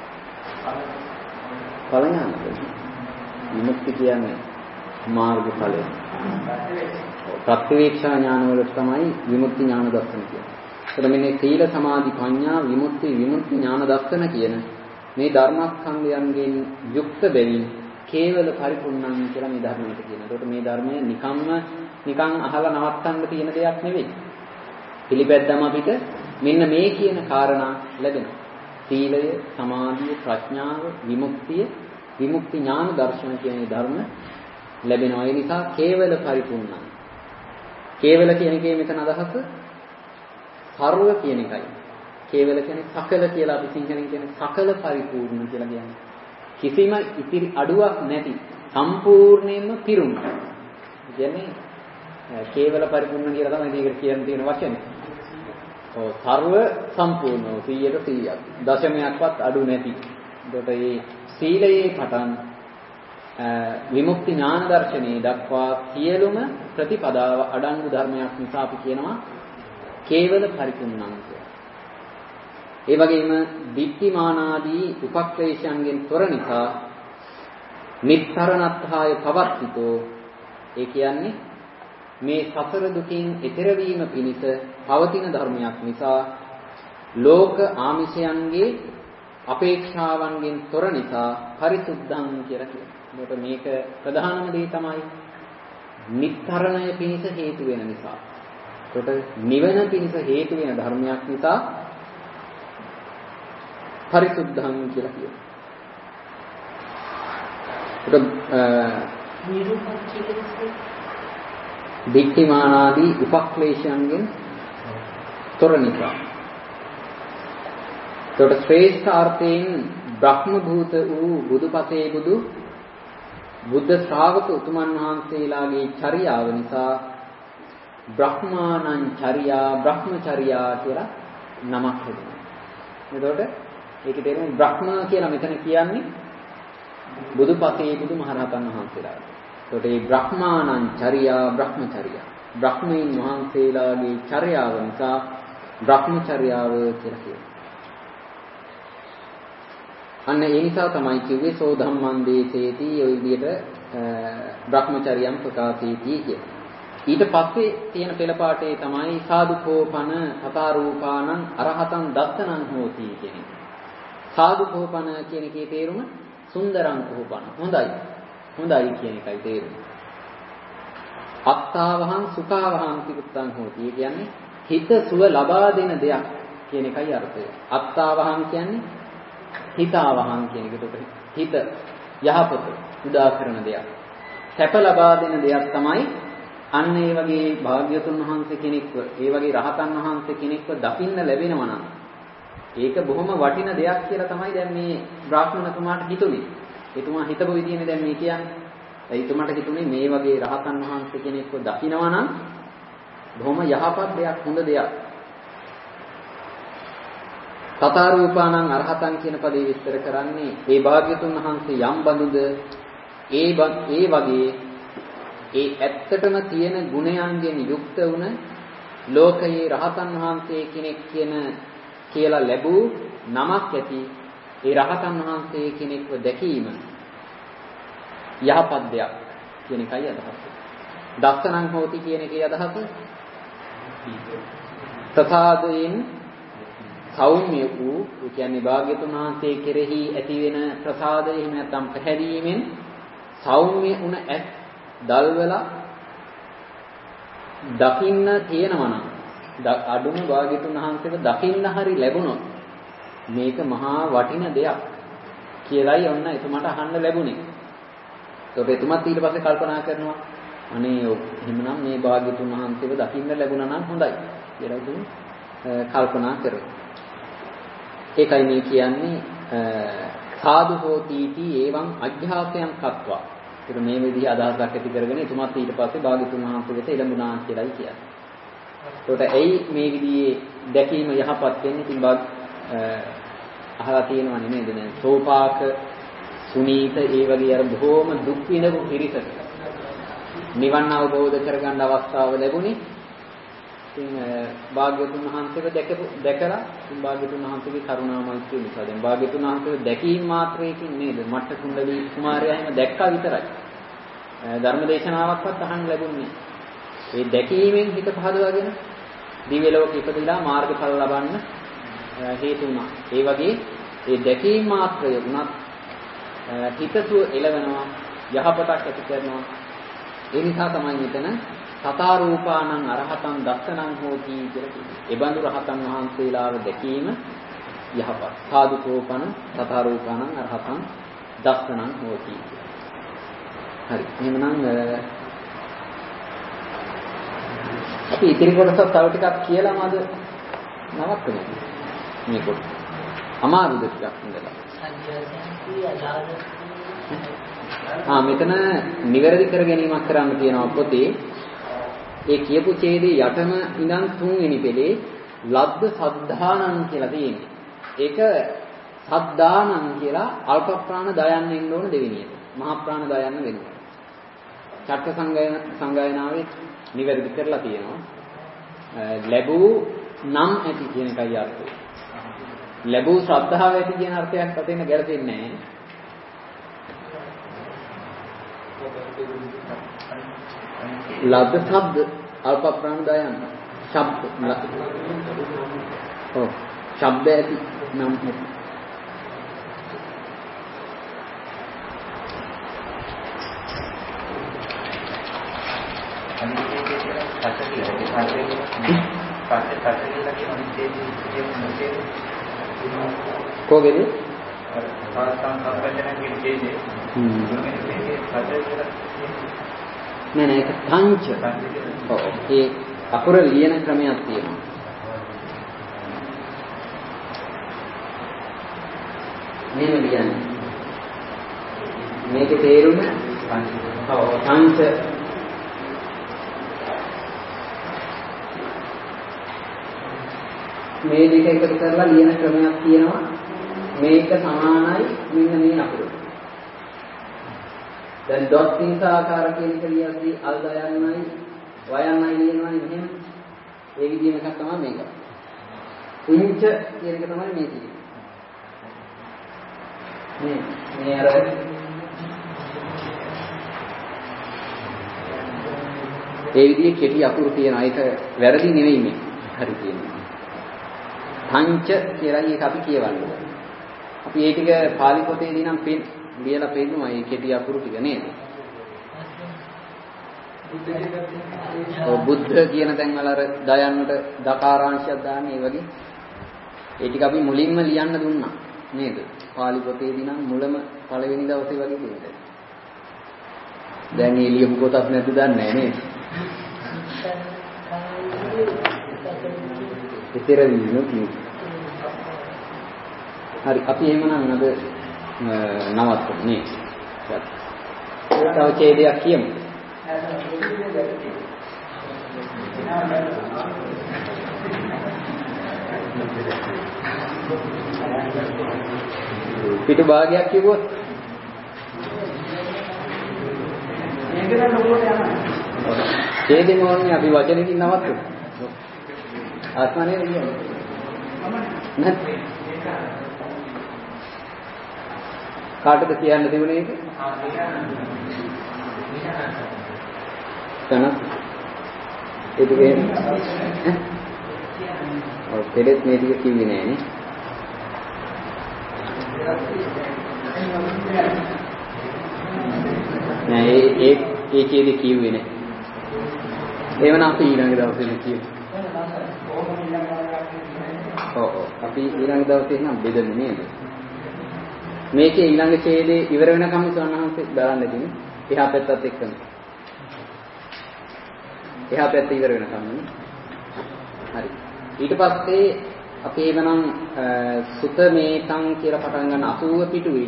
ඵල ඥාන. විමුක්ති කියන්නේ මාර්ග ඵලය. ප්‍රත්‍යවේක්ෂා ඥාන වලට තමයි විමුක්ති ඥාන දර්ශන කියන්නේ. එතකොට මෙන්න සීල සමාධි ප්‍රඥා විමුක්ති විමුක්ති ඥාන දර්ශන කියන මේ ධර්මස්කන්ධයන්ගෙන් යුක්ත බැවින් කේවල පරිපූර්ණං කියලා මේ ධර්මයට කියනවා. එතකොට මේ ධර්මය නිකම්ම නිකන් අහලා නවත්තන්න තියෙන දෙයක් නෙවෙයි. පිළිපැද්දම අපිට මෙන්න මේ කියන කාරණා ලැබෙනවා. සීලය, සමාධිය, ප්‍රඥාව, විමුක්තිය, විමුක්ති ඥාන දර්ශන කියන ධර්ම ලැබෙනවා. ඒ නිසා කේවල පරිපූර්ණං. කේවල කියන එකේ මෙතන අදහස සර්ව කියන එකයි. කේවල කියන්නේ සකල කියලා අපි සිංහලෙන් කියන්නේ සකල පරිපූර්ණ කියලා කියන්නේ. කිසිම ඉතිරි අඩුවක් නැති සම්පූර්ණයෙන්ම පිරුණු. කියන්නේ කේවල පරිපූර්ණ කියලා තමයි මේකට කියන්න තියෙන වචනේ. ඔව් සර්ව සම්පූර්ණව සීයට සීයක්. දශමයක්වත් අඩු නැති. ඒකට මේ සීලයේ පටන් විමුක්ති ඥාන දර්ශනයේ දක්වා සියලුම ප්‍රතිපදාව අඩංගු ධර්මයක් නිසා අපි කියනවා කේවල පරිපූර්ණං කියලා. ඒ වගේම දිට්ඨිමානාදී උපක්ලේශයන්ගෙන් තොර නිසා නිස්සරණත්හාය පවත්තිතෝ. ඒ කියන්නේ මේ සසර දුකින් එතෙර වීම පිණිස පවතින ධර්මයක් නිසා ලෝක ආමිෂයන්ගේ අපේක්ෂාවන්ගෙන් තොර නිසා පරිසුද්ධං කියලා කියනවා. මොකද මේක ප්‍රධානම දේ තමයි නිත්තරණය පිණිස හේතු වෙන නිසා. ඒකට නිවන පිණිස හේතු වෙන ධර්මයක් නිසා පරිසුද්ධං කියලා කියනවා. ඒක දික්තිමානාදී උපක්ලේශයන්ගෙන් තොර නිසා. ඒකට ශ්‍රේෂ්ඨාර්ථයෙන් බ්‍රහ්ම භූත වූ බුදුපසේ බුදු බුද්ධ ශ්‍රාවක උතුමන් වහන්සේලාගේ චර්යාව නිසා බ්‍රහ්මානං චර්යා බ්‍රහ්මචර්යා කියලා නමක් හදුනා. එතකොට ඒකේ තේරුම බ්‍රහ්ම කියලා මෙතන කියන්නේ බුදුපසේ බුදු මහරහතන් වහන්සේලා. ඒකට මේ බ්‍රහ්මානං චර්යා බ්‍රහ්මචර්යා බ්‍රහ්මීන් වහන්සේලාගේ චර්යාව නිසා බ්‍රහ්මචර්යාව කියලා කියනවා. අන්න ඒ නිසා තමයි කිව්වේ සෝ ධම්මං දේසේති ඔය විදිහට බ්‍රහ්මචර්යම් ප්‍රකාශේති කිය. ඊට පස්සේ තියෙන පෙළපාටේ තමයි සාදුකෝපන තථාරූපානං අරහතං දත්තනං හෝති කියන එක. සාදුකෝපන කියන එකේ තේරුම සුන්දරං කෝපන. හොඳයි. හොඳයි කියන එකයි තේරුම. අත්තාවහං සුඛාවහං පිටුත්තං හෝති. ඒ කියන්නේ හිත සුව ලබා දෙන දෙයක් කියන එකයි අර්ථය. අත්තාවහං කියන්නේ හිතාවහං කියන එකට හිත යහපත උදා කරන දෙයක්. සැප ලබා දෙන දෙයක් තමයි අන්න ඒ වගේ භාග්‍යතුන් වහන්සේ කෙනෙක්ව, ඒ වගේ රහතන් වහන්සේ කෙනෙක්ව දකින්න ලැබෙනවා නම් ඒක බොහොම වටින දෙයක් කියලා තමයි දැන් මේ බ්‍රාහ්මණතුමාට හිතුනේ. එතුමා හිතපු විදිහනේ දැන් මේ කියන්නේ. එතුමාට හිතුනේ මේ වගේ රහතන් වහන්සේ කෙනෙක්ව දකිනවා නම් බොහොම යහපත් දෙයක්, හොඳ දෙයක්. තථාරූපානං අරහතං කියන පදේ විස්තර කරන්නේ ඒ භාග්‍යතුන් වහන්සේ යම් බඳුද ඒ ඒ වගේ ඒ ඇත්තටම තියෙන ගුණයන්ගෙන් යුක්ත වුණ ලෝකයේ රහතන් වහන්සේ කෙනෙක් කියන කියලා ලැබූ නමක් ඇති ඒ රහතන් වහන්සේ කෙනෙක්ව දැකීම යහපත් දෙයක් කියන එකයි අදහස. දස්සනං හෝති කියන එකේ අදහස ප්‍රසාදයෙන් සෞම්‍ය වූ, ඒ කියන්නේ භාග්‍යතුන් වහන්සේ කෙරෙහි ඇති වෙන ප්‍රසාදය එහෙම නැත්නම් පැහැදීමෙන් සෞම්‍ය වුණ ඇත් දල්වලා දකින්න තියෙනවා නම් අඩුම භාග්‍යතුන් වහන්සේව දකින්න හරි ලැබුණොත් මේක මහා වටින දෙයක් කියලායි ඔන්න එතුමාට අහන්න ලැබුණේ. ඒකට එතුමාත් ඊට පස්සේ කල්පනා කරනවා අනේ එහෙමනම් මේ භාග්‍යතුන් වහන්සේව දකින්න ලැබුණා නම් හොඳයි කියලා ඉතින් කල්පනා කරනවා. ඒකයි මේ කියන්නේ සාදු හෝතිටි එවං අධ්‍යාසයන් කତ୍වා. ඒක මේ විදිහ අදහසක් ඇති කරගෙන එතුමාත් ඊට පස්සේ භාග්‍යතුන් වහන්සේ වෙත එළඹුණා කියලායි කියන්නේ. ඒකට ඇයි මේ විදිහේ දැකීම යහපත් වෙන්නේ? ඉතින් බා අහලා තියෙනවනේ නේද? දැන් සෝපාක සුනීත ඒ වගේ අර බොහෝම දුක් විඳපු පිරිසට නිවන් අවබෝධ කරගන්න අවස්ථාව ලැබුණේ. ඉතින් භාග්‍යතුන් වහන්සේව දැකපු දැකලා ඉතින් භාග්‍යතුන් වහන්සේගේ කරුණා මෛත්‍රිය නිසා දැන් භාග්‍යතුන් වහන්සේව දැකීම මාත්‍රයකින් නේද මට්ට කුණ්ඩලී කුමාරයා එහෙම දැක්කා විතරයි. ධර්මදේශනාවක්වත් අහන්න ලැබුණේ. ඒ දැකීමෙන් හිත පහදවාගෙන දිව්‍ය ලෝකෙ ඉපදලා මාර්ගඵල ලබන්න හේතු වුණා. ඒ වගේ ඒ දැකීම මාත්‍රය උනත් හිතසුව එළවෙනවා, යහපතක් ඇති කරනවා. ඒ නිසා තමයි මෙතන තථාරූපානං අරහතං දස්සනං හෝති කියලා කියන්නේ. ඒ බඳු රහතන් වහන්සේලාව දැකීම යහපත්. සාදුකෝපන තථාරූපානං අරහතං දස්සනං හෝති. හරි. එහෙනම් අපි ඉතිරි කොටස තව ටිකක් කියලාම අද නවත්තමු. මේ කොට. අමාරුද ටිකක් ඉඳලා. ආ මෙතන නිවැරදි කර ගැනීමක් කරන්න තියෙනවා පොතේ. ඒ කියපු ඡේදයේ යටම ඉඳන් තුන්වෙනි පෙළේ ලද්ද සද්ධානං කියලා තියෙන්නේ. ඒක සද්ධානං කියලා අල්ප ප්‍රාණ දයන්න එන්න ඕන දෙවෙනි එක. මහ ප්‍රාණ දයන්න වෙනවා. චක්ක සංගායන සංගායනාවේ නිවැරදි කරලා තියෙනවා. ලැබූ නම් ඇති කියන එකයි අර්ථය. ලැබූ ශ්‍රද්ධාව ඇති කියන අර්ථයක් අතෙන් ගැලපෙන්නේ නැහැ. ලද්ද ශබ්ද අල්ප ප්‍රාණ දයන්න ශබ්ද ඔව් ශබ්ද ඇති නම් සත්‍ය කියලා. ඒ සත්‍ය සත්‍ය සත්‍ය කියලා කියන නිත්‍යයේ කොහෙද? සාස්ත්‍රාන් සම්පජන කියන කේජේ. හ්ම්. මේකේ සත්‍ය කියලා නෑ නෑ ඒක තංච. ඔව් ඒ අකුර ලියන ක්‍රමයක් තියෙනවා. මේව ලියන්නේ. මේකේ තේරුම ඔව් තංච. මේ දෙක එකතු කරලා ලියන ක්‍රමයක් තියෙනවා. මේක සමානයි මෙන්න මේ අකුරට. දැන් ඩොට් තින්ස ආකාර කියන එක ලියද්දී අල් දයන්නයි වයන්නයි ලියනවනේ මෙහෙම. ඒ විදිහම එකක් තමයි මේක. ඉංච කියන එක තමයි මේ තියෙන්නේ. මේ මේ අර ඒ විදිහේ කෙටි අකුරු තියෙනවා. ඒක වැරදි නෙවෙයි මේ. හරි තියෙනවා. පංච කියලා එක අපි කියවන්නේ. අපි ඒ ටික පාලි පොතේදී නම් පෙන් ලියලා පෙන්නනවා මේ කෙටි අකුරු ටික නේද? ඔව් බුද්ධ කියන තැන් වල අර දයන්නට දකාරාංශයක් දාන්නේ ඒ වගේ. ඒ ටික අපි මුලින්ම ලියන්න දුන්නා නේද? පාලි පොතේදී නම් මුලම පළවෙනි දවසේ වගේ කියනවා. දැන් ඒ ලියපු පොතක් නැද්ද දන්නේ නැහැ නේද? ඉතින් විනෝදී. හරි අපි එහෙමනම් අද නවත්තමු නේ. තව ඡේදයක් කියමු. පිටු භාගයක් කිව්වොත් ඡේදෙම ඕනේ අපි වචනකින් නවත්තමු. ආත්මනේ කියන්නේ. නැත්. කාටද කියන්න තිබුණේ ඒක? තන ඒ දෙකේ ඔව් පෙරේත් මේ ටික කිව්වේ නෑ නේ. නෑ ඒ ඒ ඒ කීයද කිව්වේ නෑ. එවනම් අපි ඊළඟ දවසේ කියමු. ඔව් ඔව් අපි ඊළඟ දවසේ නම් බෙදමු නේද? මේකේ ඊළඟ ඡේදේ ඉවර වෙනකම් සවනහන්සේ බලන්න දෙන්නේ. එහා පැත්තත් එක්කම. එහා පැත්ත ඉවර වෙනකම් නේ. හරි. ඊට පස්සේ අපි එවනම් සුතමේතං කියලා පටන් ගන්න අසූව පිටුවේ.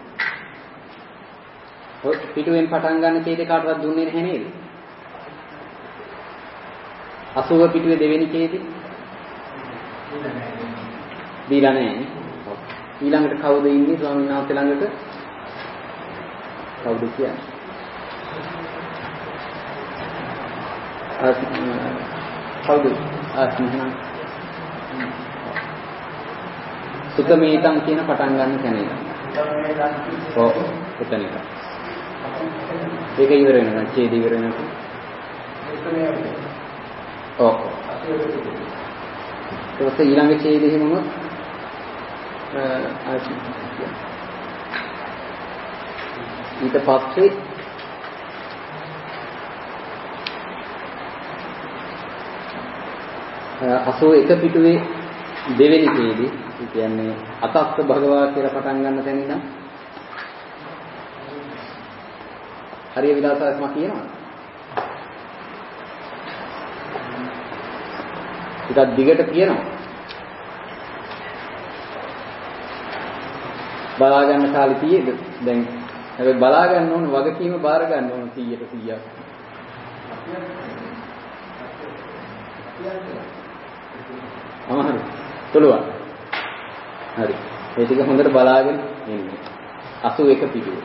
ඔය පිටුවෙන් පටන් ගන්න ඡේදේ කාටවත් දුන්නේ නැහැ නේද? අසූව පිටුවේ දෙවෙනි ඡේදේ දීලා නැහැ. ඊළඟට කවුද ඉන්නේ ස්වාමීන් වහන්සේ ළඟට? කවුද කියන්නේ? කවුද? ආත්මහන. සුතමේතං කියන පටන් ගන්න කෙනෙක්. ඔව් එතන එක. ඒක ඉවර වෙනවා. ඡේද ඉවර වෙනවා. ඔව්. ඒක ඊළඟ ඡේදෙ එහෙමම ඊට පස්සේ අසෝ එක පිටුවේ දෙවෙනි ඡේදෙ කියන්නේ අතස්ස භගවා කියලා පටන් ගන්න තැන ඉඳන් හරිය විලාසයක් මම කියනවා. ටිකක් දිගට කියනවා. බලා ගන්න කාලේ තියෙද දැන් හැබැයි බලා ගන්න ඕන වගකීම බාර ගන්න ඕන සීයට සීයක්. අමාරු තොලුවා. හරි. ඒ ටික හොඳට බලාගෙන ඉන්න. අසූ එක පිටුව.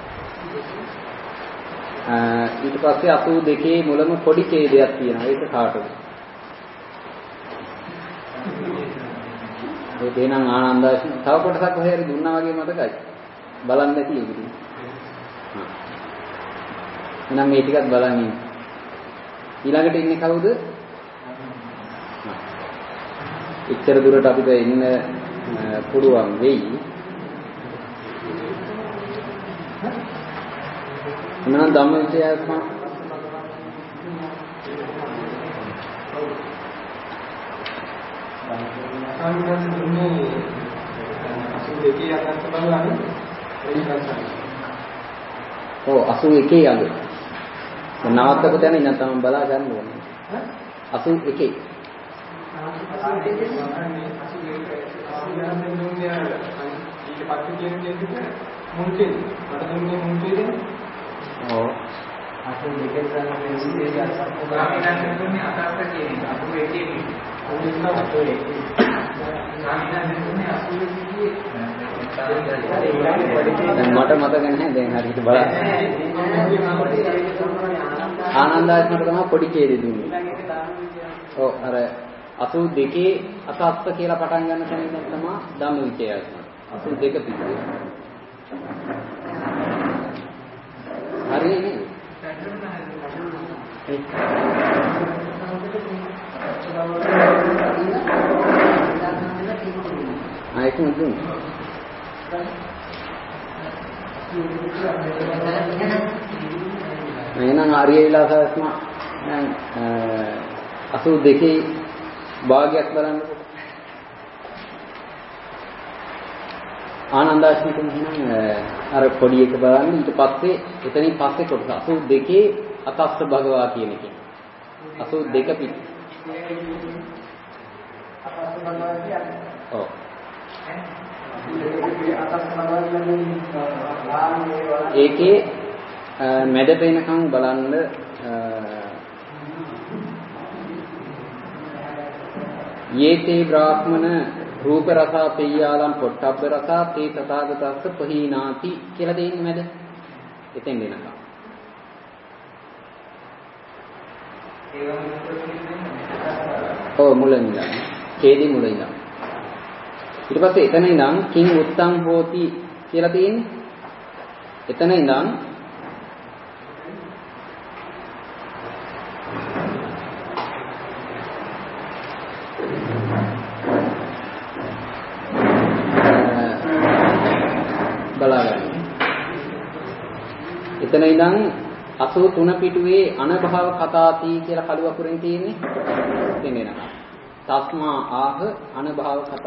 ඊට පස්සේ අසූ දෙකේ මුලම පොඩි ඡේදයක් තියෙනවා. ඒක කාටද? ඒ තේනම් ආනන්දයි තව කොටසක් කොහේ හරි දුන්නා වගේ මතකයි. බලන්න නැති ඒක. හා. එහෙනම් මේ ටිකත් බලන්න ඉන්න. ඊළඟට ඉන්නේ කවුද? එච්චර දුරට අපිට එන්න පුළුවන් වෙයි. එහෙනම් ධම්මවිචයස්ම සංඥා දුන්නේ අසුර දෙකේ අදහස බලන්නේ ඒකයි. ඔව් අසූ එකේ අග. නවත්තක තැන ඉන්න තමයි බලා ගන්න ඕනේ. අසූ එකේ. අසූ දෙකේ සමානයි අසූ එකේ. ආයතන දුන්නේ ඊට පස්සේ කියන දෙයක් මුන්කේ. මට දුන්නේ මුන්කේද? ඔව්. අසූ දෙකේ තමයි මේ අසත් ගාමිණන් දුන්නේ අසත් කියන්නේ අසූ එකේ. ඔන්න අසූ එකේ. ගාමිණන් දුන්නේ අසූ එකේ. දැන් මට මතක නැහැ දැන් හරියට බලන්න. ආනන්දාත්මට තමයි පොඩි කේදී දුන්නේ. ඔව් අර අසූ දෙකේ අසත්ත කියලා පටන් ගන්න කෙනෙක් තමයි ධම්මවිචය. අසූ දෙක පිටුවේ. හරිනේ. ආයෙත් මුදුන්. එහෙනම් ආර්ය විලාසයත්ම දැන් අසූ දෙකේ භාගයක් බලන්නකො. ආනන්දාශ්මික නම් අර පොඩි එක බලන්න ඊට පස්සේ එතනින් පස්සේ කොටස අසූ දෙකේ අතස්ස භගවා කියන එකේ. අසූ දෙක පිට. අතස්ස භගවා කියන්නේ. ඔව්. ඒකේ මැද පේනකම් බලන්න යේතේ බ්‍රාහ්මණ රූප රසා පෙය්‍යාලම් පොට්ටබ්බ රසා තේ තථාගතස්ස පහීනාති කියලා දෙන්නේ මැද. එතෙන් දෙනකම්. ඔව් මුලින් ඉඳන්. කේදී මුලින් ඉඳන්. ඊට පස්සේ එතන ඉඳන් කිං උත්තං හෝති කියලා තියෙන්නේ. එතන ඉඳන් බලන්න. එතන ඉඳන් අසූ තුන පිටුවේ අනභව කතාති කියලා කළු අකුරෙන් තියෙන්නේ. එතන එනවා. තස්මා ආහ අනභව කතා